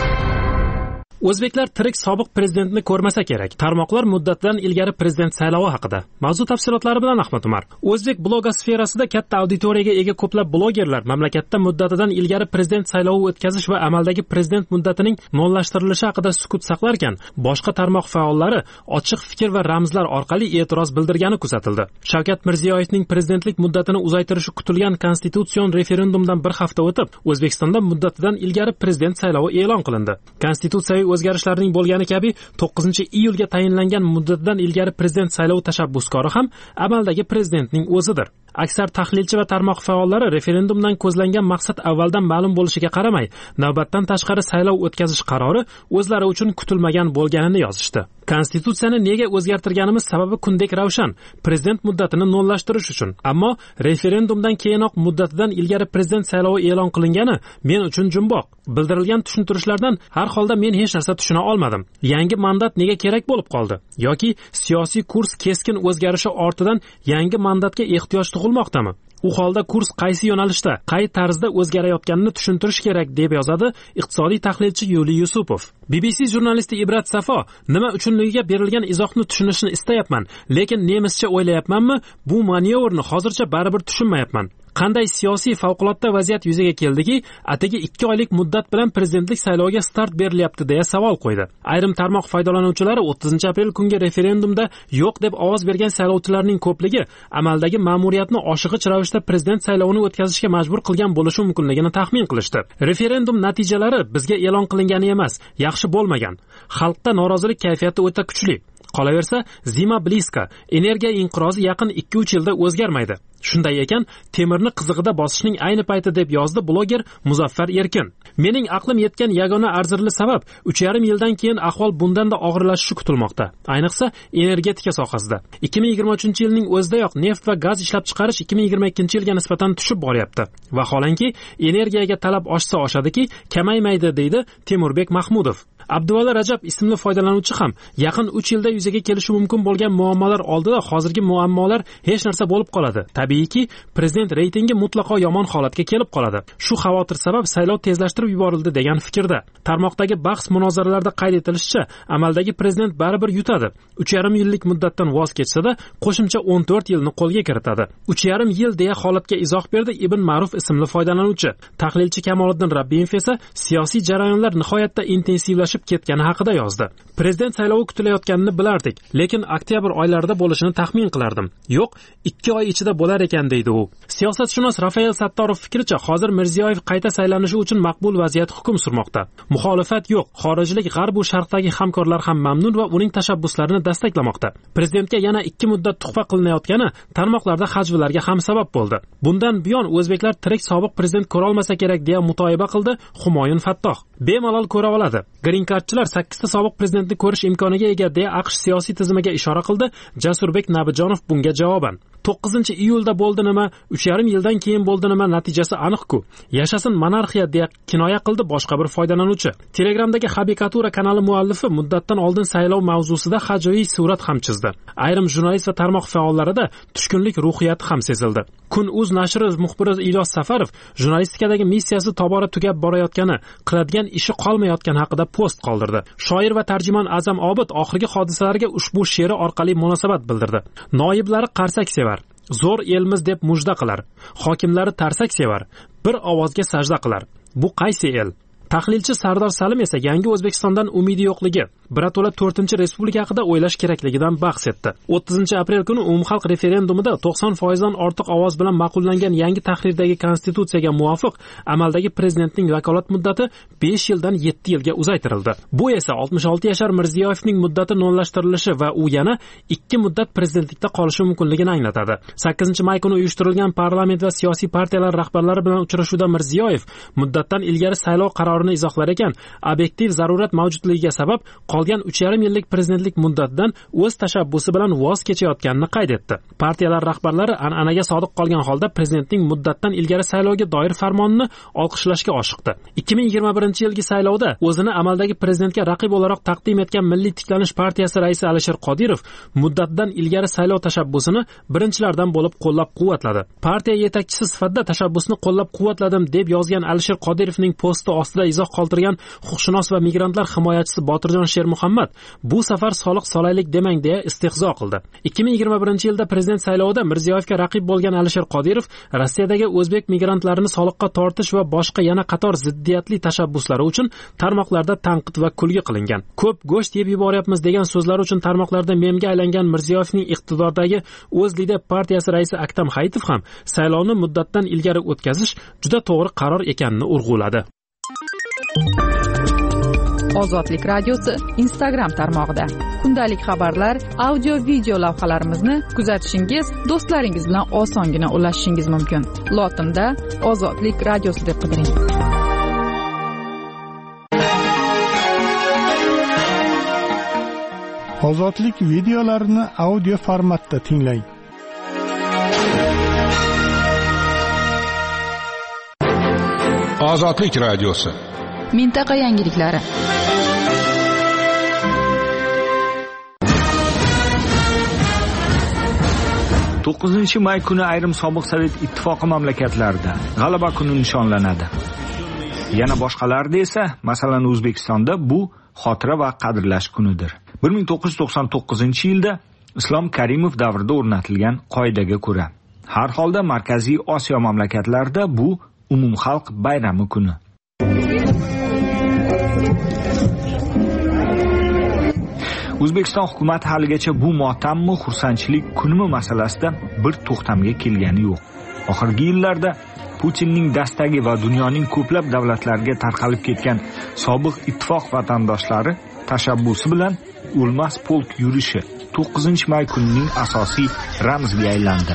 O'zbeklar tirik sobiq prezidentni ko'rmasa kerak. Tarmoqlar muddatidan ilgari prezident saylovi haqida. Mavzu tafsilotlari bilan Ahmad Umar. O'zbek blogosferasida katta auditoriyaga ega ko'plab blogerlar mamlakatda muddatidan ilgari prezident saylovi o'tkazish va amaldagi prezident muddatining nollashtirilishi haqida sukut saqlarkan, boshqa tarmoq faollari ochiq fikr va ramzlar orqali e'tiroz bildirgani kuzatildi. Shavkat Mirziyoyevning prezidentlik muddatini uzaytirishi kutilgan konstitutsion referendumdan bir hafta o'tib, O'zbekistonda muddatidan ilgari prezident saylovi e'lon qilindi. Konstitutsiyaviy o'zgarishlarning bo'lgani kabi 9-iyulga tayinlangan muddatidan ilgari prezident saylovi tashabbuskori ham amaldagi prezidentning o'zidir. Aksar tahlilchi va tarmoq faollari referendumdan ko'zlangan maqsad avvaldan ma'lum bo'lishiga qaramay, navbatdan tashqari saylov o'tkazish qarori o'zlari uchun kutilmagan bo'lganini yozishdi. Konstitutsiyani nega o'zgartirganimiz sababi kundek ravshan, prezident muddatini nollashtirish uchun. Ammo referendumdan keyinoq muddatidan ilgari prezident saylovi e'lon qilingani men uchun jumboq. Bildirilgan tushuntirishlardan har holda men hech narsa tushuna olmadim. Yangi mandat nega kerak bo'lib qoldi? Yoki siyosiy kurs keskin o'zgarishi ortidan yangi mandatga ehtiyoj tug'ilmoqdami? U holda kurs qaysi yo'nalishda, qay tarzda o'zgarayotganini tushuntirish kerak deb yozadi iqtisodiy tahlilchi Yuliy Yusupov. BBC jurnalisti Ibrat Safo nima uchunligiga berilgan izohni tushunishni istayapman, lekin nemischa o'ylayapmanmi, bu manyovrni hozircha baribir tushunmayapman. Qanday siyosiy favqulodda vaziyat yuzaga keldiki, atigi 2 oylik muddat bilan prezidentlik sayloviga start berilyapti deya savol qo'ydi. Ayrim tarmoq foydalanuvchilari 30-aprel kungi referendumda yo'q deb ovoz bergan saylovchilarning ko'pligi amaldagi ma'muriyatni oshig'ich ravishda prezident saylovini o'tkazishga majbur qilgan bo'lishi mumkinligini taxmin qilishdi. Referendum natijalari bizga e'lon qilingani emas, yaxshi bo'lmagan. Xalqda norozilik kayfiyati o'ta kuchli. Qolaversa, zima bliska, energiya inqirozi yaqin 2-3 yilda o'zgarmaydi. Shunday ekan, temirni qizig'ida bosishning ayni payti deb yozdi bloger Muzaffar Erkin. Mening aqlim yetgan yagona arzirli sabab 3,5 yildan keyin ahvol bundanda og'irlashishi kutilmoqda. Ayniqsa energetika sohasida. 2023-yilning o'zidayoq neft va gaz ishlab chiqarish 2022-yilga nisbatan tushib boryapti. Vaholanki, energiyaga talab oshsa oshadiki, kamaymaydi deydi Temurbek Mahmudov. Abduvali Rajab ismli foydalanuvchi ham yaqin 3 yilda yuzaga kelishi mumkin bo'lgan muammolar oldida hozirgi muammolar hech narsa bo'lib qoladi. Tabiiyki, prezident reytingi mutlaqo yomon holatga kelib qoladi. Shu xavotir sabab saylov tezlashtirib yuborildi degan fikrda. Tarmoqdagi bahs munozaralarda qayd etilishicha, amaldagi prezident baribir yutadi. 3,5 yillik muddatdan voz kechsa-da, qo'shimcha 14 yilni qo'lga kiritadi. 3,5 yil deya holatga izoh berdi Ibn Ma'ruf ismli foydalanuvchi. Tahlilchi Kamoliddin Rabbiyeva esa siyosiy jarayonlar nihoyatda intensivlashib ketgani haqida yozdi. Prezident saylovi kutilayotganini bilardik, lekin oktyabr oylarida bo'lishini taxmin qilardim. Yo'q, 2 oy ichida bo'lar ekan deydi u. Siyosatshunos Rafael Sattorov fikricha, hozir Mirziyoyev qayta saylanishi uchun maqbul vaziyat hukm surmoqda. Muxolifat yo'q, xorijlik g'arb va sharqdagi hamkorlar ham mamnun va uning tashabbuslarini dastaklamoqda. Prezidentga yana 2 muddat tuhfa qilinayotgani tarmoqlarda hajvlarga ham sabab bo'ldi. Bundan buyon o'zbeklar tirik sobiq prezident ko'ra olmasa kerak deya mutoyiba qildi Humoyun Fattoh. Bemalol ko'ra oladi. Green Cardchilar 8 ta sobiq prezidentni ko'rish imkoniga ega deya AQSh siyosiy tizimiga ishora qildi Jasurbek Nabijonov bunga javoban. 9-iyulda bo'ldi nima, 3,5 yildan keyin bo'ldi nima, natijasi aniq-ku. Yashasin monarxiya deya kinoya qildi boshqa bir foydalanuvchi. Telegramdagi Habikatura kanali muallifi muddatdan oldin saylov mavzusida hajoyiy surat ham chizdi. Ayrim jurnalist va tarmoq faollarida tushkunlik ruhiyati ham sezildi. Kun.uz nashri muxbiri Ilyos Safarov jurnalistikadagi missiyasi tobora tugab borayotgani, qiladigan ishi qolmayotgani haqida post qoldirdi. Shoir va tarjimon Azam Obid oxirgi hodisalarga ushbu she'ri orqali munosabat bildirdi. Noiblari qarsak sevar, zo'r elmiz deb mujda qilar. Hokimlari tarsak sevar, bir ovozga sajda qilar. Bu qaysi el? Tahlilchi Sardor Salim esa yangi O'zbekistondan umidi yo'qligi, birato'la 4-respublika haqida o'ylash kerakligidan bahs etdi. 30-aprel kuni umumxalq referendumida 90% dan ortiq ovoz bilan ma'qullangan yangi tahrirdagi konstitutsiyaga muvofiq amaldagi prezidentning vakolat muddati 5 yildan 7 yilga uzaytirildi. Bu esa 66 yashar Mirziyoyevning muddati nolashtirilishi va u yana 2 muddat prezidentlikda qolishi mumkinligini anglatadi. 8-may kuni uyushtirilgan parlament va siyosiy partiyalar rahbarlari bilan uchrashuvda Mirziyoyev muddatdan ilgari saylov qarorini izohlar ekan, obyektiv zarurat mavjudligiga sabab qolgan 3,5 yillik prezidentlik muddatidan o'z tashabbusi bilan voz kechayotganini qayd etdi. Partiyalar rahbarlari an'anaga sodiq qolgan holda prezidentning muddatdan ilgari saylovga doir farmonini olqishlashga oshiqdi. 2021-yilgi saylovda o'zini amaldagi prezidentga raqib o'laroq taqdim etgan Milliy tiklanish partiyasi raisi Alisher Qodirov muddatdan ilgari saylov tashabbusini birinchilardan bo'lib qo'llab-quvvatladi. Partiya yetakchisi sifatida tashabbusni qo'llab-quvvatladim deb yozgan Alisher Qodirovning posti ostida izoh qoldirgan huquqshunos va migrantlar himoyachisi Botirjon Shermuhammad bu safar soliq solaylik demang deya istehzo qildi. 2021-yilda prezident saylovida Mirziyoyevga raqib bo'lgan Alisher Qodirov Rossiyadagi o'zbek migrantlarini soliqqa tortish va boshqa yana qator ziddiyatli tashabbuslari uchun tarmoqlarda tanqid va kulgi qilingan. Ko'p go'sht yeb yuboryapmiz degan so'zlar uchun tarmoqlarda memga aylangan Mirziyoyevning iqtidordagi O'zlidep partiyasi raisi Aktam Hayitov ham saylovni muddatdan ilgari o'tkazish juda to'g'ri qaror ekanini urg'uladi. Ozodlik radiosi Instagram tarmog'ida kundalik xabarlar, audio video lavhalarimizni kuzatishingiz, do'stlaringiz bilan osongina ulashishingiz mumkin. Lotinda Ozodlik radiosi deb qidiring. Ozodlik videolarini audio formatda tinglang. Ozodlik radiosi. Mintaqa yangiliklari. May kuni ayrim sobiq Sovet ittifoqi mamlakatlarida G'alaba kuni nishonlanadi. Yana boshqalarida esa, masalan O'zbekistonda bu xotira va qadrlash kunidir. 1999-yilda Islom Karimov davrida o'rnatilgan qoidaga ko'ra, har holda Markaziy Osiyo mamlakatlarida bu umumxalq bayrami kuni. O'zbekiston hukumati haligacha bu motammi, xursandchilik kunimi masalasida bir to'xtamga kelgani yo'q. Oxirgi yillarda Putinning dastagi va dunyoning ko'plab davlatlariga tarqalib ketgan sobiq ittifoq vatandoshlari tashabbusi bilan o'lmas polk yurishi 9-may kunining asosiy ramziga aylandi.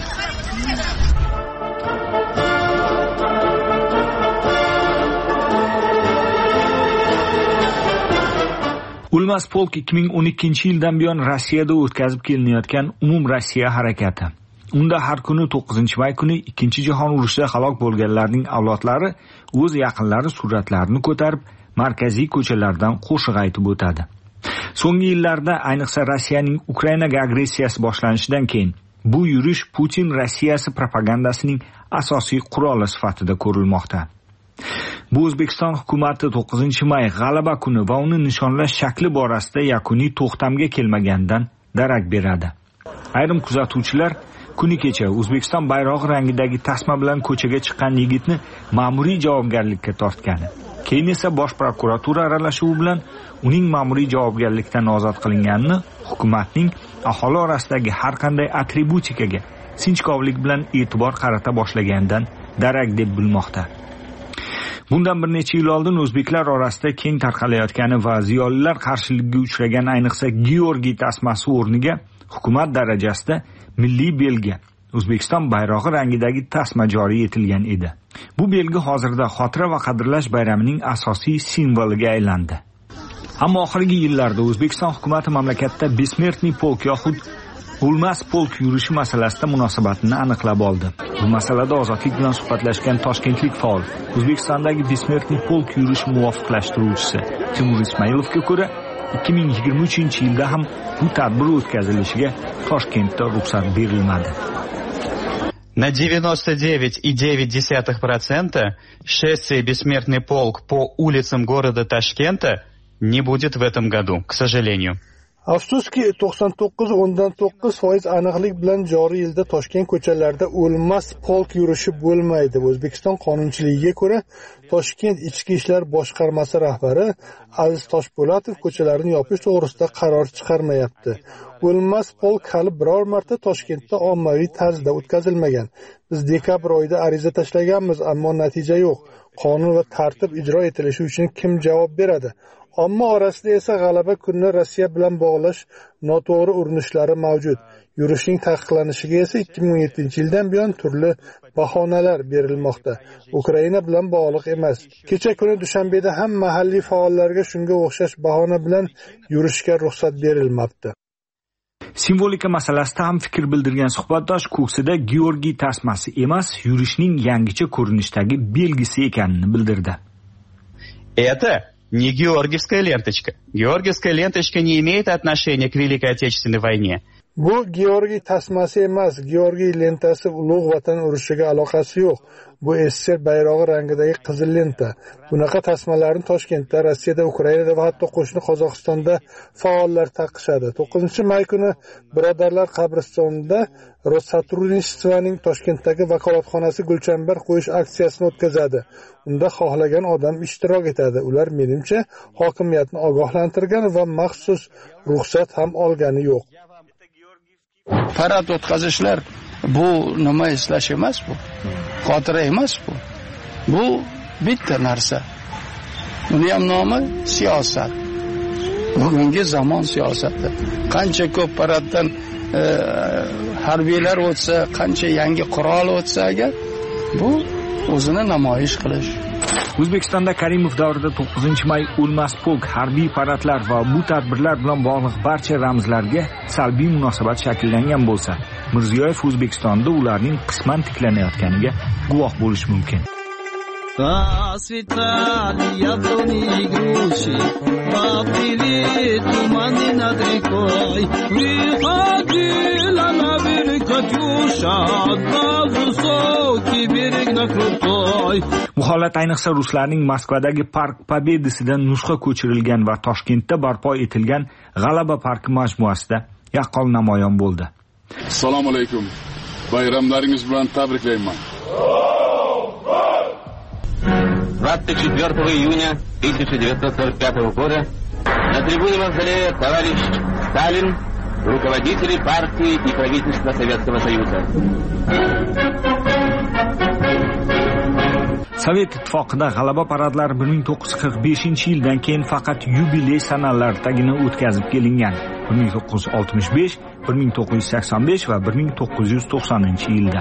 O'lmas polk 2012-yildan buyon Rossiyada o'tkazib kelinayotgan umum Rossiya harakati. Unda har kuni 9-may kuni 2-jahon urushida halok bo'lganlarning avlodlari o'z yaqinlari suratlarini ko'tarib, markaziy ko'chalardan qo'shiq aytib o'tadi. So'nggi yillarda, ayniqsa Rossiyaning Ukrainaga agressiyasi boshlanishidan keyin bu yurish Putin Rossiyasi propagandasining asosiy quroli sifatida ko'rilmoqda. Bu O'zbekiston hukumati 9-may g'alaba kuni va uni nishonlash shakli borasida yakuniy to'xtamga kelmaganidan darak beradi. Ayrim kuzatuvchilar kuni kecha O'zbekiston bayrog'i rangidagi tasma bilan ko'chaga chiqqan yigitni ma'muriy javobgarlikka tortgani, keyin esa bosh prokuratura aralashuvi bilan uning ma'muriy javobgarlikdan ozod qilinganini hukumatning aholi orasidagi har qanday atributikaga sinchkovlik bilan e'tibor qarata boshlaganidan darak deb bilmoqda. Bundan bir necha yil oldin o'zbeklar orasida keng tarqalayotgani va ziyolilar qarshiligiga uchragan ayniqsa Georgiy tasmasi o'rniga hukumat darajasida milliy belgi, O'zbekiston bayrog'i rangidagi tasma joriy etilgan edi. Bu belgi hozirda xotira va qadrlash bayramining asosiy simboliga aylandi. Ammo oxirgi yillarda O'zbekiston hukumati mamlakatda besmertniy polk yoxud o'lmas polk yurishi masalasida munosabatini aniqlab oldi. Bu masalada ozodlik bilan suhbatlashgan toshkentlik faol O'zbekistondagi besmertniy polk yurish muvofiqlashtiruvchisi Timur Ismailovga ko'ra 2023-yilda ham bu tadbir o'tkazilishiga Toshkentda ruxsat berilmadi. На 99,9% шествие «Бессмертный полк» по улицам города Ташкента не будет в этом году, к сожалению. Afsuski 99.9% aniqlik bilan joriy yilda Toshkent ko'chalarida o'lmas polk yurishi bo'lmaydi. O'zbekiston qonunchiligiga ko'ra, Toshkent Ichki ishlar boshqarmasi rahbari Aziz Toshpo'latov ko'chalarni yopish to'g'risida qaror chiqarmayapti. O'lmas polk hali biror marta Toshkentda ommaviy tarzda o'tkazilmagan. Biz dekabr oyida ariza tashlaganmiz, ammo natija yo'q. Qonun va tartib ijro etilishi uchun kim javob beradi? Ammo orasida esa g'alaba kunini Rossiya bilan bog'lash noto'g'ri urinishlari mavjud. Yurishning taqiqlanishiga esa 2017-yildan buyon turli bahonalar berilmoqda. Ukraina bilan bog'liq emas. Kecha kuni Dushanbeda ham mahalliy faollarga shunga o'xshash bahona bilan yurishga ruxsat berilmabdi. Simvolika masalasida ham fikr bildirgan suhbatdosh ko'ksida Georgiy tasmasi emas, yurishning yangicha ko'rinishdagi belgisi ekanini bildirdi. Это не георгиевская ленточка. Георгиевская ленточка не имеет отношения к Великой Отечественной войне. Bu Georgiy tasmasi emas, Georgiy lentasi ulug' vatan urushiga aloqasi yo'q. Bu SSR bayrog'i rangidagi qizil lenta. Bunaqa tasmalarni Toshkentda, Rossiyada, Ukrainada va hatto qo'shni Qozog'istonda faollar taqishadi. 9-may kuni Birodarlar qabristonida Rossotrudenstvoning Toshkentdagi vakolatxonasi gulchambar qo'yish aksiyasini o'tkazadi. Unda xohlagan odam ishtirok etadi. Ular menimcha hokimiyatni ogohlantirgan va maxsus ruxsat ham olgani yo'q. Parad o'tkazishlar bu nima eslash emas bu. Xotira emas bu. Bu bitta narsa. Buni ham nomi siyosat. Bugungi zamon siyosati. Qancha ko'p paraddan harbiylar o'tsa, qancha yangi qurol o'tsa agar bu o'zini namoyish qilish. O'zbekistonda Karimov davrida 9-may o'lmas polk, harbiy paradlar va bu tadbirlar bilan bog'liq barcha ramzlarga salbiy munosabat shakllangan bo'lsa, Mirziyoyev O'zbekistonda ularning qisman tiklanayotganiga guvoh bo'lish mumkin. Расцветали яблони и груши, поплыли туманы над рекой. Приходила на берег Катюша, на высокий берег на крутой. Bu holat ayniqsa ruslarning Moskvadagi Park Pobedasidan nusxa ko'chirilgan va Toshkentda barpo etilgan G'alaba parki majmuasida yaqqol namoyon bo'ldi. Assalomu alaykum. Bayramlaringiz bilan tabriklayman. 24 июня 1945 года на трибуне Мавзолея товарищ Сталин, руководители партии и правительства Советского Союза. Sovet ittifoqida g'alaba paradlari 1945-yildan keyin faqat yubiley sanalardagina o'tkazib kelingan. 1965, 1985 va 1990-yilda.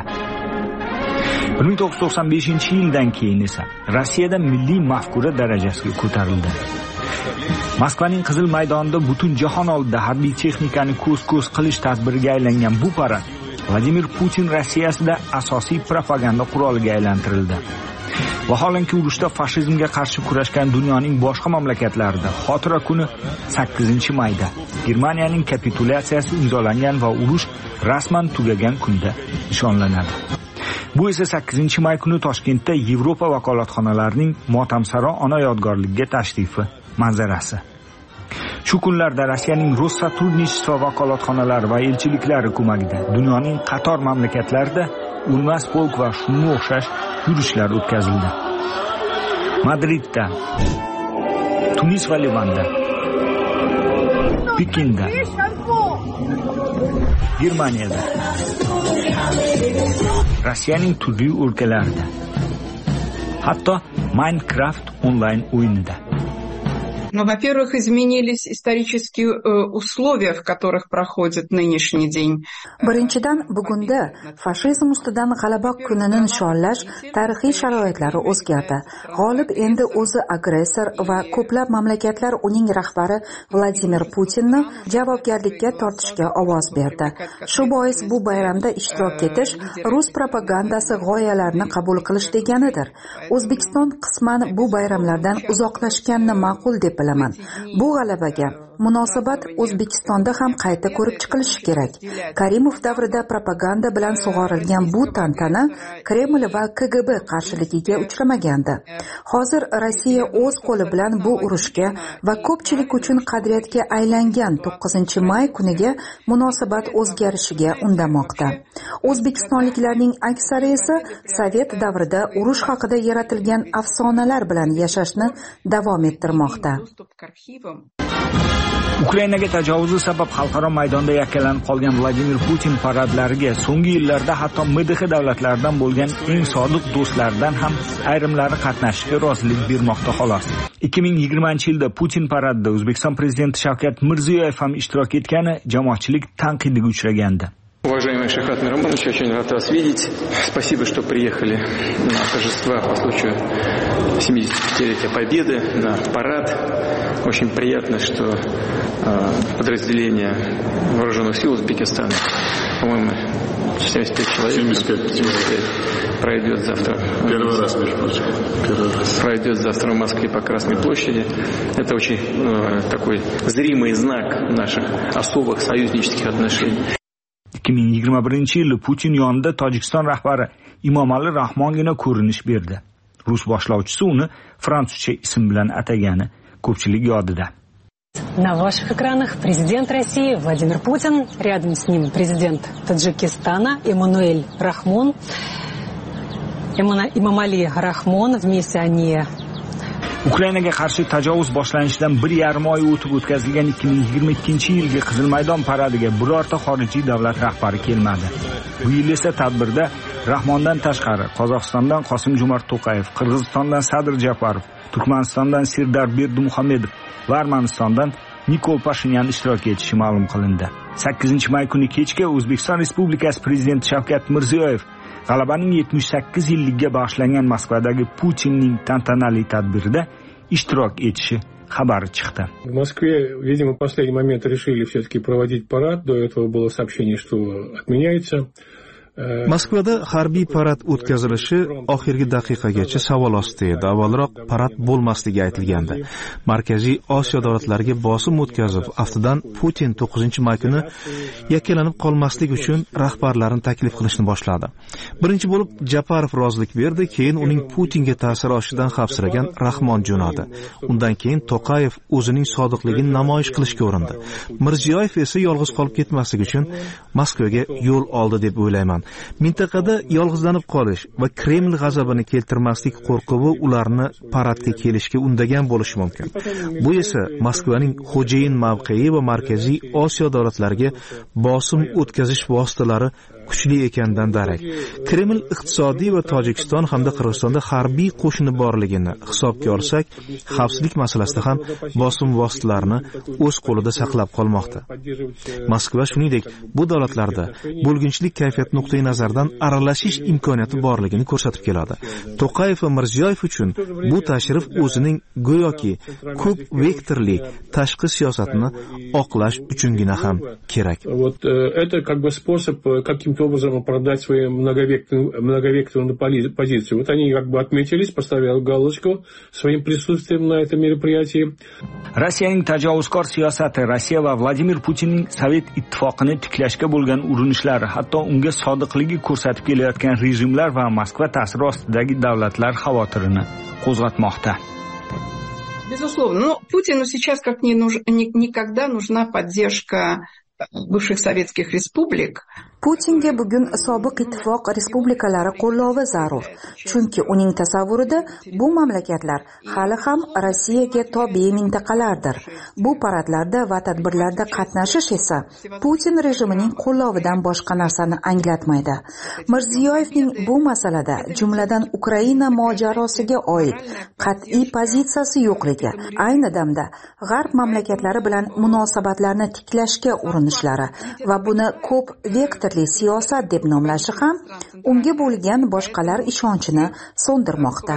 1995-yildan keyin esa Rossiyada milliy mafkura darajasiga ko'tarildi. Moskvaning Qizil maydonida butun jahon oldida harbiy texnikani ko'z-ko'z qilish tadbiriga aylangan bu parad Vladimir Putin Rossiyasida asosiy propaganda quroliga aylantirildi. Vaholanki urushda fashizmga qarshi kurashgan dunyoning boshqa mamlakatlarida xotira kuni 8-mayda Germaniyaning kapitulyatsiyasi imzolangan va urush rasman tugagan kunda nishonlanadi. Bu esa 8-may kuni Toshkentda Yevropa vakolatxonalarining motamsaro ona yodgorligiga tashrifi manzarasi. Shu kunlarda Rossiyaning Rossaturnishstvo vakolatxonalari va elchiliklari ko'magida dunyoning qator mamlakatlarida Ulmas polk va shunga o'xshash yurishlar o'tkazildi. Madridda, Tunis va Livanda, Pekinda, Germaniyada, Rossiyaning turli o'lkalarida, hatto Minecraft onlayn o'yinida. Но, во-первых, изменились исторические условия, в которых проходит нынешний день. Birinchidan, bugunda fashizm ustidan g'alaba kunini nishonlash tarixiy sharoitlari o'zgardi. G'olib endi o'zi agressor va ko'plab mamlakatlar uning rahbari Vladimir Putinni javobgarlikka tortishga ovoz berdi. Shu bois bu bayramda ishtirok etish rus propagandasi g'oyalarini qabul qilish deganidir. O'zbekiston qisman bu bayramlardan uzoqlashganni ma'qul deb bilaman. Bu g'alabaga munosabat O'zbekistonda ham qayta ko'rib chiqilishi kerak. Karimov davrida propaganda bilan sug'orilgan bu tantana Kreml va KGB qarshiligiga uchramagandi. Hozir Rossiya o'z qo'li bilan bu urushga va ko'pchilik uchun qadriyatga aylangan 9-may kuniga munosabat o'zgarishiga undamoqda. O'zbekistonliklarning aksari esa Sovet davrida urush haqida yaratilgan afsonalar bilan yashashni davom ettirmoqda. Ukrainaga tajovuzi sabab xalqaro maydonda yakkalanib qolgan Vladimir Putin paradlariga so'nggi yillarda hatto MDH davlatlaridan bo'lgan eng sodiq do'stlardan ham ayrimlari qatnashishga rozilik bermoqda xolos. 2020-yilda Putin paradida O'zbekiston prezidenti Shavkat Mirziyoyev ham ishtirok etgani jamoatchilik tanqidiga uchragandi. Уважаемый Шавкат Миромонович, очень рад вас видеть. Спасибо, что приехали на торжества по случаю 75-летия Победы, на парад. Очень приятно, что подразделения вооруженных сил Узбекистана, по-моему, 75 человек. 75 пройдет завтра. Первый раз, между прочим. Пройдет завтра в Москве по Красной площади. Это очень такой зримый знак наших особых союзнических отношений. 2021-yilda Putin yonida Tojikiston rahbari Imomali Rahmongina ko'rinish berdi. Rus boshlovchisi uni fransuzcha ism bilan atagani ko'pchilik yodida. На ваших экранах президент России Владимир Путин, рядом с ним президент Таджикистана Эммануэль Рахмон, Имомали Рахмон, вместе они. Ukrainaga qarshi tajovuz boshlanishidan 1,5 oy o'tib o'tkazilgan 2022-yilgi Qizil Maydon paradiga birorta xorijiy davlat rahbari kelmadi. Bu yil esa tadbirda Rahmondan tashqari Qozog'istondan Qosim-Jomart To'qayev, Qirg'izistondan Sadir Japarov, Turkmanistondan Serdar Berdimuhamedov va Armanistondan Nikol Pashinyan ishtirok etishi ma'lum qilindi. 8-may kuni kechga O'zbekiston Respublikasi prezidenti Shavkat Mirziyoyev g'alabaning 78 yilligiga bag'ishlangan Moskvadagi Putinning tantanali tadbirida ishtirok etishi xabari chiqdi. В Москве, видимо, в последний момент решили все-таки проводить парад. До этого было сообщение, что отменяется. Moskvada harbiy parad o'tkazilishi oxirgi daqiqagacha savol ostida edi. Avvalroq parad bo'lmasligi aytilgandi. Markaziy Osiyo davlatlariga bosim o'tkazib, aftidan Putin 9-may kuni yakkalanib qolmaslik uchun rahbarlarni taklif qilishni boshladi. Birinchi bo'lib Japarov rozilik berdi, keyin uning Putinga ta'sir oshishidan xavfsiragan Rahmon jo'nadi. Undan keyin To'qayev o'zining sodiqligini namoyish qilishga urindi. Mirziyoyev esa yolg'iz qolib ketmaslik uchun Moskvaga yo'l oldi deb o'ylayman. Mintaqada yolg'izlanib qolish va Kreml g'azabini keltirmaslik qo'rquvi ularni paradga kelishga undagan bo'lishi mumkin. Bu esa Moskvaning xo'jayin mavqei va Markaziy Osiyo davlatlariga bosim o'tkazish vositalari kuchli ekandan darak. Kreml iqtisodiy va Tojikiston hamda Qirg'izistonda harbiy qo'shini borligini hisobga olsak, xavfsizlik masalasida ham bosim vositalarini o'z qo'lida saqlab qolmoqda. Moskva shuningdek bu davlatlarda bo'lginchilik kayfiyati nuqtai nazaridan aralashish imkoniyati borligini ko'rsatib keladi. To'qayev va Mirziyoyev uchun bu tashrif o'zining go'yoki ko'p vektorli tashqi siyosatni oqlash uchungina ham kerak. Вот это как бы способ каким каким-то образом оправдать свою многовекторную позицию. Вот они как бы отметились, поставили галочку своим присутствием на этом мероприятии. Rossiyaning tajovuzkor siyosati, Rossiya va Vladimir Putinning Sovet ittifoqini tiklashga bo'lgan urinishlari, hatto unga sodiqligi ko'rsatib kelayotgan rejimlar va Moskva ta'siri ostidagi davlatlar xavotirini qo'zg'atmoqda. Безусловно, но Путину сейчас как никогда нужна поддержка бывших советских республик. Putinga bugun sobiq ittifoq respublikalari qo'llovi zarur. Chunki uning tasavvurida bu mamlakatlar hali ham Rossiyaga tobe mintaqalardir. Bu paradlarda va tadbirlarda qatnashish esa Putin rejimining qo'llovidan boshqa narsani anglatmaydi. Mirziyoyevning bu masalada, jumladan Ukraina mojarosiga oid qat'iy pozitsiyasi yo'qligi, ayni damda G'arb mamlakatlari bilan munosabatlarni tiklashga urinishlari va buni ko'p vektor siyosat deb nomlashi ham unga bo'lgan boshqalar ishonchini so'ndirmoqda.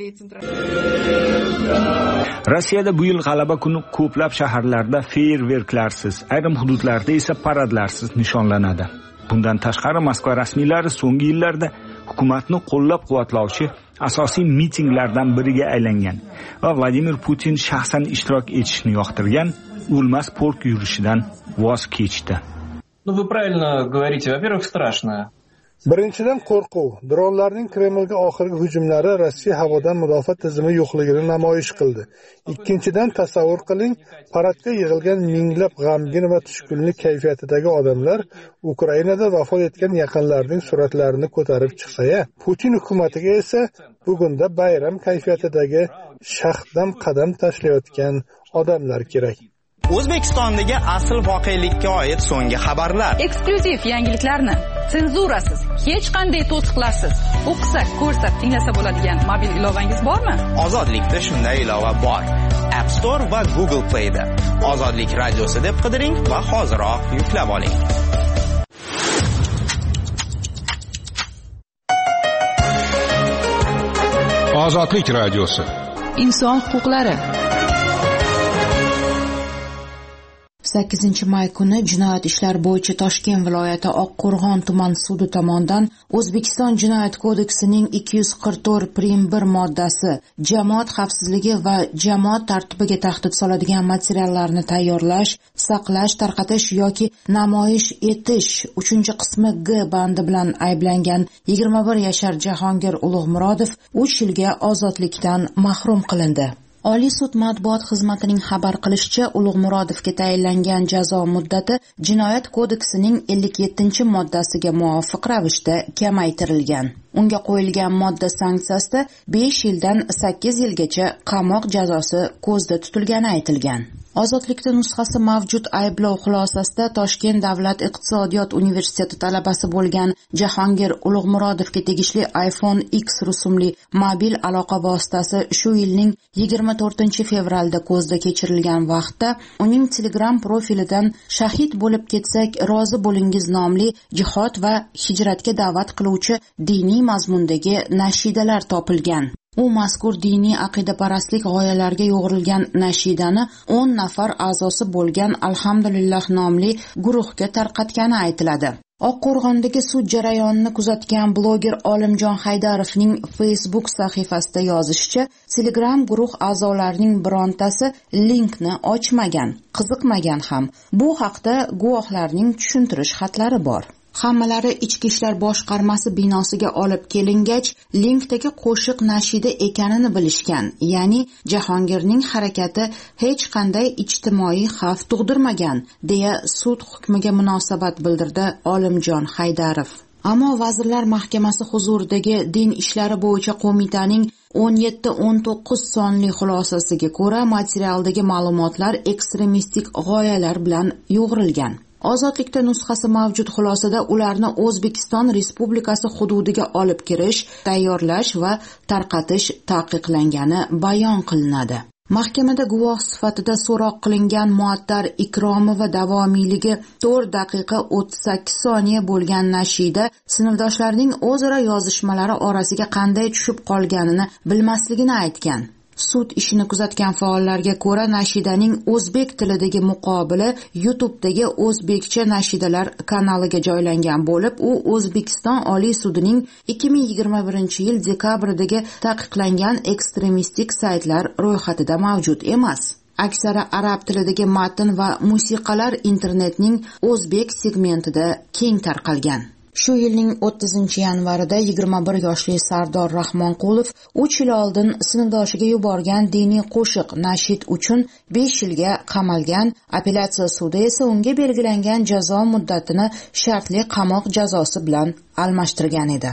Rossiyada bu yil G'alaba kuni ko'plab shaharlarda feerverklarsiz, ayrim hududlarda esa paradlarsiz nishonlanadi. Bundan tashqari Moskva rasmiylari so'nggi yillarda hukumatni qo'llab-quvvatlovchi asosiy mitinglardan biriga aylangan va Vladimir Putin shaxsan ishtirok etishni yoqtirgan o'lmas polk yurishidan voz kechdi. Ну, вы правильно говорите. Во-первых, страшно. Birinchidan qo'rquv. Dronlarning Kremlga oxirgi hujumlari Rossiya havodan mudofaa tizimi yo'qligini namoyish qildi. Ikkinchidan tasavvur qiling, paradga yig'ilgan minglab g'amgin va tushkunlik kayfiyatidagi odamlar Ukrainada vafot etgan yaqinlarining suratlarini ko'tarib chiqsa-ya, Putin hukumatiga esa bugunda bayram kayfiyatidagi shaxdam qadam tashlayotgan odamlar kerak. O'zbekistondagi asl voqelikka oid so'nggi xabarlar. Eksklyuziv yangiliklarni senzurasiz, hech qanday to'siqlarsiz o'qisak, ko'rsak, tinglasa bo'ladigan mobil ilovangiz bormi? Ozodlikda shunday ilova bor. App Store va Google Play da. Ozodlik radiosi deb qidiring va hoziroq yuklab oling. Ozodlik radiosi. Inson huquqlari. 8 may kuni jinoyat ishlari bo'yicha Toshkent viloyati Oqqo'rg'on tuman sudi tomonidan O'zbekiston jinoyat kodeksining 244-1 moddasi jamoat xavfsizligi va jamoat tartibiga tahdid soladigan materiallarni tayyorlash, saqlash, tarqatish yoki namoyish etish 3-qismi G bandi bilan ayblangan 21 yashar Jahongir Ulug'murodov 3 yilga ozodlikdan mahrum qilindi. Oliy sud matbuot xizmatining xabar qilishicha, Ulug'murodovga tayinlangan jazo muddati jinoyat kodeksining 57-moddasiga muvofiq ravishda kamaytirilgan. Unga qo'yilgan modda sanksiyasida 5 yildan 8 yilgacha qamoq jazosi ko'zda tutilgani aytilgan. Ozodlikda nusxasi mavjud ayblov xulosasida Toshkent davlat iqtisodiyot universiteti talabasi bo'lgan Jahongir Ulug'murodovga tegishli iPhone X rusumli mobil aloqa vositasi shu yilning 24 fevralda ko'zda kechirilgan vaqtda uning Telegram profilidan shahid bo'lib ketsak rozi bo'lingiz nomli jihod va hijratga da'vat qiluvchi diniy mazmundagi nashidalar topilgan. U mazkur diniy aqidaparastlik g'oyalarga yo'g'rilgan nashidani 10 nafar a'zosi bo'lgan Alhamdulillah nomli guruhga tarqatgani aytiladi. Oqqo'rg'ondagi sud jarayonini kuzatgan bloger Olimjon Haydarovning Facebook sahifasida yozishicha, Telegram guruh a'zolarining birontasi linkni ochmagan, qiziqmagan ham. Bu haqda guvohlarning tushuntirish xatlari bor. Hammalari Ichki ishlar boshqarmasi binosiga olib kelingach, linkdagi qo'shiq nashida ekanini bilishgan. Ya'ni Jahongirning harakati hech qanday ijtimoiy xavf tug'dirmagan, deya sud hukmiga munosabat bildirdi Olimjon Haydarov. Ammo Vazirlar Mahkamasi huzuridagi din ishlari bo'yicha qo'mitaning 17-19 sonli xulosasiga ko'ra, materialdagi ma'lumotlar ekstremistik g'oyalar bilan yo'g'rilgan. Ozodlikda nusxasi mavjud xulosada ularni O'zbekiston Respublikasi hududiga olib kirish, tayyorlash va tarqatish taqiqlangani bayon qilinadi. Mahkamada guvoh sifatida so'roq qilingan Muattar Ikromova davomiyligi 4 daqiqa 38 soniya bo'lgan nashida sinfdoshlarining o'zaro yozishmalari orasiga qanday tushib qolganini bilmasligini aytgan. Sud ishini kuzatgan faollarga ko'ra, nashidaning o'zbek tilidagi muqobili YouTube'dagi o'zbekcha nashidalar kanaliga joylangan bo'lib, u O'zbekiston Oliy sudining 2021-yil dekabrdagi taqiqlangan ekstremistik saytlar ro'yxatida mavjud emas. Aksari arab tilidagi matn va musiqalar internetning o'zbek segmentida keng tarqalgan. Shu yilning 30-yanvarida 21 yoshli Sardor Rahmonqulov 3 yil oldin sinfdoshiga yuborgan diniy qo'shiq nashid uchun 5 yilga qamalgan. Apellyatsiya sudi esa unga belgilangan jazo muddatini shartli qamoq jazosi bilan almashtirgan edi.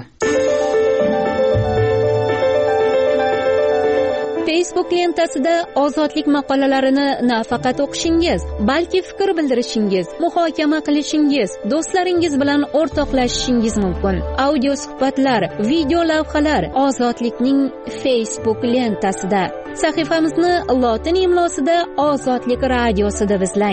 Facebook lentasida ozodlik maqolalarini nafaqat o'qishingiz, balki fikr bildirishingiz, muhokama qilishingiz, do'stlaringiz bilan o'rtoqlashishingiz mumkin. Audio suhbatlar, video lavhalar Ozodlikning Facebook lentasida. Sahifamizni lotin imlosida Ozodlik radiosida izlang.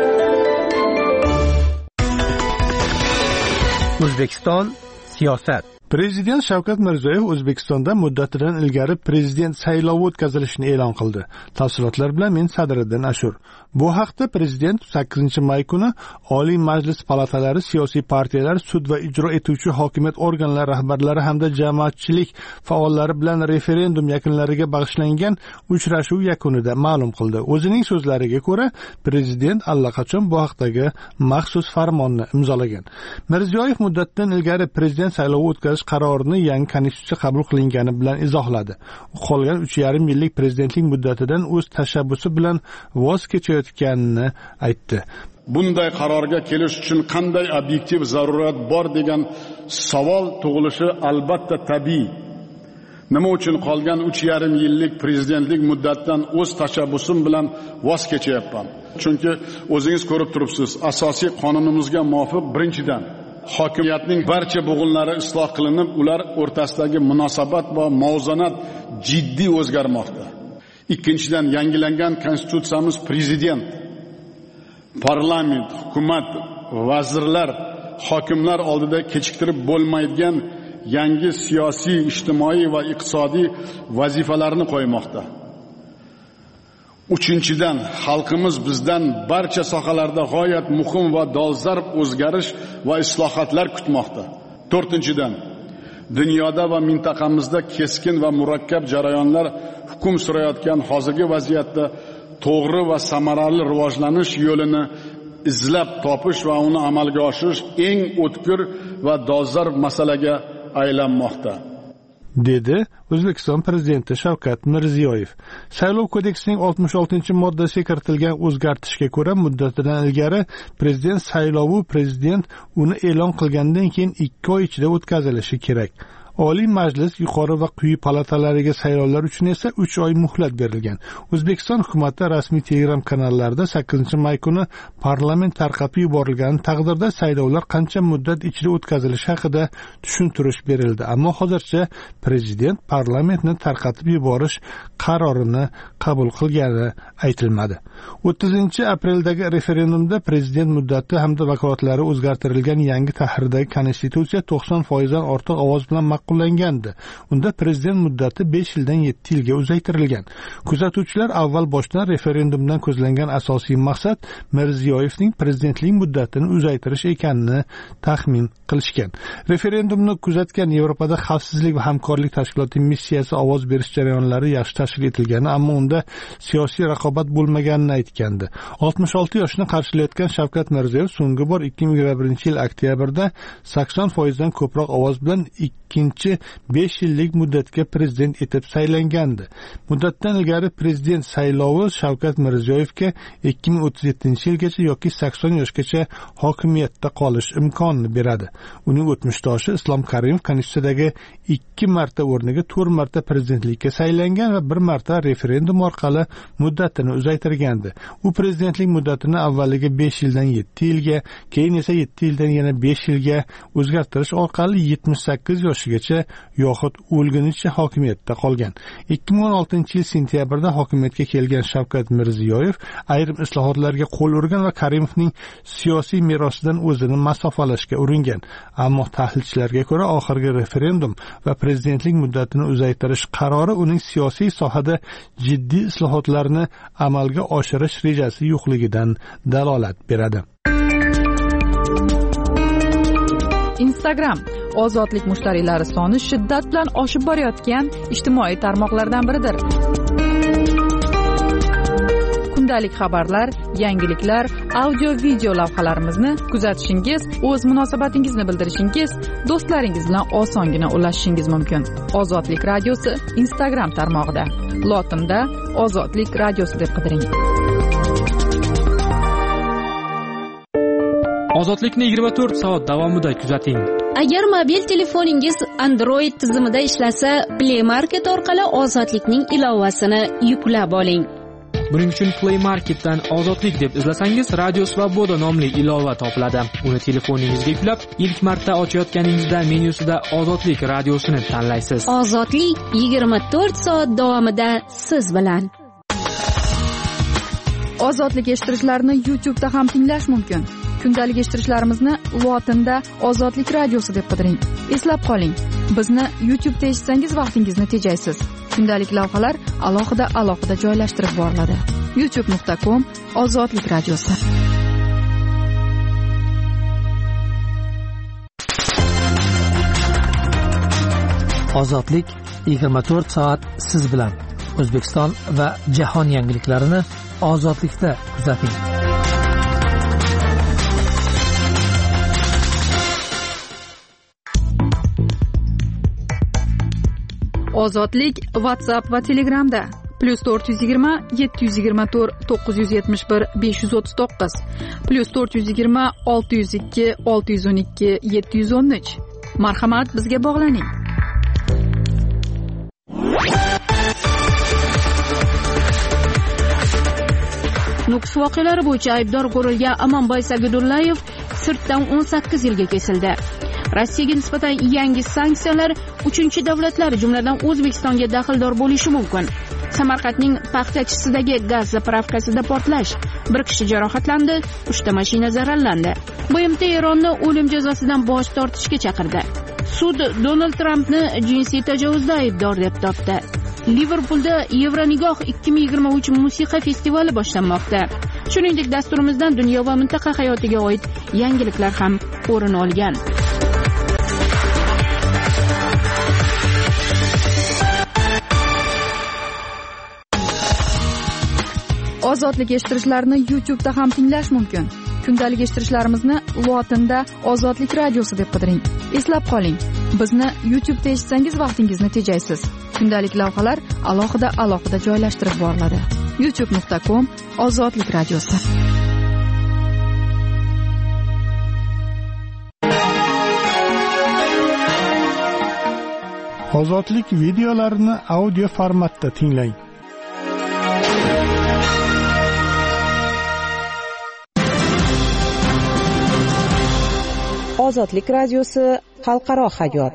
O'zbekiston siyosat. Prezident Shavkat Mirziyoyev O'zbekistonda muddatidan ilgari prezident saylovi o'tkazilishini e'lon qildi. Tafsilotlar bilan men Sadriddin Ashur. Bu haqda prezident 8-may kuni Oliy Majlis palatalari, siyosiy partiyalar, sud va ijro etuvchi hokimiyat organlari rahbarlari hamda jamoatchilik faollari bilan referendum yakunlariga bag'ishlangan uchrashuv yakunida ma'lum qildi. O'zining so'zlariga ko'ra, prezident allaqachon bu haqdagi maxsus farmonni imzolagan. Mirziyoyev muddatidan ilgari prezident saylovi o'tkazish qarorini yangi konstitutsiya qabul qilingani bilan izohladi. U qolgan 3,5 yillik prezidentlik muddatidan o'z tashabbusi bilan voz kechayotganini aytdi. Bunday qarorga kelish uchun qanday obyektiv zarurat bor degan savol tug'ilishi albatta tabiiy. Nima uchun qolgan 3,5 yillik prezidentlik muddatidan o'z tashabbusim bilan voz kechayapman? Chunki o'zingiz ko'rib turibsiz, asosiy qonunimizga muvofiq birinchidan hokimiyatning barcha bo'g'inlari isloh qilinib, ular o'rtasidagi munosabat va muvozanat jiddiy o'zgarmoqda. Ikkinchidan, yangilangan konstitutsiyamiz prezident, parlament, hukumat, vazirlar, hokimlar oldida kechiktirib bo'lmaydigan yangi siyosiy, ijtimoiy va iqtisodiy vazifalarni qo'ymoqda. Uchinchidan, xalqimiz bizdan barcha sohalarda g'oyat muhim va dolzarb o'zgarish va islohotlar kutmoqda. To'rtinchidan, dunyoda va mintaqamizda keskin va murakkab jarayonlar hukm surayotgan hozirgi vaziyatda to'g'ri va samarali rivojlanish yo'lini izlab topish va uni amalga oshirish eng o'tkir va dolzarb masalaga aylanmoqda, dedi O'zbekiston prezidenti Shavkat Mirziyoyev. Saylov kodeksining 66-moddasiga kiritilgan o'zgartishga ko'ra, muddatidan ilgari prezident saylovi prezident uni e'lon qilgandan keyin 2 oy ichida o'tkazilishi kerak. Oliy Majlis yuqori va quyi palatalariga saylovlar uchun esa 3 oy muhlat berilgan. O'zbekiston hukumati rasmiy Telegram kanallarida 8-may kuni parlament tarqatib yuborilgani taqdirda saylovlar qancha muddat ichida o'tkazilishi haqida tushuntirish berildi. Ammo hozircha prezident parlamentni tarqatib yuborish qarorini qabul qilgani aytilmadi. 30-apreldagi referendumda prezident muddati hamda vakolatlari o'zgartirilgan yangi tahrirdagi konstitutsiya 90% dan ortiq ovoz bilan ma'qullangandi. Unda prezident muddati 5 yildan 7 yilga uzaytirilgan. Kuzatuvchilar avval boshdan referendumdan ko'zlangan asosiy maqsad Mirziyoyevning prezidentlik muddatini uzaytirish ekanini taxmin qilishgan. Referendumni kuzatgan Yevropada xavfsizlik va hamkorlik tashkiloti missiyasi ovoz berish jarayonlari yaxshi tashkil etilgani, ammo unda siyosiy raqobat bo'lmaganini aytgandi. 66 yoshni qarshilayotgan Shavkat Mirziyoyev so'nggi bor 2021-yil oktyabrda 80% dan ko'proq ovoz bilan ikkinchi 5 yillik muddatga prezident etib saylangandi. Muddatdan ilgari prezident saylovi Shavkat Mirziyoyevga 2037-yilgacha yoki 80 yoshgacha hokimiyatda qolish imkonini beradi. Uning o'tmishdoshi Islom Karimov konstitutsiyadagi 2 marta o'rniga 4 marta prezidentlikka saylangan va 1 marta referendum orqali muddatini uzaytirgandi. U prezidentlik muddatini avvaliga 5 yildan 7 yilga, keyin esa 7 yildan yana 5 yilga o'zgartirish orqali 78 yoshga oxirigacha yoxud o'lgunicha hokimiyatda qolgan. 2016-yil sentyabrda hokimiyatga kelgan Shavkat Mirziyoyev ayrim islohotlarga qo'l urgan va Karimovning siyosiy merosidan o'zini masofalashga uringan. Ammo tahlilchilarga ko'ra oxirgi referendum va prezidentlik muddatini uzaytirish qarori uning siyosiy sohada jiddiy islohotlarni amalga oshirish rejasi yo'qligidan dalolat beradi. Instagram ozodlik mushtariylari soni shiddat bilan oshib borayotgan ijtimoiy tarmoqlardan biridir. Kundalik xabarlar, yangiliklar, audio video lavhalarimizni kuzatishingiz, o'z munosabatingizni bildirishingiz, do'stlaringiz bilan osongina ulashishingiz mumkin. Ozodlik radiosi Instagram tarmog'ida. Lotinda Ozodlik radiosi deb qidiring. Ozodlikni 24 soat davomida kuzating. Agar mobil telefoningiz Android tizimida ishlasa, Play Market orqali Ozodlikning ilovasini yuklab oling. Buning uchun Play Marketdan Ozodlik deb izlasangiz, Radio Svoboda nomli ilova topiladi. Uni telefoningizga yuklab, ilk marta ochayotganingizda menyusida Ozodlik radiosini tanlaysiz. Ozodlik 24 soat davomida siz bilan. Ozodlik eshittirishlarni YouTube'da ham tinglash mumkin. Kundalik eshittirishlarimizni Lotinda Ozodlik radiosi deb qidiring. Eslab qoling, bizni YouTube'da eshitsangiz vaqtingizni tejaysiz. Kundalik lavhalar alohida joylashtirib boriladi. youtube.com Ozodlik radiosi. Ozodlik 24 soat siz bilan. O'zbekiston va jahon yangiliklarini Ozodlikda kuzating. Ozodlik WhatsApp va Telegramda +420 724 971 539 +420 602 612 713. Marhamat, bizga bog'laning. Nukus voqealari bo'yicha aybdor ko'rilgan Amanboy Sagudullayev sirtdan 18 yilga kesildi. Rossiyaga nisbatan yangi sanksiyalar 3-davlatlar, jumladan O'zbekistonga daxldor bo'lishi mumkin. Samarqandning paxtachisidagi gaz zapravkasida portlash, 1 kishi jarohatlandi, 3 mashina zararlandi. BMT Eronni o'lim jazosidan bosh tortishga chaqirdi. Sud Donald Trampni jinsiy tajovuzda aybdor deb topdi. Liverpulda Yevronigoh 2023 musiqa festivali boshlanmoqda. Shuningdek, dasturimizdan dunyo va mintaqa hayotiga oid yangiliklar ham o'rin olgan. Ozodlik eshittirishlarni YouTube'da ham tinglash mumkin. Kundalik eshittirishlarimizni Lotinda Ozodlik radiosi deb qidiring. Eslab qoling, bizni YouTube'da eshitsangiz vaqtingizni tejaysiz. Kundalik lavhalar alohida joylashtirib boriladi. youtube.com Ozodlik radiosi. Ozodlik videolarini audio formatda tinglang. Ozodlik radiosi xalqaro hayot.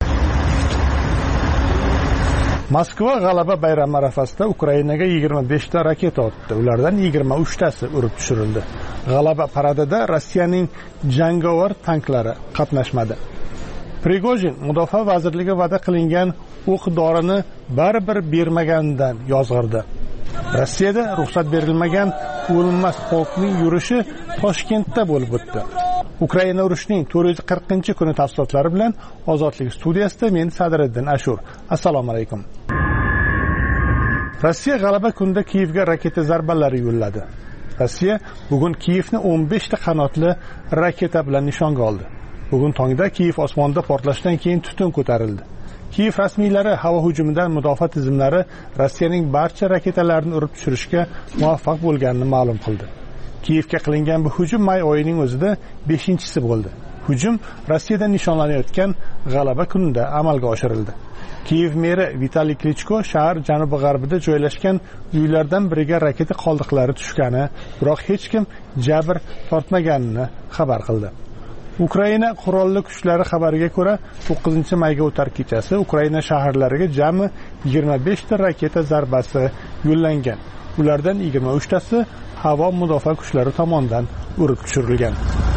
Moskva g'alaba bayrami arafasida Ukrainaga 25 ta raketa otdi. Ulardan 23 tasi urib tushirildi. G'alaba paradida Rossiyaning jangovar tanklari qatnashmadi. Prigojin Mudofaa vazirligi va'da qilingan o'q-dorini baribir bermaganidan yozg'irdi. Rossiyada ruxsat berilmagan o'lmas polkning yurishi Toshkentda bo'lib o'tdi. Ukraina urushining 440-kuni tafsilotlari bilan Ozodlik studiyasida men Sadriddin Ashur. Assalomu alaykum. Rossiya g'alaba kunida Kiyevga raketa zarbalari yo'lladi. Rossiya bugun Kiyevni 15 ta qanotli raketa bilan nishonga oldi. Bugun tongda Kiyev osmonida portlashdan keyin tutun ko'tarildi. Kiyev rasmiylari havo hujumidan mudofaa tizimlari Rossiyaning barcha raketalarini urib tushirishga muvaffaq bo'lganini ma'lum qildi. Kiyevga qilingan bu hujum may oyining o'zida 5-chisi bo'ldi. Hujum Rossiyada nishonlanayotgan g'alaba kunida amalga oshirildi. Kiyev meri Vitaliy Klichko shahar janubi-g'arbida joylashgan uylardan biriga raketa qoldiqlari tushgani, biroq hech kim jabr tortmaganini xabar qildi. Ukraina qurolli kuchlari xabariga ko'ra 9-mayga o'tar kechasi Ukraina shaharlariga jami 25 ta raketa zarbasi yo'llangan. Ulardan 23 tasi havo mudofaa kuchlari tomonidan urib tushirilgan.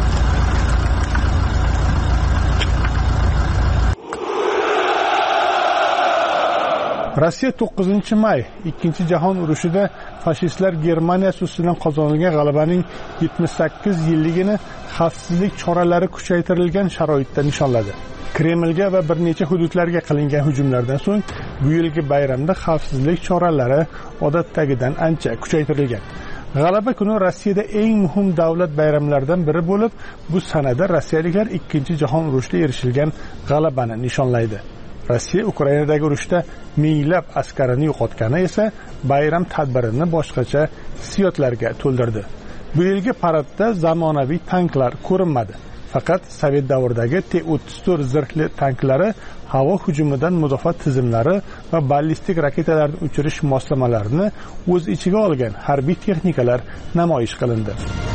Rossiya 9-may Ikkinchi jahon urushida fashistlar Germaniyasi ustidan qozonilgan g'alabaning 78 yilligini xavfsizlik choralari kuchaytirilgan sharoitda nishonladi. Kremlga va bir necha hududlarga qilingan hujumlardan so'ng bu yilgi bayramda xavfsizlik choralari odatdagidan ancha kuchaytirilgan. G'alaba kuni Rossiyada eng muhim davlat bayramlaridan biri bo'lib, bu sanada rossiyaliklar Ikkinchi jahon urushida erishilgan g'alabani nishonlaydi. Rossiya Ukrainadagi urushda minglab askarini yo'qotgani esa bayram tadbirini boshqacha hissiyotlarga to'ldirdi. Bu yilgi paradda zamonaviy tanklar ko'rinmadi. Faqat Sovet davridagi T-34 zirhli tanklari havo hujumidan mudofaa tizimlari va ballistik raketalarni uchirish moslamalarini o'z ichiga olgan harbiy texnikalar namoyish qilindi.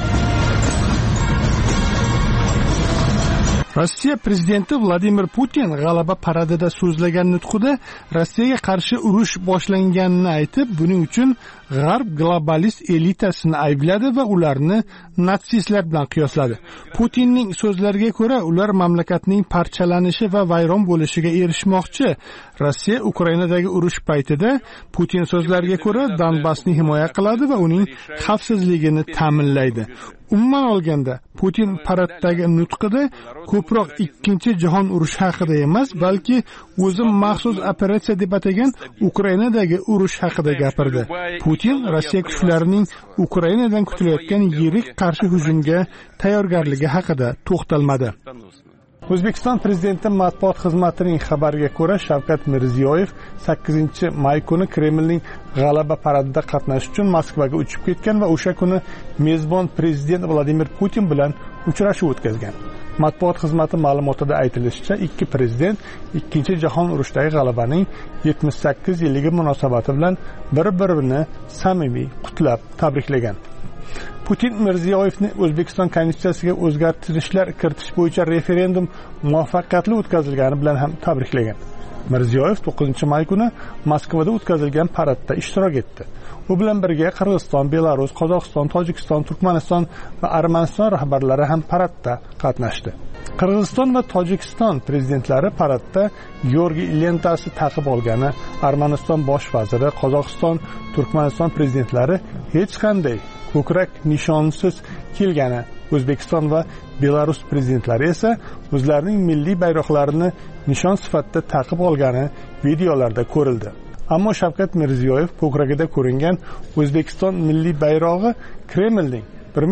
Rossiya prezidenti Vladimir Putin g'alaba paradida so'zlagan nutqida Rossiyaga qarshi urush boshlanganini aytib, buning uchun G'arb globalist elitasini aybladi va ularni natsistlar bilan qiyosladi. Putinning so'zlariga ko'ra, ular mamlakatning parchalanishi va vayron bo'lishiga erishmoqchi. Rossiya Ukrainadagi urush paytida Putin so'zlariga ko'ra Donbassni himoya qiladi va uning xavfsizligini ta'minlaydi. Umuman olganda, Putin paraddagi nutqida ko'proq Ikkinchi jahon urushi haqida emas, balki o'zi maxsus operatsiya deb atagan Ukrainadagi urush haqida gapirdi. Putin Rossiya kuchlarining Ukrainadan kutilayotgan yirik qarshi hujumga tayyorgarligi haqida to'xtalmadi. O'zbekiston prezidenti matbuot xizmatining xabariga ko'ra, Shavkat Mirziyoyev 8-may kuni Kremlning g'alaba paradida qatnashish uchun Moskvaga uchib ketgan va o'sha kuni mezbon prezident Vladimir Putin bilan uchrashuv o'tkazgan. Matbuot xizmati ma'lumotida aytilishicha, ikki prezident Ikkinchi jahon urushidagi g'alabaning 78 yilligi munosabati bilan bir-birini samimiy qutlab tabriklagan. Putin Mirziyoyevni O'zbekiston konstitutsiyasiga o'zgartirishlar kiritish bo'yicha referendum muvaffaqiyatli o'tkazilgani bilan ham tabriklagan. Mirziyoyev 9-may kuni Moskvada o'tkazilgan paradda ishtirok etdi. U bilan birga Qirg'iziston, Belarus, Qozog'iston, Tojikiston, Turkmaniston va Armaniston rahbarlari ham paradda qatnashdi. Qirg'iziston va Tojikiston prezidentlari paradda Georgiy lentasi taqib olgani, Armaniston bosh vaziri, Qozog'iston, Turkmaniston prezidentlari hech qanday ko'krak nishonsiz kelgani, O'zbekiston va Belarus prezidentlari esa o'zlarining milliy bayroqlarini nishon sifatida taqib olgani videolarda ko'rildi. Ammo Shavkat Mirziyoyev ko'kragida ko'ringan O'zbekiston milliy bayrog'i Kremlning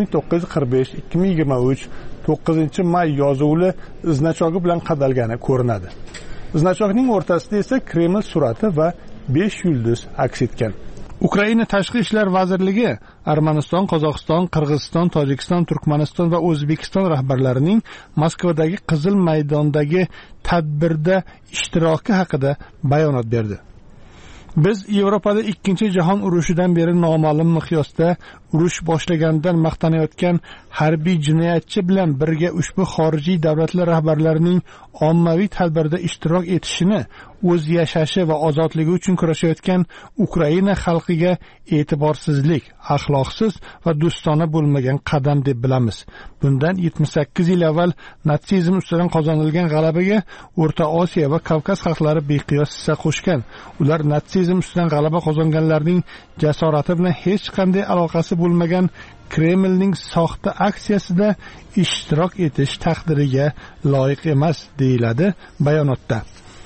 1945-2023 9-may yozuvli iznachog'i bilan qadalgani ko'rinadi. Iznachog'ning o'rtasida esa Kreml surati va 5 yulduz aks etgan. Ukraina Tashqi ishlar vazirligi Armaniston, Qozog'iston, Qirg'iziston, Tojikiston, Turkmaniston va O'zbekiston rahbarlarining Moskvadagi Qizil maydondagi tadbirda ishtiroki haqida bayonot berdi. Biz Yevropada Ikkinchi jahon urushidan beri noma'lum miqyosda urush boshlaganidan maqtanayotgan harbiy jinoyatchi bilan birga ushbu xorijiy davlatlar rahbarlarining ommaviy tadbirda ishtirok etishini, o'z yashashi va ozodligi uchun kurashayotgan Ukraina xalqiga e'tiborsizlik, axloqsiz va do'stona bo'lmagan qadam deb bilamiz. Bundan 78 yil avval natsizm ustidan qozonilgan g'alabaga O'rta Osiyo va Kavkaz xalqlari beqiyos hissa qo'shgan. Ular natsizm ustidan g'alaba qozonganlarning jasorati bilan hech qanday aloqasi bo'lmagan Kremlning soxta aksiyasida ishtirok etish taqdiriga loyiq emas, deyiladi bayonotda.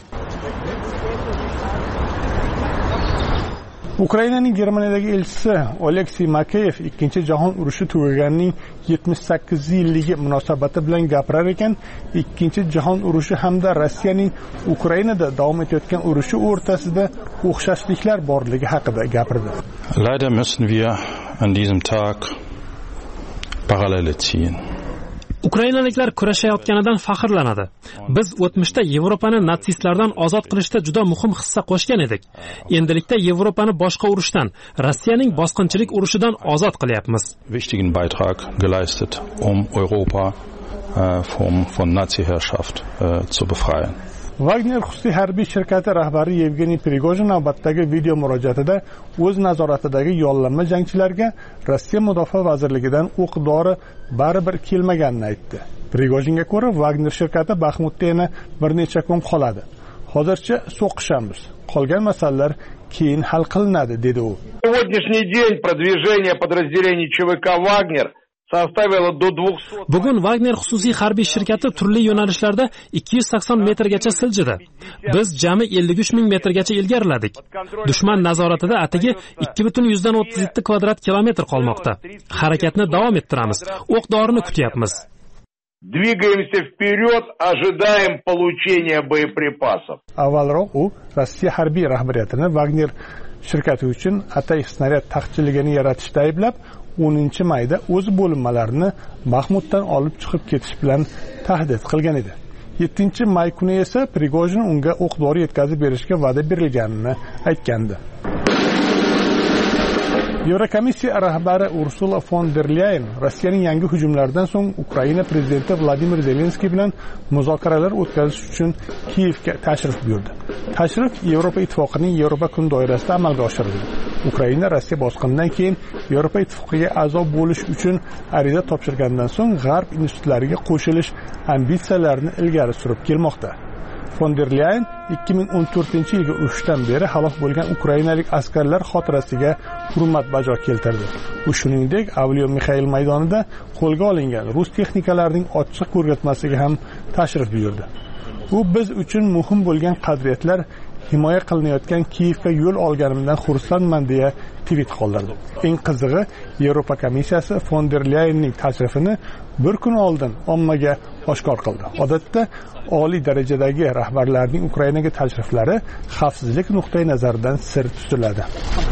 Ukrainaning Germaniyadagi elchisi Oleksiy Makeyev Ikkinchi jahon urushi tugaganining 78 yilligi munosabati bilan gapirar ekan, Ikkinchi jahon urushi hamda Rossiyaning Ukrainada davom etayotgan urushi o'rtasida o'xshashliklar borligi haqida gapirdi. Leider müssen wir an diesem Tag Parallele ziehen. Ukrainaliklar kurashayotganidan faxrlanadi. Biz o'tmishda Yevropani natsistlardan ozod qilishda juda muhim hissa qo'shgan edik. Endilikda Yevropani boshqa urushdan, Rossiyaning bosqinchilik urushidan ozod qilyapmiz. Wichtigen Beitrag geleistet, Europa von Nazi-Herrschaft zu befreien. Wagner xususiy harbiy shirkati rahbari Yevgeniy Prigojin navbatdagi video murojaatida o'z nazoratidagi yollanma jangchilarga Rossiya Mudofaa vazirligidan o'q-dori baribir kelmaganini aytdi. Prigojinga ko'ra, Wagner shirkati Baxmutda yana bir necha kun qoladi. Hozircha so'qishamiz. Qolgan masalalar keyin hal qilinadi, dedi u. Сегодняшний день продвижение подразделений ЧВК «Вагнер» Bugun Wagner xususiy harbiy shirkati turli yo'nalishlarda 280 metrgacha siljidi. Biz jami 53 ming metrgacha ilgariladik. Dushman nazoratida atigi 2,37 kvadrat kilometr qolmoqda. Harakatni davom ettiramiz. O'q-dorini kutyapmiz. Двигаемся вперед, ожидаем получения боеприпасов. Avvalroq u Rossiya harbiy rahbariyatini Wagner shirkati uchun atay snaryad taqchilligini yaratishda ayblab, 10 mayda o'z bo'linmalarini Baxmutdan olib chiqib ketish bilan tahdid qilgan edi. 7 may kuni esa Prigojin unga o'q-dori yetkazib berishga va'da berilganini aytgandi. Yevrokomissiya rahbari Ursula von der Leyen Rossiyaning yangi hujumlaridan so'ng Ukraina prezidenti Vladimir Zelenskiy bilan muzokaralar o'tkazish uchun Kiyevga tashrif buyurdi. Tashrif Yevropa ittifoqining Yevropa kun doirasida amalga oshirildi. Ukraina Rossiya bosqinidan keyin Yevropa ittifoqiga a'zo bo'lish uchun ariza topshirgandan so'ng G'arb institutlariga qo'shilish ambitsiyalarini ilgari surib kelmoqda. Von der Leyen 2014-yilgi urushdan beri halok bo'lgan ukrainalik askarlar xotirasiga hurmat bajo keltirdi. U shuningdek, Avliyo Mixail maydonida qo'lga olingan rus texnikalarining ochiq ko'rgazmasiga ham tashrif buyurdi. U biz uchun muhim bo'lgan qadriyatlar himoya qilinayotgan Kiyevga yo'l olganimdan xursandman deya tweet qoldirdi. Eng qizig'i, Yevropa komissiyasi von der Leyenning tashrifini bir kun oldin ommaga oshkor qildi. Odatda oliy darajadagi rahbarlarning Ukrainaga tashriflari xavfsizlik nuqtai nazaridan sir tutiladi.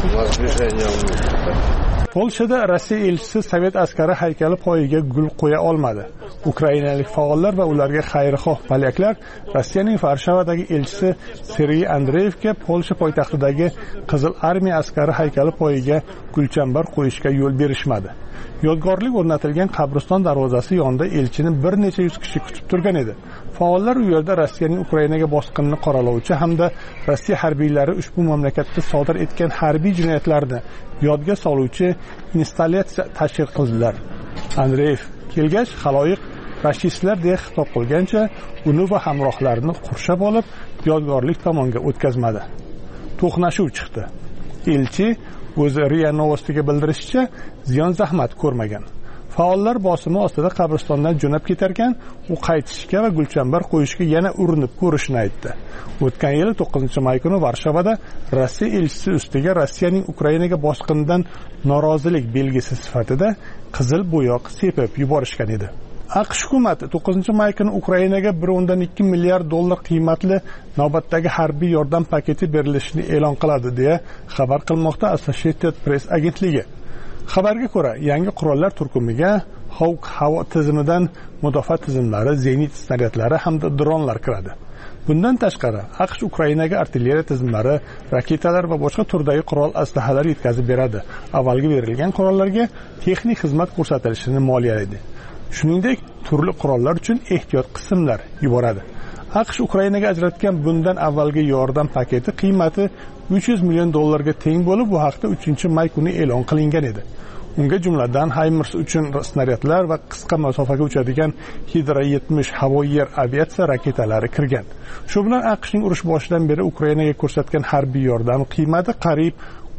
Polshada Rossiya elchisi Sovet askari haykali poyiga gul qo'ya olmadi. Ukrainalik faollar va ularga xayrixoh polyaklar Rossiyaning Varshavadagi elchisi Sergey Andreyevga Polsha poytaxtidagi Qizil armiya askari haykali poyiga gulchambar qo'yishga yo'l berishmadi. Yodgorlik o'rnatilgan qabriston darvozasi yonida elchini bir necha yuz kishi kutib turgan edi. Faollar u yerda Rossiyaning Ukrainaga bosqinini qoralovchi hamda Rossiya harbiylari ushbu mamlakatda sodir etgan harbiy jinoyatlarni yodga soluvchi installyatsiya tashkil qildilar. Andreyev kelgach, xaloyiq fashistlar deya xitob qilgancha uni va hamrohlarini qurshab olib, yodgorlik tomonga o'tkazmadi. To'qnashuv chiqdi. Elchi o'zi RIA Novostiga bildirishicha, ziyon zahmat ko'rmagan. Faollar bosimi ostida qabristondan jo'nab ketarkan, u qaytishga va gulchambar qo'yishga yana urinib ko'rishini aytdi. O'tgan yil 9-may kuni Varshavada Rossiya elchisi ustiga Rossiyaning Ukrainaga bosqinidan norozilik belgisi sifatida qizil bo'yoq sepib yuborishgan edi. AQSh hukumati 9-may kuni Ukrainaga 1.2 milliard dollar qiymatli navbatdagi harbiy yordam paketi berilishini e'lon qiladi deya xabar qilmoqda Associated Press agentligi. Xabarga ko'ra, yangi qurollar turkumiga Hawk havo tizimidan mudofaa tizimlari, zenit snaryadlari hamda dronlar kiradi. Bundan tashqari, AQSh Ukrainaga artilleriya tizimlari, raketalar va boshqa turdagi qurol aslahalar yetkazib beradi. Avvalgi berilgan qurollarga texnik xizmat ko'rsatilishini moliyalaydi. Shuningdek, turli qurollar uchun ehtiyot qismlar yuboradi. AQSh Ukrainaga ajratgan bundan avvalgi yordam paketi qiymati 300 million dollarga teng bo'lib, bu haqda 3-may kuni e'lon qilingan edi. Unga jumladan HIMARS uchun snaryadlar va qisqa masofaga uchadigan Hydra 70 havo-yer aviatsiya raketalari kirgan. Shu bilan AQShning urush boshidan beri Ukrainaga ko'rsatgan harbiy yordam qiymati qariyb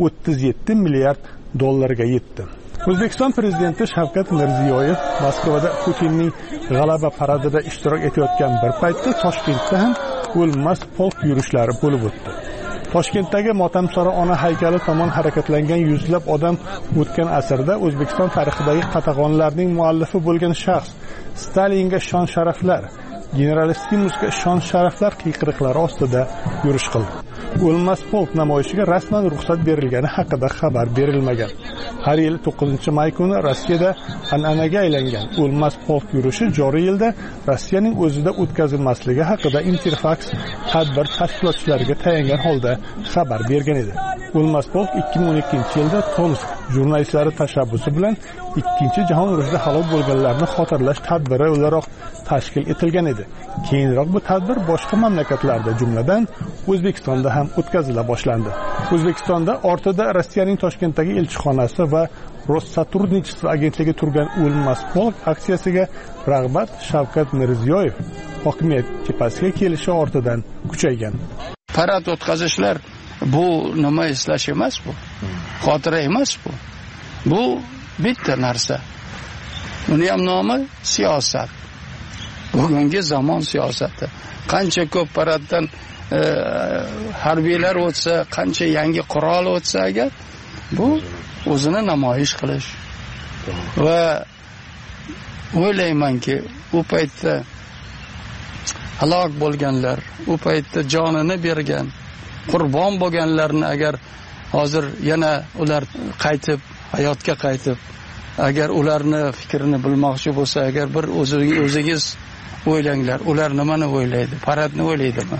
37 milliard dollarga yetdi. O'zbekiston prezidenti Shavkat Mirziyoyev Moskvada Putinning g'alaba paradida ishtirok etayotgan bir paytda Toshkentda ham o'lmas polk yurishlari bo'lib o'tdi. Toshkentdagi Motamsaro ona haykali tomon harakatlangan yuzlab odam o'tgan asrda O'zbekiston tarixidagi qatag'onlarning muallifi bo'lgan shaxs Stalinga shon-sharaflar, generalissimusga shon-sharaflar qiyqiriqlari ostida yurish qildi. O'lmas polk namoyishiga rasman ruxsat berilgani haqida xabar berilmagan. Har yil 9-may kuni Rossiyada an'anaga aylangan o'lmas polk yurishi joriy yilda Rossiyaning o'zida o'tkazilmasligi haqida Interfax tadbir tashkilotchilariga tayangan holda xabar bergan edi. O'lmas polk 2012-yilda Tomsk jurnalistlari tashabbusi bilan Ikkinchi jahon urushida halok bo'lganlarni xotirlash tadbiri o'laroq tashkil etilgan edi. Keyinroq bu tadbir boshqa mamlakatlarda, jumladan O'zbekistonda ham o'tkazila boshlandi. O'zbekistonda ortida Rossiyaning Toshkentdagi elchixonasi va Rossотрудничество agentligi turgan O'lmas polk aksiyasiga rag'bat Shavkat Mirziyoyev hokimiyat tepasiga kelishi ortidan kuchaygan. Parad o'tkazishlar bu nima eslash emas bu. Xotira emas bu. Bu bitta narsa. Uni ham nomi siyosat. Bugungi zamon siyosati. Qancha ko'p paraddan harbiylar o'tsa, qancha yangi qurol o'tsa agar bu o'zini namoyish qilish. Va o'ylaymanki, u paytda halok bo'lganlar, u paytda jonini bergan, qurbon bo'lganlarni agar hozir yana ular qaytib hayotga qaytib, agar ularni fikrini bilmoqchi bo'lsa, agar bir o'zingiz o'ylanglar, ular nimani o'ylaydi? Paradni o'ylaydimi?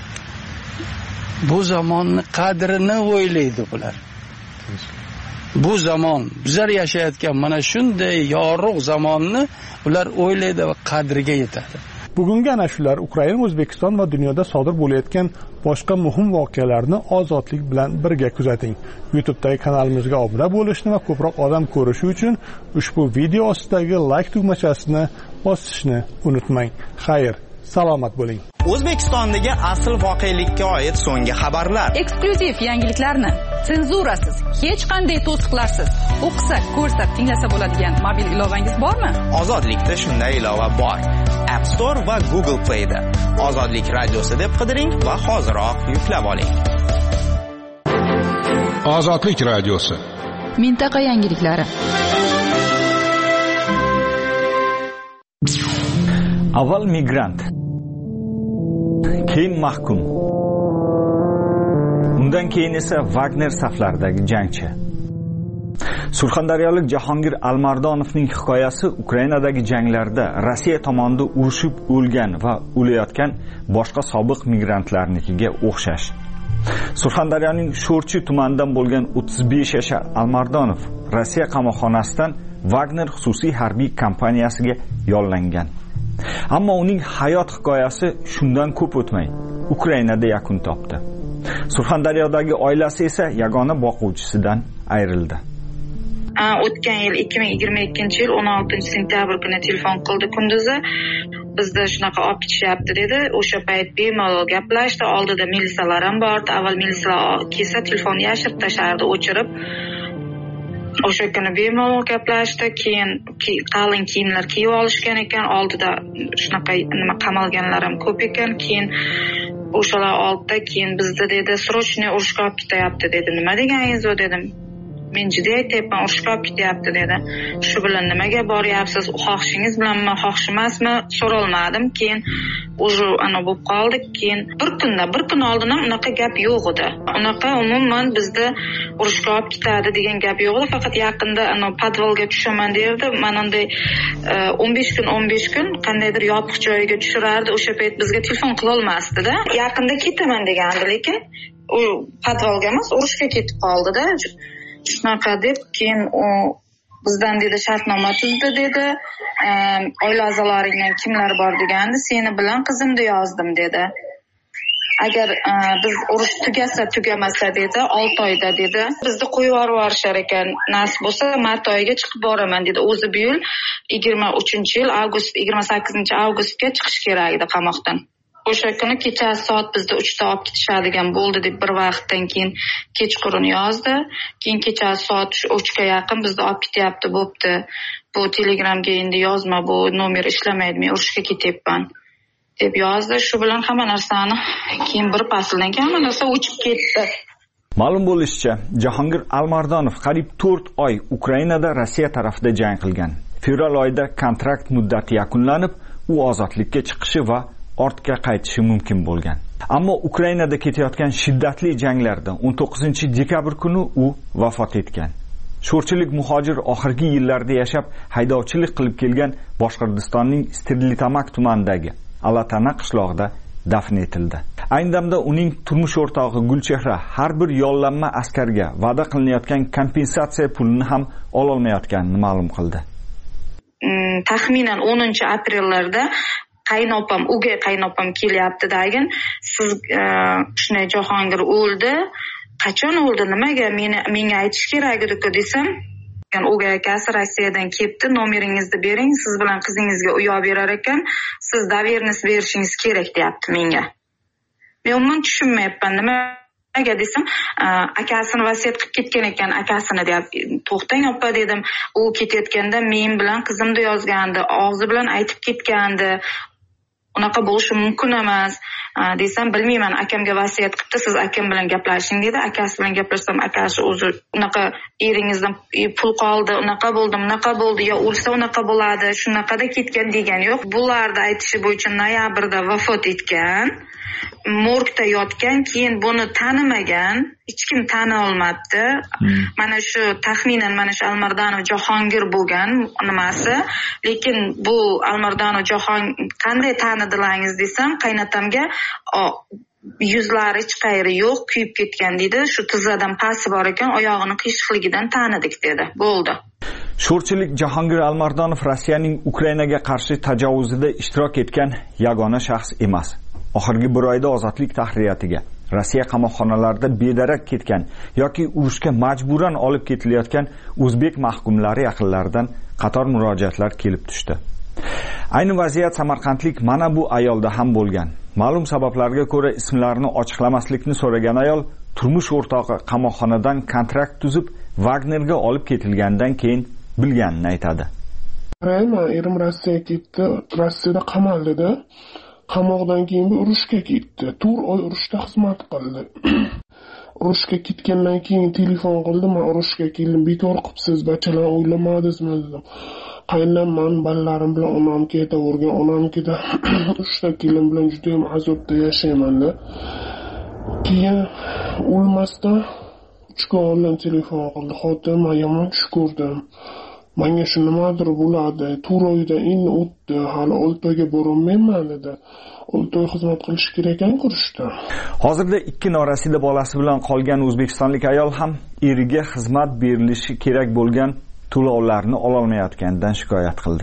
Bu zamonni qadrini o'ylaydi bular. Bu zamon, bizlar yashayotgan mana shunday yorug' zamonni ular o'ylaydi va qadriga yetadi. Bugungi ana shular Ukraina, O'zbekiston va dunyoda sodir bo'layotgan boshqa muhim voqealarni ozodlik bilan birga kuzating. YouTube'dagi kanalimizga obuna bo'lishni va ko'proq odam ko'rishi uchun ushbu video ostidagi like tugmachasini bosishni unutmang. Xayr, salomat bo'ling. O'zbekistondagi asl voqelikka oid so'nggi xabarlar, eksklyuziv yangiliklarni senzurasiz, hech qanday to'siqlarsiz o'qisak, ko'rsak, tinglasa bo'ladigan mobil ilovangiz bormi? Ozodlikda shunday ilova bor. App Store va Google Play'da Ozodlik radiosi deb qidiring va hoziroq yuklab oling. Ozodlik radiosi. Mintaqa yangiliklari. Avval migrant, keyin mahkum. Undan keyin esa Wagner saflaridagi jangchi. Surxondaryolik Jahongir Almardonovning hikoyasi Ukrainadagi janglarda Rossiya tomonidan urushib o'lgan va o'layotgan boshqa sobiq migrantlarnikiga o'xshash. Surxondaryoning Sho'rchi tumanidan bo'lgan 35 yashar Almardonov Rossiya qamoqxonasidan Wagner xususiy harbiy kompaniyasiga yollangan. Ammo uning hayot hikoyasi shundan ko'p o'tmay Ukrainada yakun topdi. Surxondaryodagi oilasi esa yagona boquvchisidan ayrildi. O'tgan yil 2022-yil 16-sentyabr kuni telefon qildi kunduzi. Bizda shunaqa olib ketishyapti dedi. O'sha payt bemalol gaplashdi. Oldida militsiyalar ham bordi. Avval militsiyalar kelsa telefonni yashirib tashardi, o'chirib. O'sha kuni bemalol gaplashdi. Keyin qalin kiyimlar kiyib olishgan ekan. Oldida shunaqa nima qamalganlar ham ko'p ekan. Keyin o'shalar oldida keyin bizda dedi, srochniy urushga olib ketyapti dedi. Nima deganingiz u dedim. Men juda aytayapman, urushga olib ketyapti dedi. Shu bilan nimaga boryapsiz? Xohishingiz bilanmi, xohish emasmi? So'rolmadim. Keyin o'sha ana bo'lib qoldik. Keyin bir kun oldin ham unaqa gap yo'q edi. Unaqa umuman bizda urushga olib ketadi degan gap yo'q edi. Faqat yaqinda ana podvalga tushaman derdi. Mana bunday 15 kun qandaydir yopiq joyga tushirardi. O'sha payt bizga telefon qila olmasdi-da. Yaqinda ketaman degandi, lekin u podvalga emas, urushga ketib qoldi-da. Shunaqa deb keyin u bizdan dedi shartnoma tuzdi dedi. Oila a'zolaringdan kimlar bor degandi. Seni bilan qizimni yozdim dedi. Agar biz urush tugamasa dedi, 6 oyda dedi. Bizni qo'yib yuborishar ekan. Nasib bo'lsa mart oyiga chiqib boraman dedi. O'zi bu yil 23-yil 28-avgustga chiqish kerak edi qamoqdan. O'sha kuni kechasi soat bizda 3 da olib ketishadigan bo'ldi deb bir vaqtdan keyin kechqurun yozdi. Keyin kechasi soat 3 ga yaqin bizda olib ketyapti, bo'pti. Bu Telegramga endi yozma, bu nomer ishlamaydi, men urushga ketyapman deb yozdi. Shu bilan hamma narsani keyin bir fasldan keyin hamma narsa o'chib ketdi. Ma'lum bo'lishicha, Jahongir Almardonov qariyb 4 oy Ukrainada Rossiya tarafida jang qilgan. Fevral oyida kontrakt muddati yakunlanib, u ozodlikka chiqishi va ortga qaytishi mumkin bo'lgan. Ammo Ukrainada ketayotgan shiddatli janglarda 19-dekabr kuni u vafot etgan. Sho'rchilik muhojir oxirgi yillarda yashab haydovchilik qilib kelgan Boshqirdistonning Stirlitamak tumanidagi Alatana qishlog'ida dafn etildi. Ayni damda uning turmush o'rtog'i Gulchehra har bir yollanma askarga va'da qilinayotgan kompensatsiya pulini ham ololmayotganini ma'lum qildi. Taxminan 10-aprellarda o'gay qaynopam kelyapti dagin, siz shunday Jahongir o'ldi, qachon o'ldi, nimaga menga aytish kerak edi-ku desam, o'gay akasi Rossiyadan kelibdi, nomeringizni bering, siz bilan qizingizga uy olib berar ekan, siz dovernost berishingiz kerak deyapti menga. Men umuman tushunmayapman, nimaga desam, akasini vasiyat qilib ketgan ekan, akasini deyapti. To'xtang opa dedim, u ketayotganda men bilan qizimni yozgandi, og'zi bilan aytib ketgandi. Unaqa bo'lishi mumkin emas desam, bilmayman, akamga vasiyat qilibdi, siz akam bilan gaplashing dedi. Akasi bilan gaplashsam, akasi o'zi unaqa eringizdan pul qoldi, unaqa bo'ldi, yo o'lsa unaqa bo'ladi, shunaqada ketgan degani yo'q. Bularda aytishi bo'yicha noyabrda vafot etgan, morgda yotgan, keyin buni tanimagan, hech kim tana olmabdi. Mana shu taxminan mana shu Almardonov Jahongir bo'lgan nimasi, lekin bu Almardonov qanday tanidilaringiz desam, qaynatamga yuzlari hech qayeri yo'q, kuyib ketgan dedi. Shu tizzadan pasi bor ekan, oyog'ini qiyshiqligidan tanidik dedi. Bo'ldi. Sho'rchilik Jahongir Almardonov Rossiyaning Ukrainaga qarshi tajovuzida ishtirok etgan yagona shaxs emas. Oxirgi bir oyda Ozodlik tahririyatiga Rossiya qamoqxonalarida bedarak ketgan yoki urushga majburan olib ketilayotgan o'zbek mahkumlari yaqinlaridan qator murojaatlar kelib tushdi. Ayni vaziyat samarqandlik mana bu ayolda ham bo'lgan. Ma'lum sabablarga ko'ra ismlarini ochiqlamaslikni so'ragan ayol turmush o'rtog'i qamoqxonadan kontrakt tuzib Wagnerga olib ketilgandan keyin bilganini aytadi. Erim Rossiyaga ketdi, Rossiyada qamaldi. Qamoqdan keyin urushga ketdi. 4 oy urushda xizmat qildi. Urushga ketgandan keyin telefon qildi, men urushga keldim, bekor qilibsiz, bachalar o'ylamadingizmi dedim. Qaynonam balalarim bilan onam ketavergan, onamkida 3 ta kelim bilan juda ham azobda yashayman-da. Keyin o'lmasdan 3 kun oldin telefon qildi. Xotin, men yomon tush ko'rdim. Menga shu nimadir bo'ladi. 4 oydan endi o'tdi, hali 6 oyga borolmayman dedi. 6 oy xizmat qilish kerak ekan kurishda. Hozirda 2 norasida bolasi bilan qolgan o'zbekistonlik ayol ham eriga xizmat berilishi kerak bo'lgan to'lovlarni ololmayotganidan shikoyat qildi.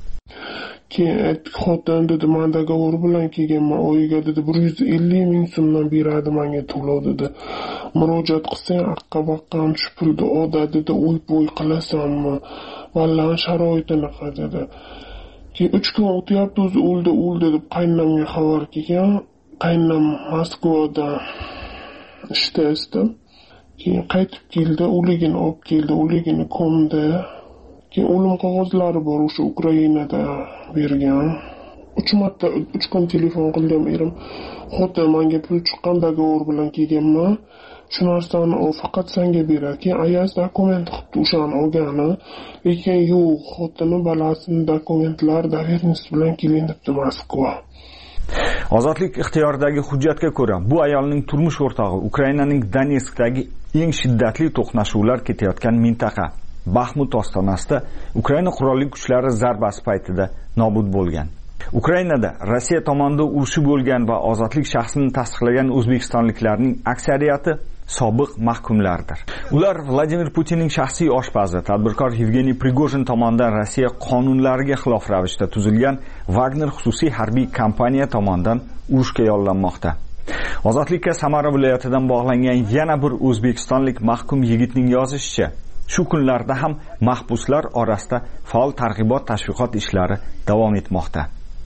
Keyin xotin dedi, men dogovor bilan kelganman, oyiga dedi 150 ming so'mdan beradi menga to'lov dedi. Murojaat qilsang aqqa-baqqam shu pulni oda dedi, o'y qilasanmi? Vallan sharoitini dedi. Keyin 3 kun o'tyapti, o'zi o'ldi deb qaynonamga xabar kelgan. Qaynonam Moskvada ishda. Keyin qaytib keldi, o'ligini olib keldi, o'ligini ko'mdi. Keyin o'lim qog'ozlari bor, o'sha Ukrainada bergan. 3 kun telefon qildim erim. Xotin menga pul chiqqan dogovor bilan kelganman. Shu narsani faqat senga berar. Keyin ayaz dokument qilibdi o'shani olgani. Lekin yo'q, xotini balasini dokumentlari dovernost bilan keling debdi Moskva. Ozodlik ixtiyoridagi hujjatga ko'ra, bu ayolning turmush o'rtog'i Ukrainaning Donetskdagi eng shiddatli to'qnashuvlar ketayotgan mintaqa Baxmut ostonasida Ukraina qurolli kuchlari zarbasi paytida nobud bo'lgan. Ukrainada Rossiya tomonidan urushi bo'lgan va ozodlik shaxsini tasdiqlagan o'zbekistonliklarning aksariyati sobiq mahkumlardir. Ular Vladimir Putinning shaxsiy oshpazi, tadbirkor Yevgeniy Prigojin tomonidan Rossiya qonunlariga xilof ravishda tuzilgan Wagner xususiy harbiy kompaniya tomonidan urushga yollanmoqda. Ozodlikka Samara viloyatidan bog'langan yana bir o'zbekistonlik mahkum yigitning yozishicha, shu kunlarda ham mahbuslar orasida faol targ'ibot tashviqot ishlari davom etmoqda.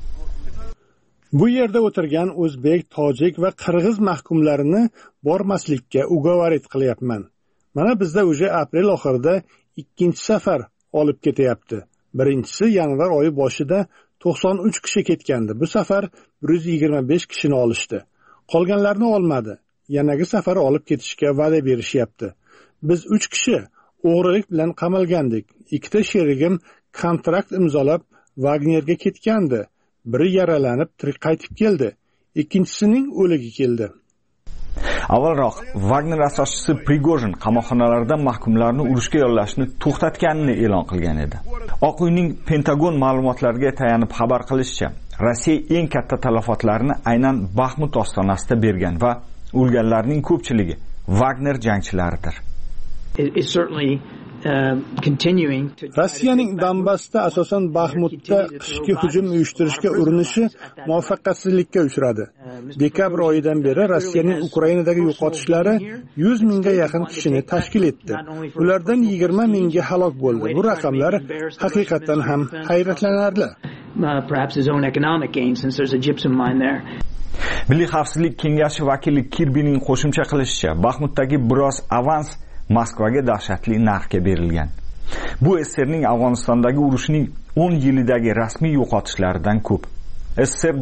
Bu yerda o'tirgan o'zbek, tojik va qirg'iz mahkumlarini bormaslikka ugovorit qilyapman. Mana bizda o'sha aprel oxirida 2-chi safar olib ketyapti. Birinchisi yanvar oyi boshida 93 kishi ketgandi. Bu safar 125 kishini olishdi. Qolganlarni olmadi. Yanagi safar olib ketishga va'da berishyapti. Biz 3 kishi o'g'rilik bilan qamalgandik. 2 ta sherigim kontrakt imzolab Wagnerga ketgandi. Biri yaralanib tirik qaytib keldi. Ikkinchisining o'ligi keldi. Avvalroq Wagner asoschisi Prigojin qamoqxonalardan mahkumlarni urushga yollashni to'xtatganini e'lon qilgan edi. Oq uyning Pentagon ma'lumotlariga tayanib xabar qilishicha, Rossiya eng katta talafotlarni aynan Baxmut ostonasida bergan va o'lganlarning ko'pchiligi Wagner jangchilaridir. Rossiyaning Donbassda, asosan Baxmutda qishki hujum uyushtirishga urinishi muvaffaqiyatsizlikka uchradi. Dekabr oyidan beri Rossiyaning Ukrainadagi yo'qotishlari 100 mingga yaqin kishini tashkil etdi. Ulardan 20 mingi halok bo'ldi. Bu raqamlar haqiqatan ham hayratlanarli. Milliy xavfsizlik kengashi vakili Kirbining qo'shimcha qilishicha, Baxmutdagi biroz avans Moskvaga dahshatli narxga berilgan. Bu SSRning Afg'onistondagi urushining 10 yilidagi rasmiy yo'qotishlaridan ko'p. SSR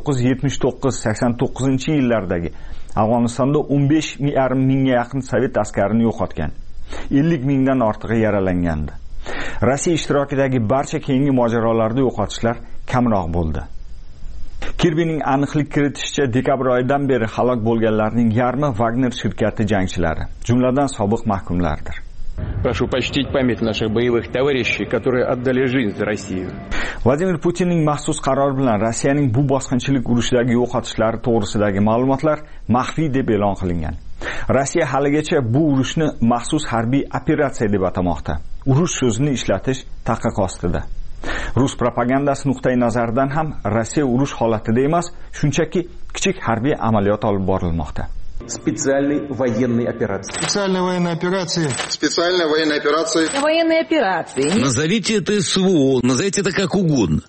1979-89-yillardagi Afg'onistonda 15,5 mingga yaqin sovet askarini yo'qotgan. 50 mingdan ortig'i yaralangandi. Rossiya ishtirokidagi barcha keyingi mojarolarda yo'qotishlar kamroq bo'ldi. Kirbining aniqlik kiritishicha, dekabr oyidan beri halok bo'lganlarning yarmi Wagner shirkati jangchilari, jumladan sobiq mahkumlardir. Прошу почтить память наших боевых товарищей, которые отдали жизнь за Россию. Vladimir Putinning maxsus qarori bilan Rossiyaning bu bosqinchilik urushidagi yo'qotishlari to'g'risidagi ma'lumotlar maxfiy deb e'lon qilingan. Rossiya haligacha bu urushni maxsus harbiy operatsiya deb atamoqda. Urush so'zini ishlatish taqiq ostida. Rus propagandasi nuqtai nazaridan ham Rossiya urush holatida emas, shunchaki kichik harbiy amaliyot olib borilmoqda. Специальной военной операции. Специальная военная операция. Специальная военная операция. Военные операции. Назовите это СВО, назовите это как угодно.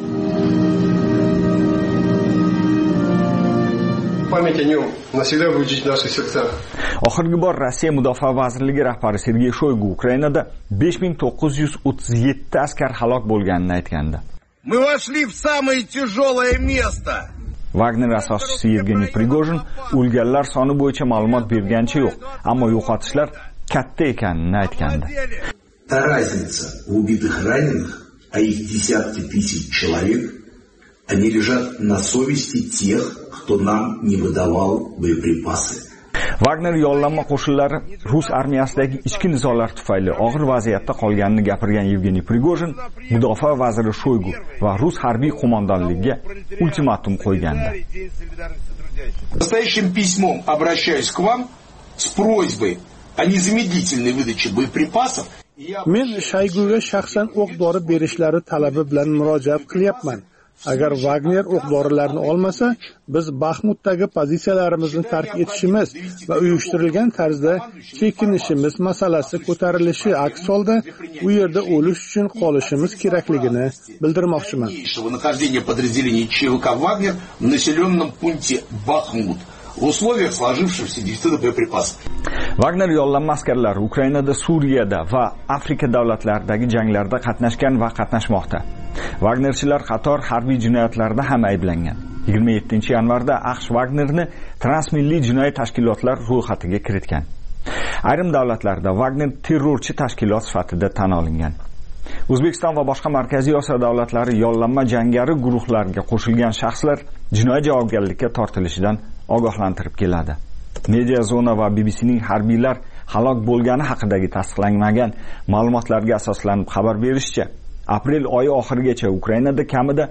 Память о нем навсегда будет жить в наших сердцах. Oxirgi bor Rossiya Mudofaa vazirligi rahbari Sergey Shoygu Ukrainada 5937 askar halok bo'lganini aytgandi. Мы вошли в самое тяжелое место. Wagner asoschisi Yevgeniy Prigozhin o'lganlar soni bo'yicha ma'lumot bergancha yo'q, ammo yo'qotishlar katta ekanini aytgandi. Та разница в убитых и раненых, а их десятки тысяч человек, они лежат на совести тех, кто нам не выдавал боеприпасы. Wagner yollanma qo'shinlari Rus armiyasidagi ichki nizolar tufayli og'ir vaziyatda qolganini gapirgan Yevgeniy Prigozhin mudofaa vaziri Shoygu va Rus harbiy qo'mondonligiga ultimatum qo'ygandi. Настоящим письмом обращаюсь к вам с просьбой о незамедлительной выдаче боеприпасов. Men Shoyguga shaxsan o'q-dori berishlari talabi bilan murojaat qilyapman. Agar Wagner o'q-dorilarni olmasa, biz Baxmutdagi pozitsiyalarimizni tark etishimiz va uyushtirilgan tarzda chekinishimiz masalasi ko'tarilishi, aks holda u yerda o'lish uchun qolishimiz kerakligini bildirmoqchiman. Нахождение подразделений ЧВК Wagner в населенном пункте Бахмут в условиях сложившихся дефицита боеприпасов. Wagner yollanma askarlari Ukrainada, Suriyada va Afrika davlatlaridagi janglarda qatnashgan va qatnashmoqda. Wagnerchilar qator harbiy jinoyatlarda ham ayblangan. 27-yanvarda AQSh Wagnerni transmilliy jinoiy tashkilotlar ro'yxatiga kiritgan. Ayrim davlatlarda Wagner terrorchi tashkilot sifatida tan olingan. O'zbekiston va boshqa Markaziy Osiyo davlatlari yollanma jangari guruhlarga qo'shilgan shaxslar jinoiy javobgarlikka tortilishidan ogohlantirib keladi. Media Zona va BBCning harbiylar halok bo'lgani haqidagi tasdiqlanmagan ma'lumotlarga asoslanib xabar berishicha, aprel oyi oxirigacha Ukrainada kamida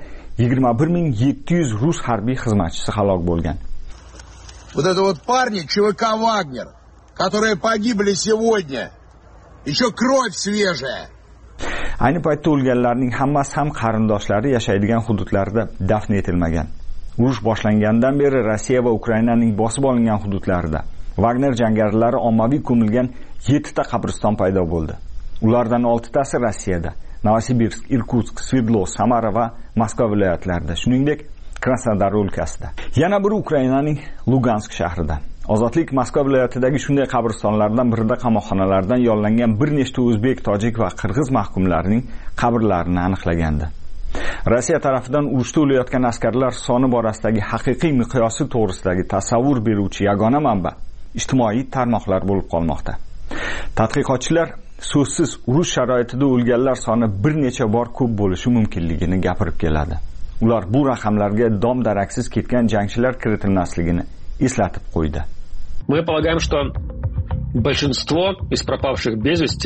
21700 rus harbiy xizmatchisi halok bo'lgan. Вот это вот парни ЧВК Вагнер, которые погибли сегодня. Еще кровь свежая. Ayni paytda o'lganlarning hammasi ham qarindoshlari yashaydigan hududlarda dafn etilmagan. Urush boshlangandan beri Rossiya va Ukrainaning bosib olingan hududlarida Wagner jangarilari ommaviy ko'milgan 7 ta qabriston paydo bo'ldi. Ulardan 6 tasi Rossiyada, Novosibirsk, Irkutsk, Sverdlovsk, Samara va Moskva viloyatlarida, shuningdek Krasnodar o'lkasida. Yana biri Ukrainaning Lugansk shahrida. Ozodlik Moskva viloyatidagi shunday qabristonlardan birida qamoqxonalardan yollangan bir nechta o'zbek, tojik va qirg'iz mahkumlarining qabrlarini aniqlagandi. Rossiya tarafidan urushda o'layotgan askarlar soni borasidagi haqiqiy miqyosi to'g'risidagi tasavvur beruvchi yagona manba ijtimoiy tarmoqlar bo'lib qolmoqda. Tadqiqotchilar so'zsiz urush sharoitida o'lganlar soni bir necha bor ko'p bo'lishi mumkinligini gapirib keladi. Ular bu raqamlarga dom-daraksiz ketgan jangchilar kiritilmasligini eslatib qo'ydi. Мы полагаем, что большинство из пропавших без вести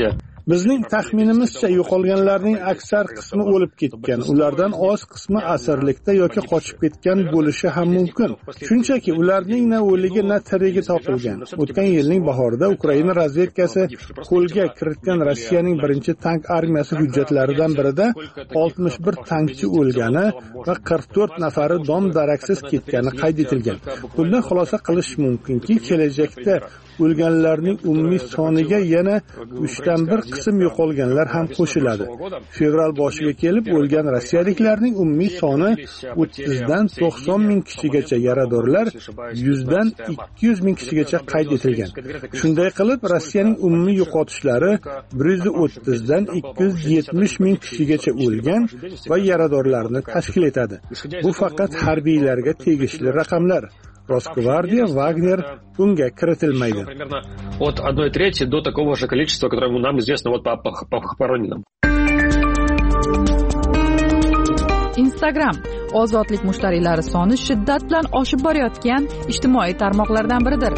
Bizning taxminimizcha yo'qolganlarning aksar qismi o'lib ketgan, ulardan oz qismi asirlikda yoki qochib ketgan bo'lishi ham mumkin. Shunchaki ularning na o'ligi, na tirigi topilgan. O'tgan yilning bahorida Ukraina razvedkasi qo'lga kiritgan Rossiyaning birinchi tank armiyasi hujjatlaridan birida 61 tankchi o'lgani va 44 nafari dom-daraksiz ketgani qayd etilgan. Bundan xulosa qilish mumkinki, kelajakda o'lganlarning umumiy soniga yana 3dan 1 qism yo'qolganlar ham qo'shiladi. Fevral boshiga kelib o'lgan rossiyaliklarning umumiy soni 30 dan 90 ming kishigacha, yaradorlar 100 dan 200 ming kishigacha qayd etilgan. Shunday qilib, Rossiyaning umumiy yo'qotishlari 130 dan 270 ming kishigacha o'lgan va yaradorlarni tashkil etadi. Bu faqat harbiylarga tegishli raqamlar. Rosgvardiya, Wagner bunga kiritilmaydi. От 1/3 до такого же количества, которое нам известно вот по похороненным. Instagram ozodlik mushtariylari soni shiddat bilan oshib borayotgan ijtimoiy tarmoqlardan biridir.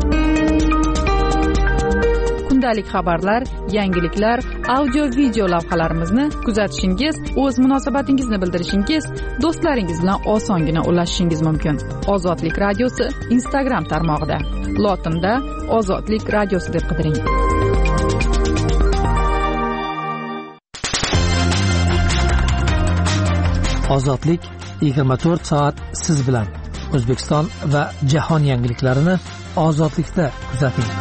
Kundalik xabarlar, yangiliklar, audio-video lavhalarimizni kuzatishingiz, o'z munosabatingizni bildirishingiz, do'stlaringiz bilan osongina ulashishingiz mumkin. Ozodlik radiosi Instagram tarmog'ida. Lotinda Ozodlik radiosi deb qidiring. Ozodlik 24 soat siz bilan. O'zbekiston va jahon yangiliklarini ozodlikda kuzating.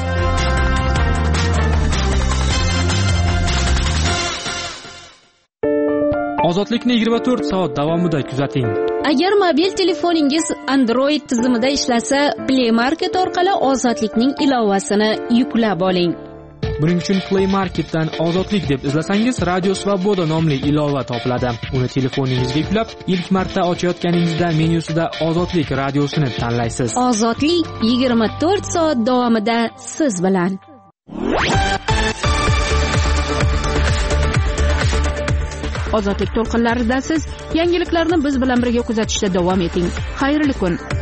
Ozodlikni 24 soat davomida kuzating. Agar mobil telefoningiz Android tizimida ishlasa, Play Market orqali Ozodlikning ilovasini yuklab oling. Buning uchun Play Marketdan Ozodlik deb izlasangiz, Radio Svoboda nomli ilova topiladi. Uni telefoningizga yuklab, ilk marta ochayotganingizda menyusida Ozodlik radiosini tanlaysiz. Ozodlik 24 soat davomida siz bilan. Ozodlik to'lqinlarida siz yangiliklarni biz bilan birga kuzatishda davom eting. Xayrli kun.